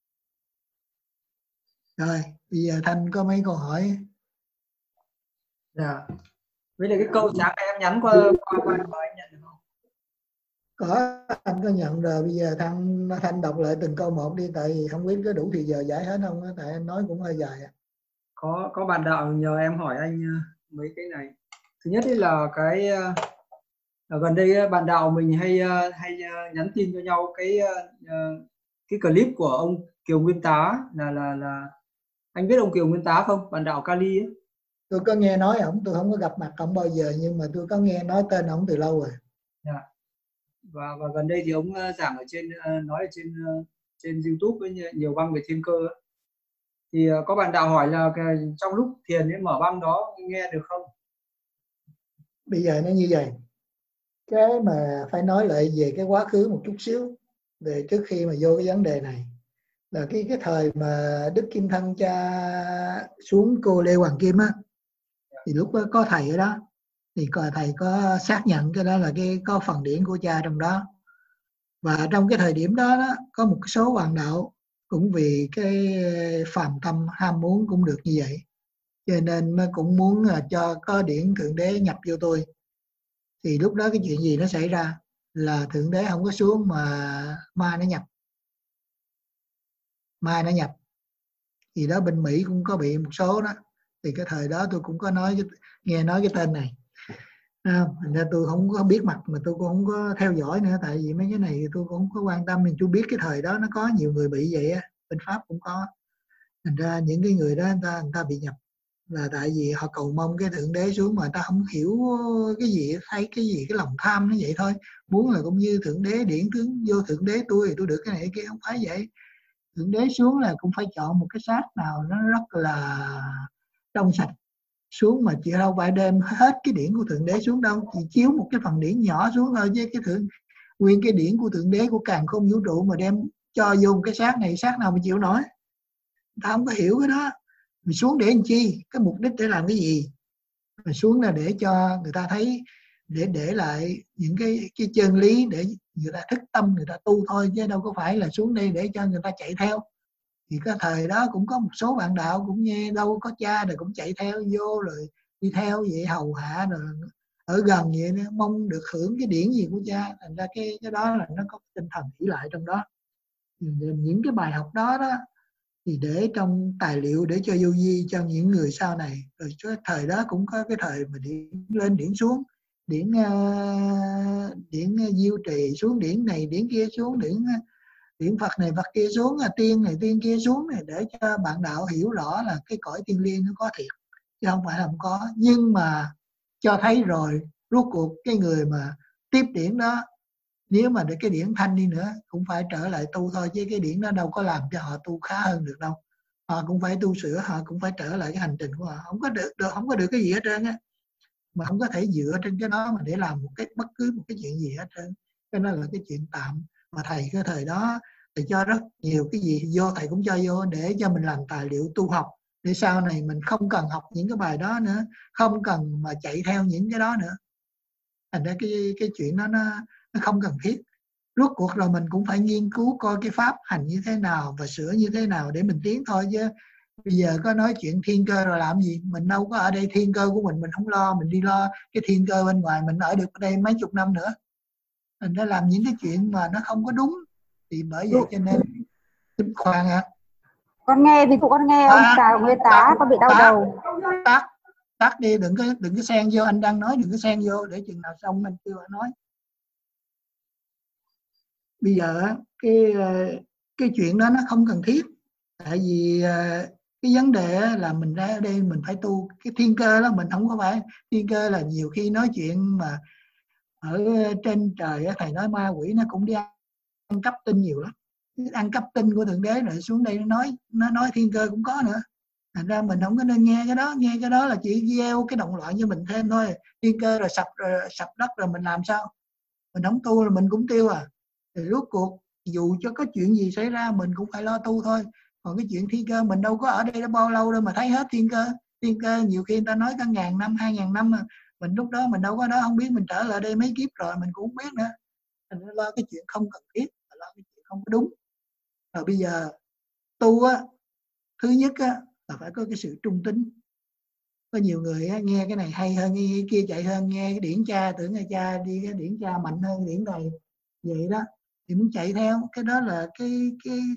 Rồi bây giờ Thanh có mấy câu hỏi. Dạ. Với lại cái câu sáng này em nhắn qua anh nhận được không? Có, anh có nhận rồi. Bây giờ Thanh đọc lại từng câu một đi, tại vì không biết có đủ thì giờ giải hết không á, tại anh nói cũng hơi dài. Có bạn đạo nhờ em hỏi anh mấy cái này. Thứ nhất là cái ở gần đây bạn đạo mình hay nhắn tin cho nhau cái clip của ông Kiều Nguyên Tá, là anh biết ông Kiều Nguyên Tá không? Bạn đạo Kali ấy. Tôi có nghe nói ổng, tôi không có gặp mặt ổng bao giờ nhưng mà tôi có nghe nói tên ổng từ lâu rồi. Dạ. Và gần đây thì ông giảng ở trên nói ở trên YouTube với nhiều băng về thiên cơ ấy. Thì có bạn đạo hỏi là trong lúc thiền ấy mở băng đó nghe được không? Bây giờ nó như vậy, cái mà phải nói lại về cái quá khứ một chút xíu để trước khi mà vô cái vấn đề này, là cái thời mà Đức Kim Thân Cha xuống cô Lê Hoàng Kim á, thì lúc đó có thầy ở đó, thì thầy có xác nhận cái đó là có phần điển của cha trong đó. Và trong cái thời điểm đó, có một số hoàng đạo cũng vì cái phàm tâm ham muốn cũng được như vậy, cho nên cũng muốn cho có điển Thượng Đế nhập vô tôi. Thì lúc đó cái chuyện gì nó xảy ra là Thượng Đế không có xuống mà ma nó nhập. Thì đó bên Mỹ cũng có bị một số đó. Thì cái thời đó tôi cũng có nghe nói cái tên này. Thành ra tôi không có biết mặt, mà tôi cũng không có theo dõi nữa, tại vì mấy cái này tôi cũng không có quan tâm. Mình chưa biết cái thời đó nó có nhiều người bị vậy á, bên Pháp cũng có. Thành ra những cái người đó người ta bị nhập là tại vì họ cầu mong cái Thượng Đế xuống, mà người ta không hiểu cái gì, thấy cái gì cái lòng tham nó vậy thôi, muốn là cũng như Thượng Đế điển tướng vô Thượng Đế tôi thì tôi được cái này cái kia. Không phải vậy. Thượng Đế xuống là cũng phải chọn một cái xác nào nó rất là trong sạch xuống, mà chỉ đâu phải đem hết cái điển của Thượng Đế xuống đâu, chỉ chiếu một cái phần điển nhỏ xuống thôi, với nguyên cái điển của Thượng Đế của càn khôn vũ trụ mà đem cho vô một cái xác này, xác nào mà chịu nổi. Người ta không có hiểu cái đó. Mình xuống để làm chi, cái mục đích để làm cái gì? Mình xuống là để cho người ta thấy, để lại những cái chân lý để người ta thức tâm, người ta tu thôi, chứ đâu có phải là xuống đây để cho người ta chạy theo. Thì cái thời đó cũng có một số bạn đạo cũng nghe đâu có cha rồi cũng chạy theo vô, rồi đi theo vậy hầu hạ, rồi ở gần vậy đó, mong được hưởng cái điển gì của cha. Thành ra cái đó là nó có tinh thần ỷ lại trong đó. Những cái bài học đó thì để trong tài liệu để cho vô vi cho những người sau này. Rồi cái thời đó cũng có cái thời mà điển lên điển xuống, điển diêu trì xuống, điển này điển kia xuống, điển Phật này Phật kia xuống, tiên này tiên kia xuống này, để cho bạn đạo hiểu rõ là cái cõi thiên liêng nó có thiệt chứ không phải là không có. Nhưng mà cho thấy rồi, rốt cuộc cái người mà tiếp điển đó, nếu mà để cái điển thanh đi nữa cũng phải trở lại tu thôi, chứ cái điển đó đâu có làm cho họ tu khá hơn được đâu. Họ cũng phải tu sửa, họ cũng phải trở lại cái hành trình của họ. Không có được cái gì hết trơn á, mà không có thể dựa trên cái đó mà để làm bất cứ một cái chuyện gì hết trơn. Cái đó là cái chuyện tạm. Mà thầy cái thời đó thầy cho rất nhiều cái gì vô, thầy cũng cho vô để cho mình làm tài liệu tu học, để sau này mình không cần học những cái bài đó nữa, không cần mà chạy theo những cái đó nữa. Thành ra cái chuyện đó nó không cần thiết. Rốt cuộc rồi mình cũng phải nghiên cứu coi cái pháp hành như thế nào và sửa như thế nào để mình tiến thôi, chứ bây giờ có nói chuyện thiên cơ rồi làm gì. Mình đâu có ở đây thiên cơ của mình không lo, mình đi lo cái thiên cơ bên ngoài, mình ở được ở đây mấy chục năm nữa. Mình đã làm những cái chuyện mà nó không có đúng. Thì bởi vậy cho nên khoan ạ. Con nghe thì tụi con nghe ông Cà Nguyên Tá con bị đau đầu. tắt đi, đừng có xen vô, anh đang nói đừng có xen vô, để chừng nào xong anh kêu anh nói. Bây giờ cái chuyện đó nó không cần thiết, tại vì cái vấn đề là mình ra ở đây mình phải tu cái thiên cơ đó, mình không có phải thiên cơ là nhiều khi nói chuyện mà ở trên trời thầy nói ma quỷ nó cũng đi ăn cắp tinh nhiều lắm, ăn cắp tinh của thượng đế rồi xuống đây nó nói thiên cơ cũng có nữa. Thành ra mình không có nên nghe cái đó là chỉ gieo cái động loạn cho mình thêm thôi. Thiên cơ rồi sập đất rồi mình làm sao? Mình không tu là mình cũng tiêu à. Thì rốt cuộc dù cho có chuyện gì xảy ra mình cũng phải lo tu thôi. Còn cái chuyện thiên cơ mình đâu có ở đây đã bao lâu đâu mà thấy hết thiên cơ. Thiên cơ nhiều khi người ta nói cả 1000 năm 2000 năm mà mình lúc đó mình đâu có đó, không biết, mình trở lại đây mấy kiếp rồi mình cũng không biết nữa. Thành ra lo cái chuyện không cần thiết, lo cái chuyện không có đúng. Rồi bây giờ tu á, thứ nhất á là phải có cái sự trung tín. Có nhiều người á, nghe cái này hay hơn, nghe cái kia chạy hơn, nghe cái điển cha tưởng là cha đi cái điển cha mạnh hơn điển này vậy đó thì muốn chạy theo. Cái đó là cái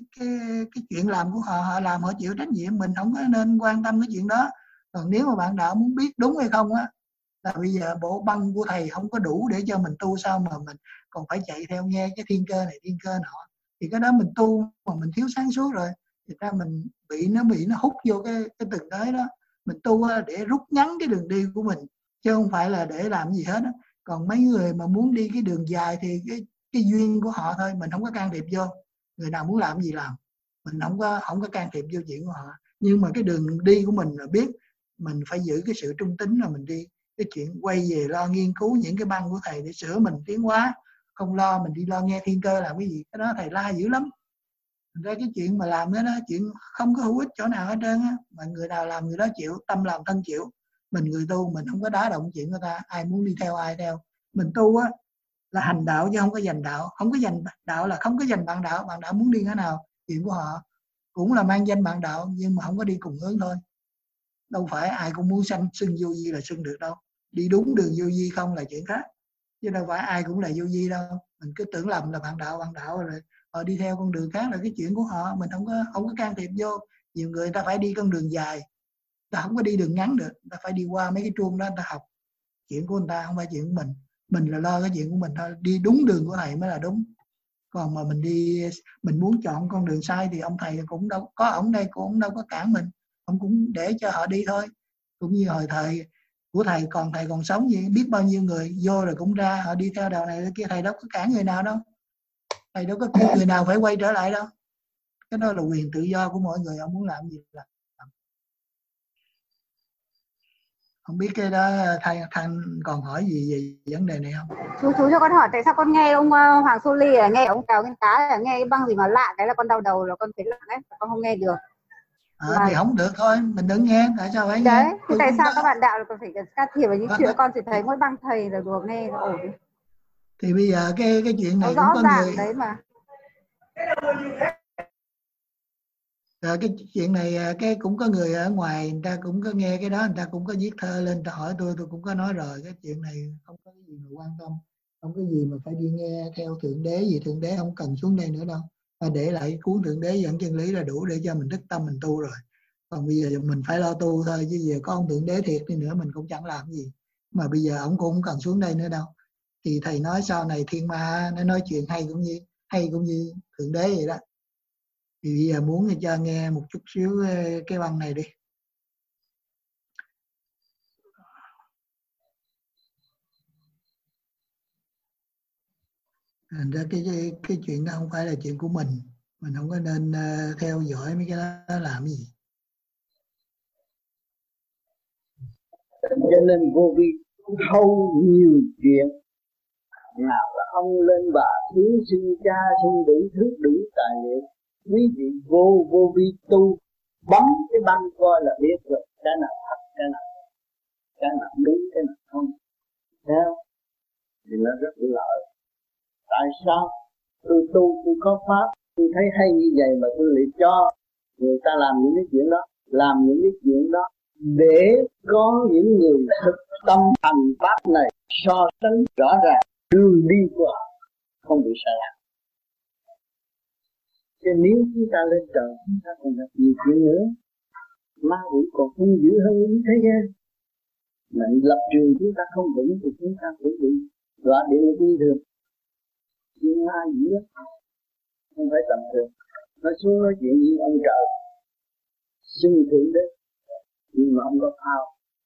chuyện làm của họ làm họ chịu trách nhiệm, mình không có nên quan tâm cái chuyện đó. Còn nếu mà bạn đạo muốn biết đúng hay không á, là bây giờ bộ băng của thầy không có đủ để cho mình tu, sao mà mình còn phải chạy theo nghe cái thiên cơ này thiên cơ nọ, thì cái đó mình tu mà mình thiếu sáng suốt rồi, thì ra mình bị nó hút vô cái từng cái đó. Mình tu để rút ngắn cái đường đi của mình chứ không phải là để làm gì hết á. Còn mấy người mà muốn đi cái đường dài thì cái duyên của họ thôi, mình không có can thiệp vô. Người nào muốn làm gì làm, mình không có can thiệp vô chuyện của họ. Nhưng mà cái đường đi của mình là biết, mình phải giữ cái sự trung tín là mình đi. Cái chuyện quay về lo nghiên cứu những cái băng của thầy để sửa mình tiến hóa, không lo mình đi lo nghe thiên cơ làm cái gì, cái đó thầy la dữ lắm. Thành ra cái chuyện mà làm đó chuyện không có hữu ích chỗ nào hết trơn á. Mà người nào làm người đó chịu, tâm làm thân chịu. Mình người tu mình không có đá động chuyện người ta, ai muốn đi theo ai theo. Mình tu á là hành đạo chứ không có giành đạo. Không có giành đạo là không có giành bạn đạo. Bạn đạo muốn đi thế nào chuyện của họ, cũng là mang danh bạn đạo nhưng mà không có đi cùng hướng thôi. Đâu phải ai cũng muốn xưng vô vi là xưng được đâu. Đi đúng đường vô vi không là chuyện khác, chứ đâu phải ai cũng là vô vi đâu. Mình cứ tưởng lầm là bạn đạo rồi họ đi theo con đường khác là cái chuyện của họ, mình không có can thiệp vô. Nhiều người ta phải đi con đường dài, ta không có đi đường ngắn được, ta phải đi qua mấy cái chuông đó ta học. Chuyện của người ta không phải chuyện của mình là lo cái chuyện của mình thôi. Đi đúng đường của thầy mới là đúng. Còn mà mình muốn chọn con đường sai thì ông thầy cũng đâu có, ổng đây cũng đâu có cản mình, ông cũng để cho họ đi thôi. Cũng như hồi thời của thầy còn sống gì biết bao nhiêu người vô rồi cũng ra, họ đi theo đạo này kia, thầy đâu có cản người nào đâu, thầy đâu có kêu người nào phải quay trở lại đâu. Cái đó là quyền tự do của mỗi người, ông muốn làm gì làm. Không biết cái đó Thanh còn hỏi gì về vấn đề này không? Chú cho con hỏi, tại sao con nghe ông Hoàng Xô Ly là nghe ông Cào Nguyên Cá là nghe cái băng gì mà lạ cái là con đau đầu, là con thấy lạ đấy, con không nghe được. Thì không được thôi, mình đừng nghe, tại sao phải đấy, nghe? thì tại sao các bạn đạo là còn phải can thiệp vào những chuyện con chỉ thấy mỗi băng thầy là được nghe là ổn. Thì bây giờ cái chuyện này cũng có người đấy mà. Cái chuyện này cũng có người ở ngoài người ta cũng có nghe cái đó, người ta cũng có viết thơ lên, ta hỏi tôi cũng có nói rồi. Cái chuyện này không có cái gì mà quan tâm, không có gì mà phải đi nghe theo thượng đế gì, thượng đế không cần xuống đây nữa đâu. Để lại cuốn thượng đế dẫn chân lý là đủ để cho mình thức tâm mình tu rồi. Còn bây giờ mình phải lo tu thôi, chứ giờ có ông thượng đế thiệt đi nữa mình cũng chẳng làm gì. Mà bây giờ ông cũng không cần xuống đây nữa đâu. Thì thầy nói sau này thiên ma nó nói chuyện hay cũng như thượng đế vậy đó. Thì bây giờ muốn cho nghe một chút xíu cái băng này đi. Thành ra cái chuyện đó không phải là chuyện của mình không có nên theo dõi mấy cái đó làm gì. Cho nên vô vi thâu nhiều chuyện, nào là ông lên bà thiếu sinh cha sinh đủ thứ đủ tài liệu. Quý vị vô vi tu bấm cái băng coi là biết rồi cái nào thật cái nào đúng cái nào không. Thấy không? Thì nó rất lợi. Tại sao tôi tu tôi có pháp, tôi thấy hay như vậy mà tôi lại cho người ta làm những cái chuyện đó, làm những cái chuyện đó để có những người thực tâm hành pháp này so sánh rõ ràng đường đi của họ không bị sai lạc. Chứ nếu chúng ta lên trời chúng ta còn gặp nhiều chuyện nữa, ma quỷ còn hung dữ hơn những thế gian. Mình lập trường chúng ta không vững thì chúng ta cũng bị đọa địa ngục bình thường. Nhưng ai dữ không phải tầm thường. Nó xuống nói chuyện với ông trời, xưng thượng đế, nhưng mà không có ao,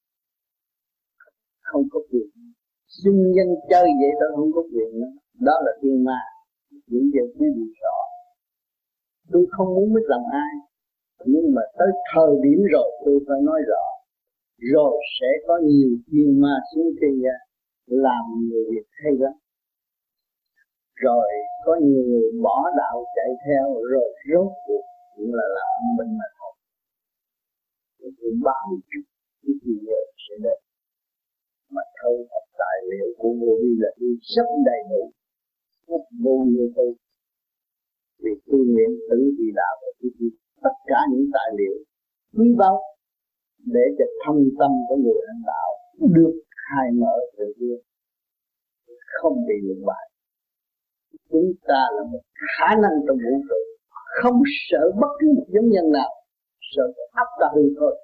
không có quyền. Xưng danh chơi vậy tôi không có quyền nữa. Đó là thiên ma. Những giờ quý vị rõ. Tôi không muốn biết lòng ai, nhưng mà tới thời điểm rồi tôi phải nói rõ. Rồi sẽ có nhiều thiên ma xuống thế gian làm nhiều việc hay lắm. Rồi có nhiều người bỏ đạo chạy theo, rồi rốt cuộc cũng là làm mình mà thôi. Tôi báo trước cái gì giờ sẽ đến. Mà thâu thập tài liệu của Vô Vi là tôi rất đầy đủ, rất vô nhiêu thôi. Vì tôi nguyện tử vì đạo và tôi tất cả những tài liệu quý báu để cho thâm tâm của người lãnh đạo được khai mở từ kia, không bị lụy bại. Chúng ta là một khả năng trong vũ trụ, không sợ bất cứ một giống nhân nào, sợ áp ta hư thôi.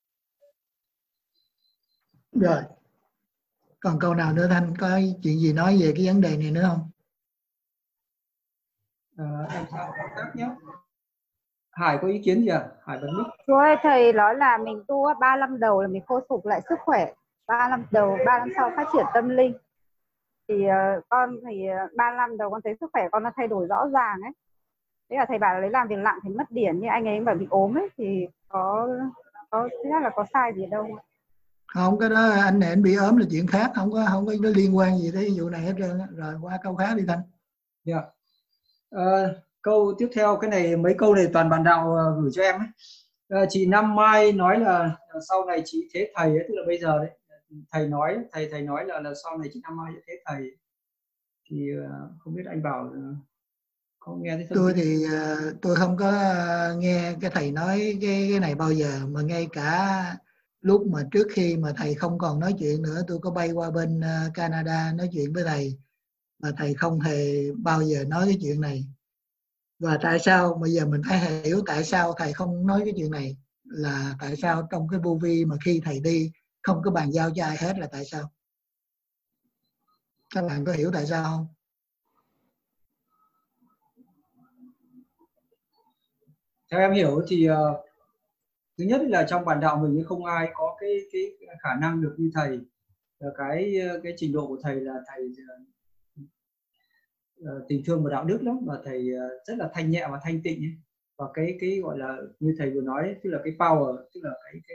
Rồi, còn câu nào nữa Thanh, có chuyện gì nói về cái vấn đề này nữa không? Em sao khác nhé. Hải có ý kiến gì à? Hải bật mic. Chú ơi, thầy nói là mình tu 3 năm đầu là mình khôi phục lại sức khỏe, 3 năm đầu, 3 năm sau phát triển tâm linh. Thì con thì 3 năm đầu con thấy sức khỏe con nó thay đổi rõ ràng ấy. Thế là thầy bảo là lấy làm việc nặng thì mất điển, như anh ấy bảo bị ốm ấy, thì có thứ nhất là có sai gì đâu? Không, cái đó anh này anh bị ốm là chuyện khác, không có nó liên quan gì tới vụ này hết trơn. Rồi qua câu khác đi Thanh. Yeah. Câu tiếp theo, cái này mấy câu này toàn bạn đạo gửi cho em ấy. Chị Năm Mai nói là sau này chị thế thầy ấy, tức là bây giờ đấy thầy nói là sau này chị Năm Mai sẽ thế thầy, thì không biết anh Bảo có nghe thấy tôi thì tôi không có nghe cái thầy nói cái này bao giờ, mà ngay cả lúc mà trước khi mà thầy không còn nói chuyện nữa, tôi có bay qua bên Canada nói chuyện với thầy, mà thầy không hề bao giờ nói cái chuyện này. Và tại sao bây giờ mình phải hiểu tại sao thầy không nói cái chuyện này, là tại sao trong cái vô vi mà khi thầy đi không có bàn giao cho ai hết, là tại sao? Các bạn có hiểu tại sao không? Theo em hiểu thì thứ nhất là trong bản đạo mình không ai có cái khả năng được như thầy. Cái trình độ của thầy là thầy tình thương và đạo đức lắm, và thầy rất là thanh nhẹ và thanh tịnh ấy. Và cái gọi là như thầy vừa nói ấy, tức là cái power, tức là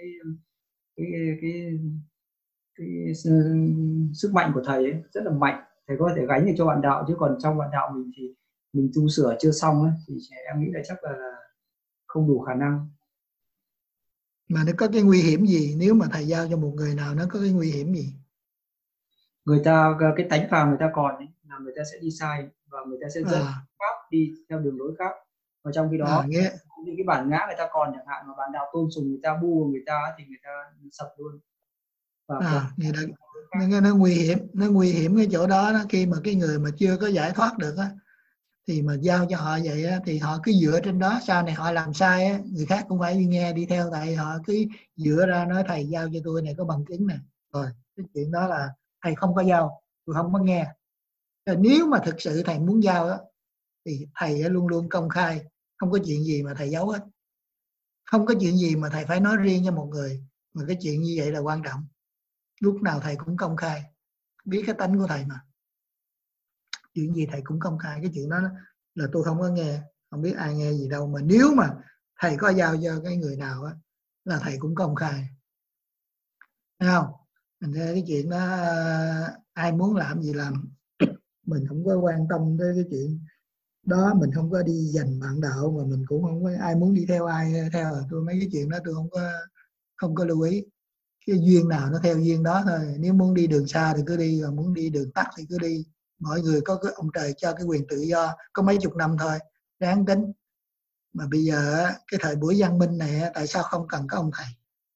cái sức mạnh của thầy ấy rất là mạnh, thầy có thể gánh được cho bạn đạo. Chứ còn trong bạn đạo mình thì mình tu sửa chưa xong ấy, thì em nghĩ là chắc là không đủ khả năng. Mà nó có cái nguy hiểm gì nếu mà thầy giao cho một người nào, nó có cái nguy hiểm gì? Người ta cái tánh phàm người ta còn ấy, là người ta sẽ đi sai và người ta sẽ dẫn khác đi theo đường lối khác. Và trong khi đó những cái bản ngã người ta còn chẳng hạn, mà bạn đạo tôn sùng người ta, bu người ta thì người ta sập luôn. Và nó nguy hiểm cái chỗ đó, khi mà cái người mà chưa có giải thoát được á, thì mà giao cho họ vậy á, thì họ cứ dựa trên đó, sau này họ làm sai á, người khác cũng phải đi theo, tại họ cứ dựa ra nói thầy giao cho tôi này có bằng chứng nè. Rồi cái chuyện đó là thầy không có giao, tôi không có nghe. Nếu mà thực sự thầy muốn giao á, thì thầy luôn luôn công khai, không có chuyện gì mà thầy giấu hết, không có chuyện gì mà thầy phải nói riêng cho một người. Mà cái chuyện như vậy là quan trọng, lúc nào thầy cũng công khai, biết cái tánh của thầy mà, chuyện gì thầy cũng công khai. Cái chuyện đó là tôi không có nghe, không biết ai nghe gì đâu. Mà nếu mà thầy có giao cho cái người nào á, là thầy cũng công khai, thấy không? Thành ra cái chuyện đó ai muốn làm gì làm, mình không có quan tâm tới cái chuyện đó, mình không có đi giành bạn đạo, mà mình cũng không có ai muốn đi theo ai theo. Tôi mấy cái chuyện đó tôi không có lưu ý. Cái duyên nào nó theo duyên đó thôi. Nếu muốn đi đường xa thì cứ đi, còn muốn đi đường tắt thì cứ đi. Mọi người có cái ông trời cho cái quyền tự do, có mấy chục năm thôi, đáng tính. Mà bây giờ cái thời buổi văn minh này, tại sao không cần có ông thầy?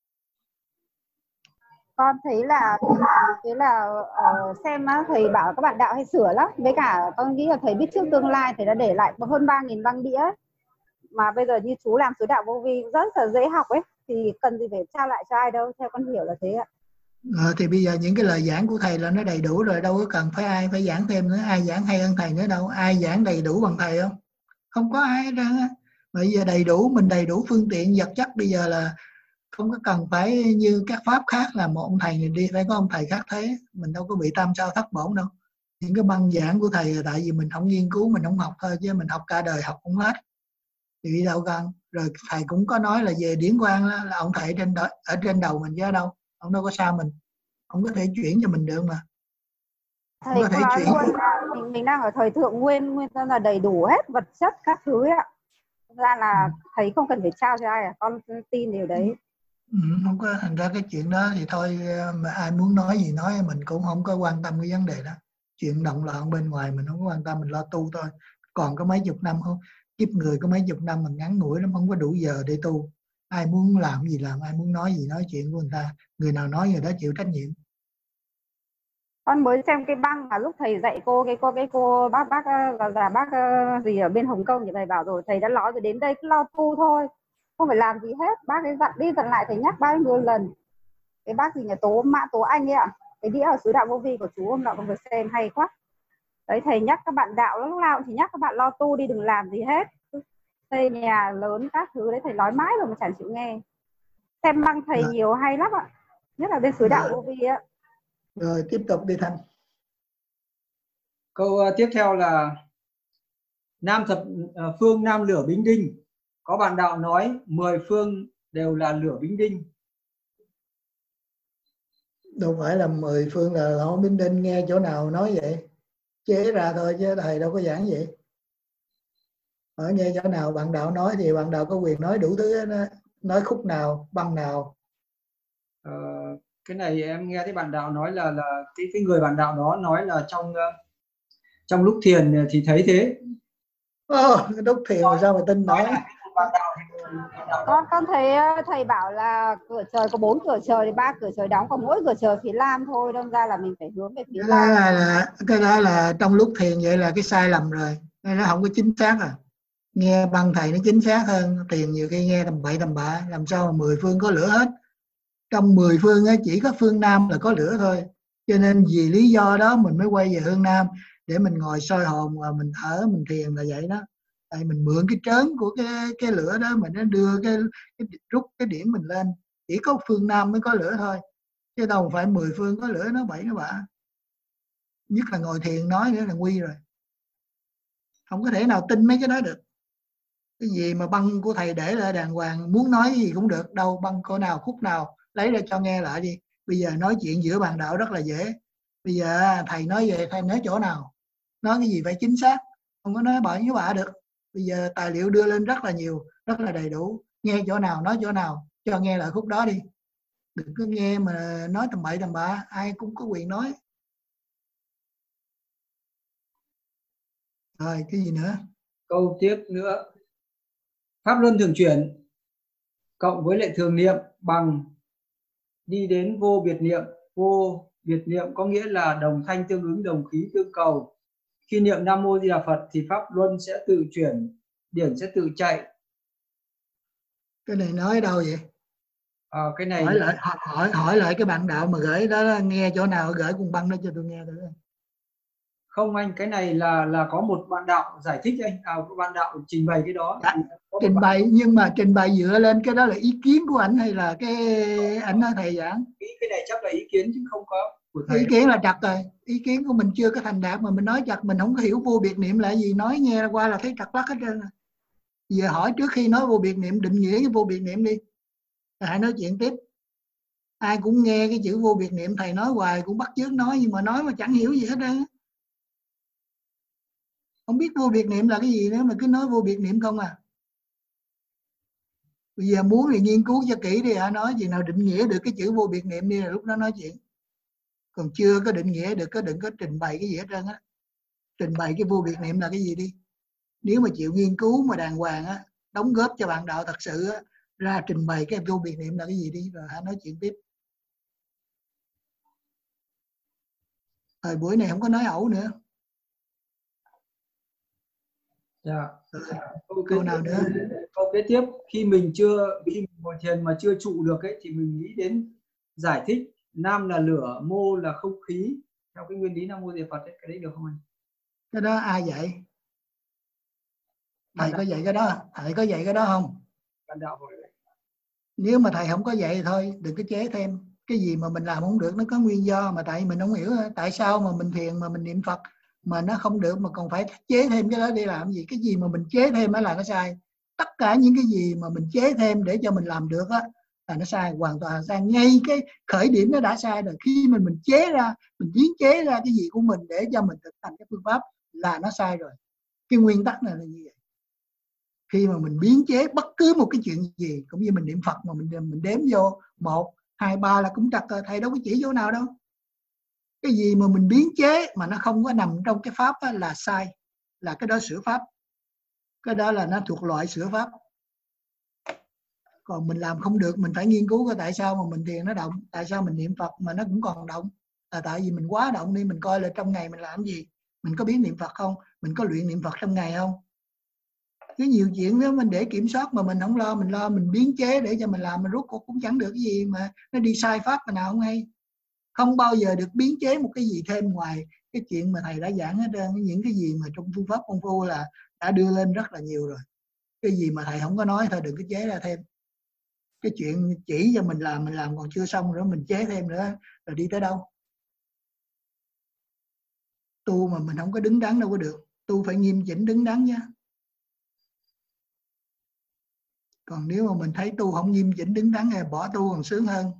Con thấy là xem thầy bảo các bạn đạo hay sửa lắm, với cả con nghĩ là thầy biết trước tương lai, thầy đã để lại hơn 3.000 băng đĩa ấy. Mà bây giờ như chú làm sứ đạo vô vi rất là dễ học ấy, thì cần gì phải trao lại cho ai đâu, theo con hiểu là thế ạ. Thì bây giờ những cái lời giảng của thầy là nó đầy đủ rồi, đâu có cần phải ai phải giảng thêm nữa. Ai giảng hay hơn thầy nữa đâu? Ai giảng đầy đủ bằng thầy không? Không có ai hết trơn á. Bây giờ đầy đủ, mình đầy đủ phương tiện vật chất, bây giờ là không có cần phải như các pháp khác là một ông thầy này đi phải có ông thầy khác thế. Mình đâu có bị tam sao thất bổn đâu. Những cái băng giảng của thầy là tại vì mình không nghiên cứu, mình không học thôi, chứ mình học cả đời học không hết thì đi đâu cần. Rồi thầy cũng có nói là về điển quang là ông thầy ở trên đầu mình chứ ở đâu, ông đâu có xa mình, ông có thể chuyển cho mình được mà. Thầy cũng nói luôn là mình đang ở thời thượng nguyên là đầy đủ hết vật chất các thứ ấy ạ. Ra là thầy không cần phải trao cho ai, con tin điều đấy. Không có, thành ra cái chuyện đó thì thôi, mà ai muốn nói gì nói, mình cũng không có quan tâm cái vấn đề đó. Chuyện động loạn bên ngoài mình không có quan tâm, mình lo tu thôi. Còn có mấy chục năm không, kiếp người có mấy chục năm mình ngắn ngủi lắm, không có đủ giờ để tu. Ai muốn làm gì làm, ai muốn nói gì nói, chuyện của người ta, người nào nói người đó chịu trách nhiệm. Con mới xem cái băng mà lúc thầy dạy cô bác là bác gì ở bên Hồng Kông thì thầy bảo rồi, thầy đã nói rồi, đến đây cứ lo tu thôi, không phải làm gì hết. Bác ấy dặn đi dặn lại, thầy nhắc bao nhiêu lần. Cái bác gì nhà Tố Anh ấy ạ, cái đĩa ở xứ Đạo Vô Vi của chú hôm nọ con vừa xem hay quá. Đấy, thầy nhắc các bạn đạo lúc nào cũng chỉ nhắc các bạn lo tu đi, đừng làm gì hết, xây nhà lớn các thứ đấy, thầy nói mãi rồi mà chẳng chịu nghe. Xem băng thầy nhiều hay lắm ạ, nhất là bên xứ Đạo Vô Vi á. Rồi tiếp tục đi Thanh. Câu tiếp theo là phương Nam lửa Bính Đinh. Có bạn đạo nói 10 phương đều là lửa Bính Đinh. Đâu phải là 10 phương là lỗ Bính Đinh, nghe chỗ nào nói vậy, chế ra thôi chứ thầy đâu có giảng vậy. Ở nghe chỗ nào bạn đạo nói thì bạn đạo có quyền nói đủ thứ đó. Nói khúc nào, băng nào. Cái này em nghe thấy bạn đạo nói là cái người bạn đạo đó nói là trong lúc thiền thì thấy thế. Lúc thiền mà sao mà tin nói. Con thấy thầy bảo là cửa trời có 4 cửa trời thì 3 cửa trời đóng, còn mỗi cửa trời phía Nam thôi, đâm ra là mình phải hướng về phía Nam. Cái đó là trong lúc thiền vậy là cái sai lầm rồi, nó không có chính xác. Nghe băng thầy nó chính xác hơn. Thiền nhiều khi nghe tầm bậy tầm bạ, làm sao mà 10 phương có lửa hết. Trong 10 phương chỉ có phương Nam là có lửa thôi, cho nên vì lý do đó mình mới quay về phương Nam để mình ngồi soi hồn và mình thở, mình thiền là vậy đó. Tại mình mượn cái trớn của cái lửa đó, mình nó đưa cái rút cái điểm mình lên. Chỉ có phương Nam mới có lửa thôi, chứ đâu phải 10 phương có lửa, nó bậy nó bạ. Nhất là ngồi thiền nói nữa là nguy rồi, không có thể nào tin mấy cái đó được. Cái gì mà băng của thầy để lại đàng hoàng, muốn nói gì cũng được. Đâu băng cô nào khúc nào lấy ra cho nghe lại đi. Bây giờ nói chuyện giữa bàn đạo rất là dễ. Bây giờ thầy nói về, thầy nói chỗ nào, nói cái gì phải chính xác, không có nói bậy với bạ được. Bây giờ tài liệu đưa lên rất là nhiều, rất là đầy đủ. Nghe chỗ nào nói chỗ nào, cho nghe lại khúc đó đi. Đừng có nghe mà nói tầm bậy tầm bạ, ai cũng có quyền nói. Rồi cái gì nữa? Câu tiếp nữa, pháp luân thường chuyển cộng với lệ thường niệm bằng đi đến vô biệt niệm. Vô biệt niệm có nghĩa là đồng thanh tương ứng, đồng khí tương cầu. Khi niệm Nam Mô Di Đà Phật thì pháp luân sẽ tự chuyển, điển sẽ tự chạy. Cái này nói đâu vậy? Cái này hỏi lại cái bạn đạo mà gửi đó, nghe chỗ nào gửi cùng băng đó cho tôi nghe được. Không anh, cái này là có một bạn đạo giải thích anh, bạn đạo trình bày cái đó. Trình bày, nhưng mà trình bày dựa lên cái đó là ý kiến của ảnh hay là cái ảnh nói thầy giảng? Cái này chắc là ý kiến chứ không có của thầy. Ý kiến là trật rồi, ý kiến của mình chưa có thành đạt mà mình nói trật, mình không có hiểu vô biệt niệm là gì, nói nghe qua là thấy trật lắc hết trơn. Giờ hỏi trước khi nói vô biệt niệm, định nghĩa cái vô biệt niệm đi, hãy nói chuyện tiếp. Ai cũng nghe cái chữ vô biệt niệm thầy nói hoài cũng bắt chước nói, nhưng mà nói mà chẳng hiểu gì hết trơn. Không biết vô biệt niệm là cái gì nữa mà cứ nói vô biệt niệm không à. Bây giờ muốn thì nghiên cứu cho kỹ đi, nói gì nào định nghĩa được cái chữ vô biệt niệm đi, là lúc đó nói chuyện. Còn chưa có định nghĩa được, đừng có trình bày cái gì hết trơn á. Trình bày cái vô biệt niệm là cái gì đi. Nếu mà chịu nghiên cứu mà đàng hoàng á, đóng góp cho bạn đạo thật sự á, ra trình bày cái vô biệt niệm là cái gì đi, rồi hãy nói chuyện tiếp. Thời buổi này không có nói ẩu nữa. Dạ. Câu nào nữa? Câu kế tiếp, khi mình ngồi thiền mà chưa trụ được thì mình nghĩ đến giải thích Nam là lửa, mô là không khí, theo cái nguyên lý Nam Mô Di Phật ấy, cái đấy được không anh? Cái đó ai dạy? Thầy Bạn có dạy cái đó? Thầy có dạy cái đó không? Bạn đạo hỏi vậy. Nếu mà thầy không có dạy thì thôi, đừng có chế thêm. Cái gì mà mình làm không được nó có nguyên do, mà tại mình không hiểu tại sao mà mình thiền mà mình niệm Phật mà nó không được mà còn phải chế thêm cái đó để làm gì. Cái gì mà mình chế thêm mới là nó sai. Tất cả những cái gì mà mình chế thêm để cho mình làm được á là nó sai, hoàn toàn sai. Ngay cái khởi điểm nó đã sai rồi. Khi mình chế ra, mình biến chế ra cái gì của mình để cho mình thực hành cái phương pháp là nó sai rồi. Cái nguyên tắc này là như vậy. Khi mà mình biến chế bất cứ một cái chuyện gì, cũng như mình niệm Phật mà mình đếm vô 1, 2, 3 là cũng trật rồi, thầy đâu có chỉ chỗ nào đâu. Cái gì mà mình biến chế mà nó không có nằm trong cái pháp là sai, là cái đó sửa pháp, cái đó là nó thuộc loại sửa pháp. Còn mình làm không được, mình phải nghiên cứu coi tại sao mà mình thiền nó động, tại sao mình niệm Phật mà nó cũng còn động, là tại vì mình quá động đi. Mình coi là trong ngày mình làm gì, mình có biết niệm Phật không, mình có luyện niệm Phật trong ngày không. Cái nhiều chuyện nếu mình để kiểm soát mà mình không lo, mình biến chế để cho mình làm, mình rút cuộc cũng chẳng được cái gì, mà nó đi sai pháp mà nào không hay. Không bao giờ được biến chế một cái gì thêm ngoài cái chuyện mà thầy đã giảng hết trơn. Những cái gì mà trong phương pháp công phu là đã đưa lên rất là nhiều rồi. Cái gì mà thầy không có nói thôi đừng có chế ra thêm. Cái chuyện chỉ cho mình làm còn chưa xong nữa mình chế thêm nữa rồi đi tới đâu. Tu mà mình không có đứng đắn đâu có được. Tu phải nghiêm chỉnh đứng đắn nhé. Còn nếu mà mình thấy tu không nghiêm chỉnh đứng đắn thì bỏ tu còn sướng hơn.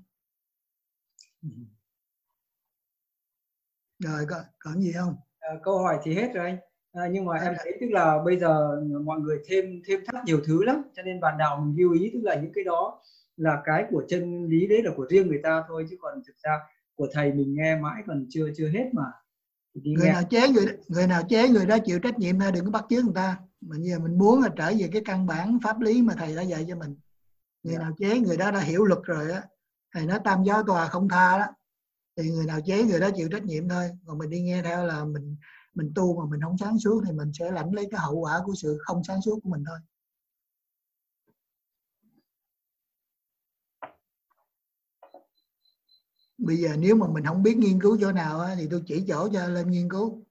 Rồi còn gì không? Câu hỏi thì hết rồi anh. Nhưng mà em thấy tức là bây giờ mọi người thêm thắt nhiều thứ lắm, cho nên bạn đạo mình lưu ý, tức là những cái đó là cái của chân lý, đấy là của riêng người ta thôi, chứ còn thực ra của thầy mình nghe mãi còn chưa hết mà. Người nào chế người đó chịu trách nhiệm thôi, đừng có bắt chước người ta. Mà như mình muốn là trở về cái căn bản pháp lý mà thầy đã dạy cho mình. Người nào chế người đó đã hiểu luật rồi á, thầy nói tam giáo tòa không tha đó, thì người nào chế người đó chịu trách nhiệm thôi. Còn mình đi nghe theo là mình tu mà mình không sáng suốt thì mình sẽ lãnh lấy cái hậu quả của sự không sáng suốt của mình thôi. Bây giờ nếu mà mình không biết nghiên cứu chỗ nào á, thì tôi chỉ chỗ cho lên nghiên cứu.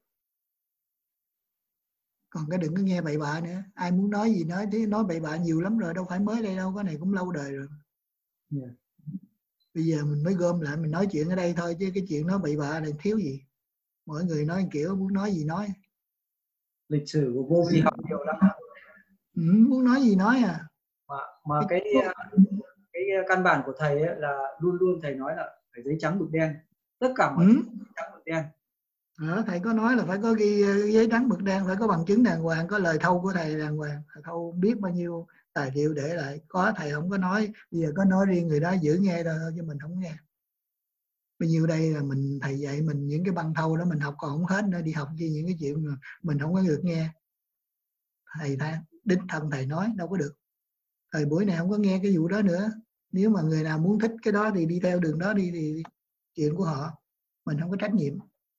Còn cái đừng có nghe bậy bạ nữa. Ai muốn nói gì nói, thế nói bậy bạ nhiều lắm rồi, đâu phải mới đây đâu, cái này cũng lâu đời rồi. Yeah. Bây giờ mình mới gom lại mình nói chuyện ở đây thôi, chứ cái chuyện nói bậy bạ này thiếu gì. Mỗi người nói kiểu muốn nói gì nói. Lịch sử của vô vi học nhiều lắm. Muốn nói gì nói à. Mà cái căn bản của thầy ấy là luôn luôn thầy nói là phải giấy trắng mực đen, tất cả mọi thứ trắng mực đen. Thầy có nói là phải có ghi giấy trắng mực đen, phải có bằng chứng đàng hoàng, có lời thâu của thầy đàng hoàng. Thầy thâu biết bao nhiêu tài liệu để lại. Có thầy không có nói, bây giờ có nói riêng người đó giữ nghe thôi chứ mình không nghe. Bao nhiêu đây là thầy dạy mình những cái băng thâu đó mình học còn không hết nữa, đi học chi những cái chuyện mà mình không có được nghe. Thầy đích thân thầy nói đâu có được. Thời buổi này không có nghe cái vụ đó nữa. Nếu mà người nào muốn thích cái đó thì đi theo đường đó đi, thì chuyện của họ, mình không có trách nhiệm.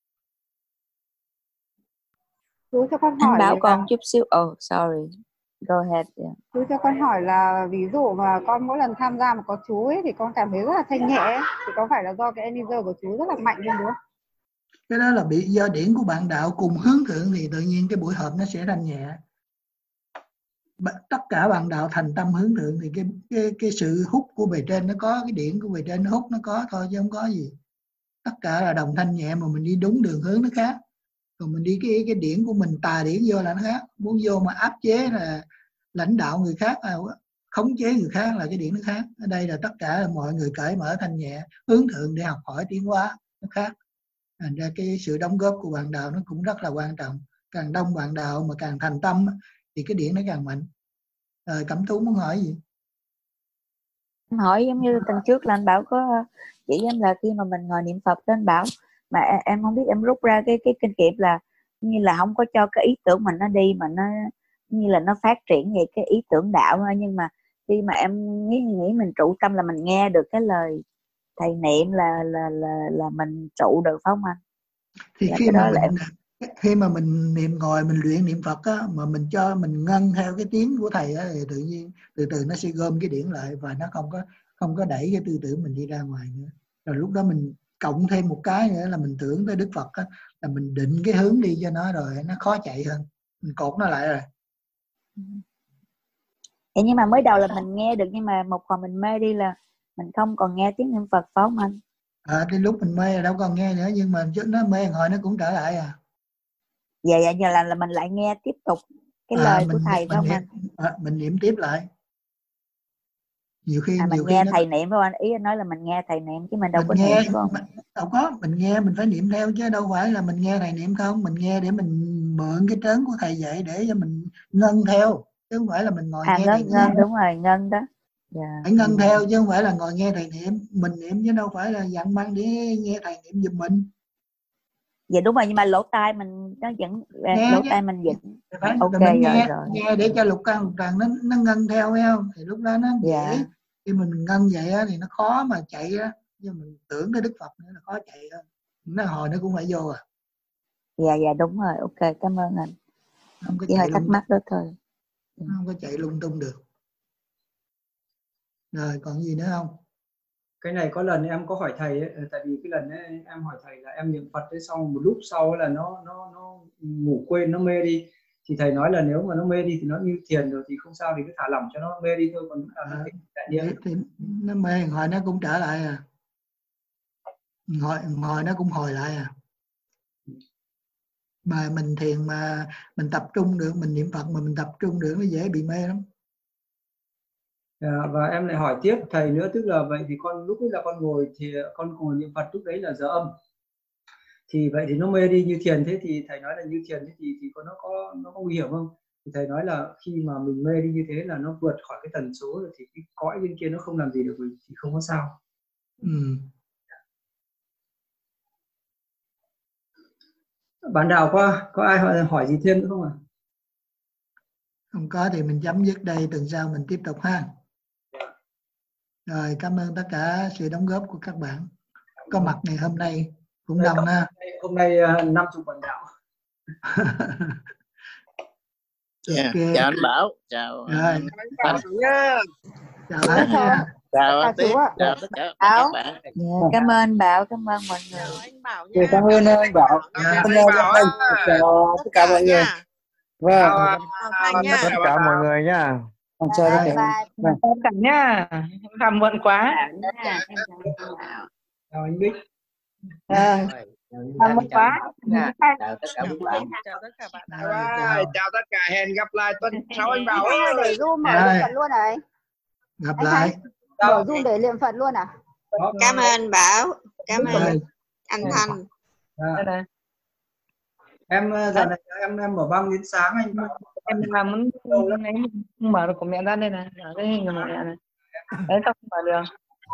Chú cho con hỏi. Anh bảo con chút xíu. Sorry. Go ahead. Yeah. Chú cho con hỏi là ví dụ mà con mỗi lần tham gia mà có chú ấy thì con cảm thấy rất là thanh nhẹ ấy, thì có phải là do cái energizer của chú rất là mạnh không đúng? Cái đó là bị do điển của bạn đạo cùng hướng thượng thì tự nhiên cái buổi họp nó sẽ thanh nhẹ. Tất cả bạn đạo thành tâm hướng thượng thì cái sự hút của bề trên nó có, cái điển của bề trên nó hút nó có thôi chứ không có gì. Tất cả là đồng thanh nhẹ, mà mình đi đúng đường hướng nó khác. Còn mình đi cái điển của mình tà điển vô là nó khác. Muốn vô mà áp chế là lãnh đạo người khác, khống chế người khác là cái điển nó khác. Ở đây là tất cả là mọi người cởi mở thanh nhẹ, hướng thượng để học hỏi tiến hóa nó khác. Thành ra cái sự đóng góp của bạn đạo nó cũng rất là quan trọng. Càng đông bạn đạo mà càng thành tâm thì cái điển nó càng mạnh. Cẩm Tú muốn hỏi gì? Em hỏi giống như tuần trước là anh Bảo có chỉ em là khi mà mình ngồi niệm Phật đó anh Bảo, mà em không biết em rút ra cái kinh nghiệm là như là không có cho cái ý tưởng mình nó đi, mà nó như là nó phát triển về cái ý tưởng đạo thôi. Nhưng mà khi mà em nghĩ mình trụ tâm là mình nghe được cái lời thầy niệm là mình trụ được phải không anh? Thì khi mà mình ngồi mình luyện niệm Phật á, mà mình cho mình ngân theo cái tiếng của thầy á, thì tự nhiên từ từ nó sẽ gom cái điển lại và nó không có đẩy cái tư tưởng mình đi ra ngoài nữa. Rồi lúc đó mình cộng thêm một cái nữa là mình tưởng tới Đức Phật á, là mình định cái hướng đi cho nó rồi nó khó chạy hơn, mình cột nó lại rồi. Vậy nhưng mà mới đầu là mình nghe được, nhưng mà một hồi mình mê đi là mình không còn nghe tiếng niệm Phật, phải không anh? Cái lúc mình mê là đâu còn nghe nữa, nhưng mà chứ nó mê hồi nó cũng trở lại à. Vậy giờ là mình lại nghe tiếp tục cái lời của thầy phải không anh? Mình niệm tiếp lại. Nhiều khi mình nghe thầy niệm phải không anh? Ý anh nói là mình nghe thầy niệm chứ mình đâu có niệm phải không? Đâu có, mình nghe mình phải niệm theo chứ đâu phải là mình nghe thầy niệm không. Mình nghe để mình mượn cái trớn của thầy dạy để cho mình ngân theo, chứ không phải là mình ngồi nghe thầy ngân, đúng rồi, ngân đó. Phải ngân theo chứ không phải là ngồi nghe thầy niệm. Mình niệm chứ đâu phải là dặn mang để nghe thầy niệm giùm mình. Dạ đúng rồi, nhưng mà lỗ tai mình nó vẫn lỗ tai mình vẫn ok rồi. Nghe để cho lục căn lục trần nó ngân theo phải không? Thì lúc đó nó dễ. Khi mình ngân vậy á, thì nó khó mà chạy á. Nhưng mình tưởng tới Đức Phật nữa là khó chạy hơn. Nó hồi nó cũng phải vô à. Dạ đúng rồi, ok, cảm ơn anh. Không có chỉ hơi thắc mắc đó thôi. Không có chạy lung tung được. Rồi còn gì nữa không? Cái này có lần em có hỏi thầy ấy, tại vì cái lần ấy, em hỏi thầy là em niệm Phật ấy, xong một lúc sau là nó ngủ quên, nó mê đi, thì thầy nói là nếu mà nó mê đi thì nó như thiền rồi thì không sao, thì cứ thả lỏng cho nó mê đi thôi, còn nó thì nó mê hồi nó cũng trở lại à, hồi nó cũng hồi lại à. Mà mình thiền mà mình tập trung được, mình niệm Phật mà mình tập trung được nó dễ bị mê lắm. Và em lại hỏi tiếp thầy nữa, tức là vậy thì con lúc ấy là con ngồi thì con ngồi niệm Phật lúc đấy là giờ âm, thì vậy thì nó mê đi như thiền, thế thì thầy nói là như thiền thế thì nó có nguy hiểm không? Thì thầy nói là khi mà mình mê đi như thế là nó vượt khỏi cái tần số rồi, thì cái cõi bên kia nó không làm gì được mình thì không có sao. Bạn đạo có ai hỏi gì thêm nữa không ạ? Không có thì mình chấm dứt đây, tuần sau mình tiếp tục ha. Rồi cảm ơn tất cả sự đóng góp của các bạn có mặt ngày hôm nay cũng đông ha. Hôm nay 50 bạn đạo. Okay. Chào anh Bảo, chào anh nha. Chào anh nha. Chào anh Tiến, chào tất cả các bạn. Cảm ơn Bảo, cảm ơn mọi người. Cảm ơn anh Bảo. Chào tất cả mọi người. Vâng. Tất cả mọi người nha. Chào tất cả nhá. Làm muộn quá. Chào anh Bích. Làm muộn quá. Chào tất cả các bạn. Chào tất cả bạn. Chào tất cả, hẹn gặp lại tuần sau anh Bảo. Để Zoom mở niệm Phật luôn này. Gặp lại. Mở Zoom để niệm Phật luôn à? Cảm ơn Bảo, cảm ơn anh Thành. Em giờ này em mở băng đến sáng anh. Em làm muốn mở được của mẹ ra đây này, cái hình của mẹ này. Đấy tao không mở được.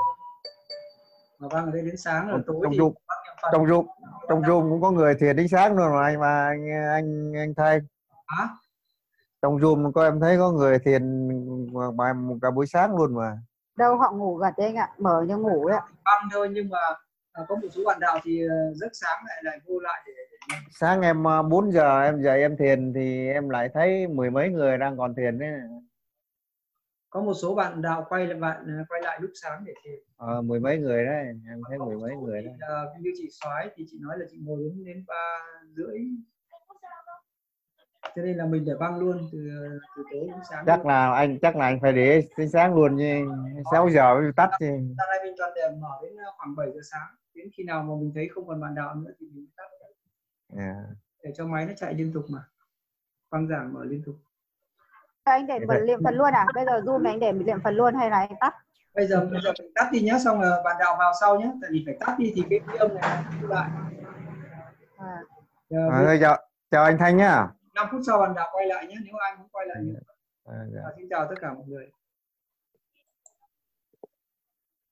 Mở băng ở đây đến sáng rồi tối thì trong Zoom cũng có người thiền đến sáng luôn mà anh thay. Hả? Trong Zoom có em thấy có người thiền mà cả buổi sáng luôn mà. Đâu họ ngủ gật đấy anh ạ, mở như ngủ ấy ạ. Băng thôi, nhưng mà có một số bạn đạo thì giấc sáng lại vô lại để... Sáng em 4 giờ em dậy em thiền thì em lại thấy mười mấy người đang còn thiền đấy. Có một số bạn đạo quay lại lúc sáng để thiền. Mười mấy người đấy, em thấy mười mấy người đấy. Như chị Soái thì chị nói là chị ngồi đến 3:30, cho nên là mình để băng luôn từ tối đến sáng. Chắc là anh phải để đến sáng luôn như 6 giờ mới tắt chứ. Hôm nay mình toàn để mở đến khoảng 7 giờ sáng, đến khi nào mà mình thấy không còn bạn đạo nữa thì mình tắt. Để cho máy nó chạy liên tục mà, băng giảng mở liên tục. Anh để niệm Phật luôn à? Bây giờ Zoom này anh để mình niệm Phật luôn hay là anh tắt? Bây giờ mình tắt đi nhé, xong rồi bạn đạo vào sau nhé, tại vì phải tắt đi thì cái âm này nó lại. Chào anh Thanh nhá. 5 phút sau bạn đạo quay lại nhé, nếu ai muốn quay lại nữa. Xin chào tất cả mọi người.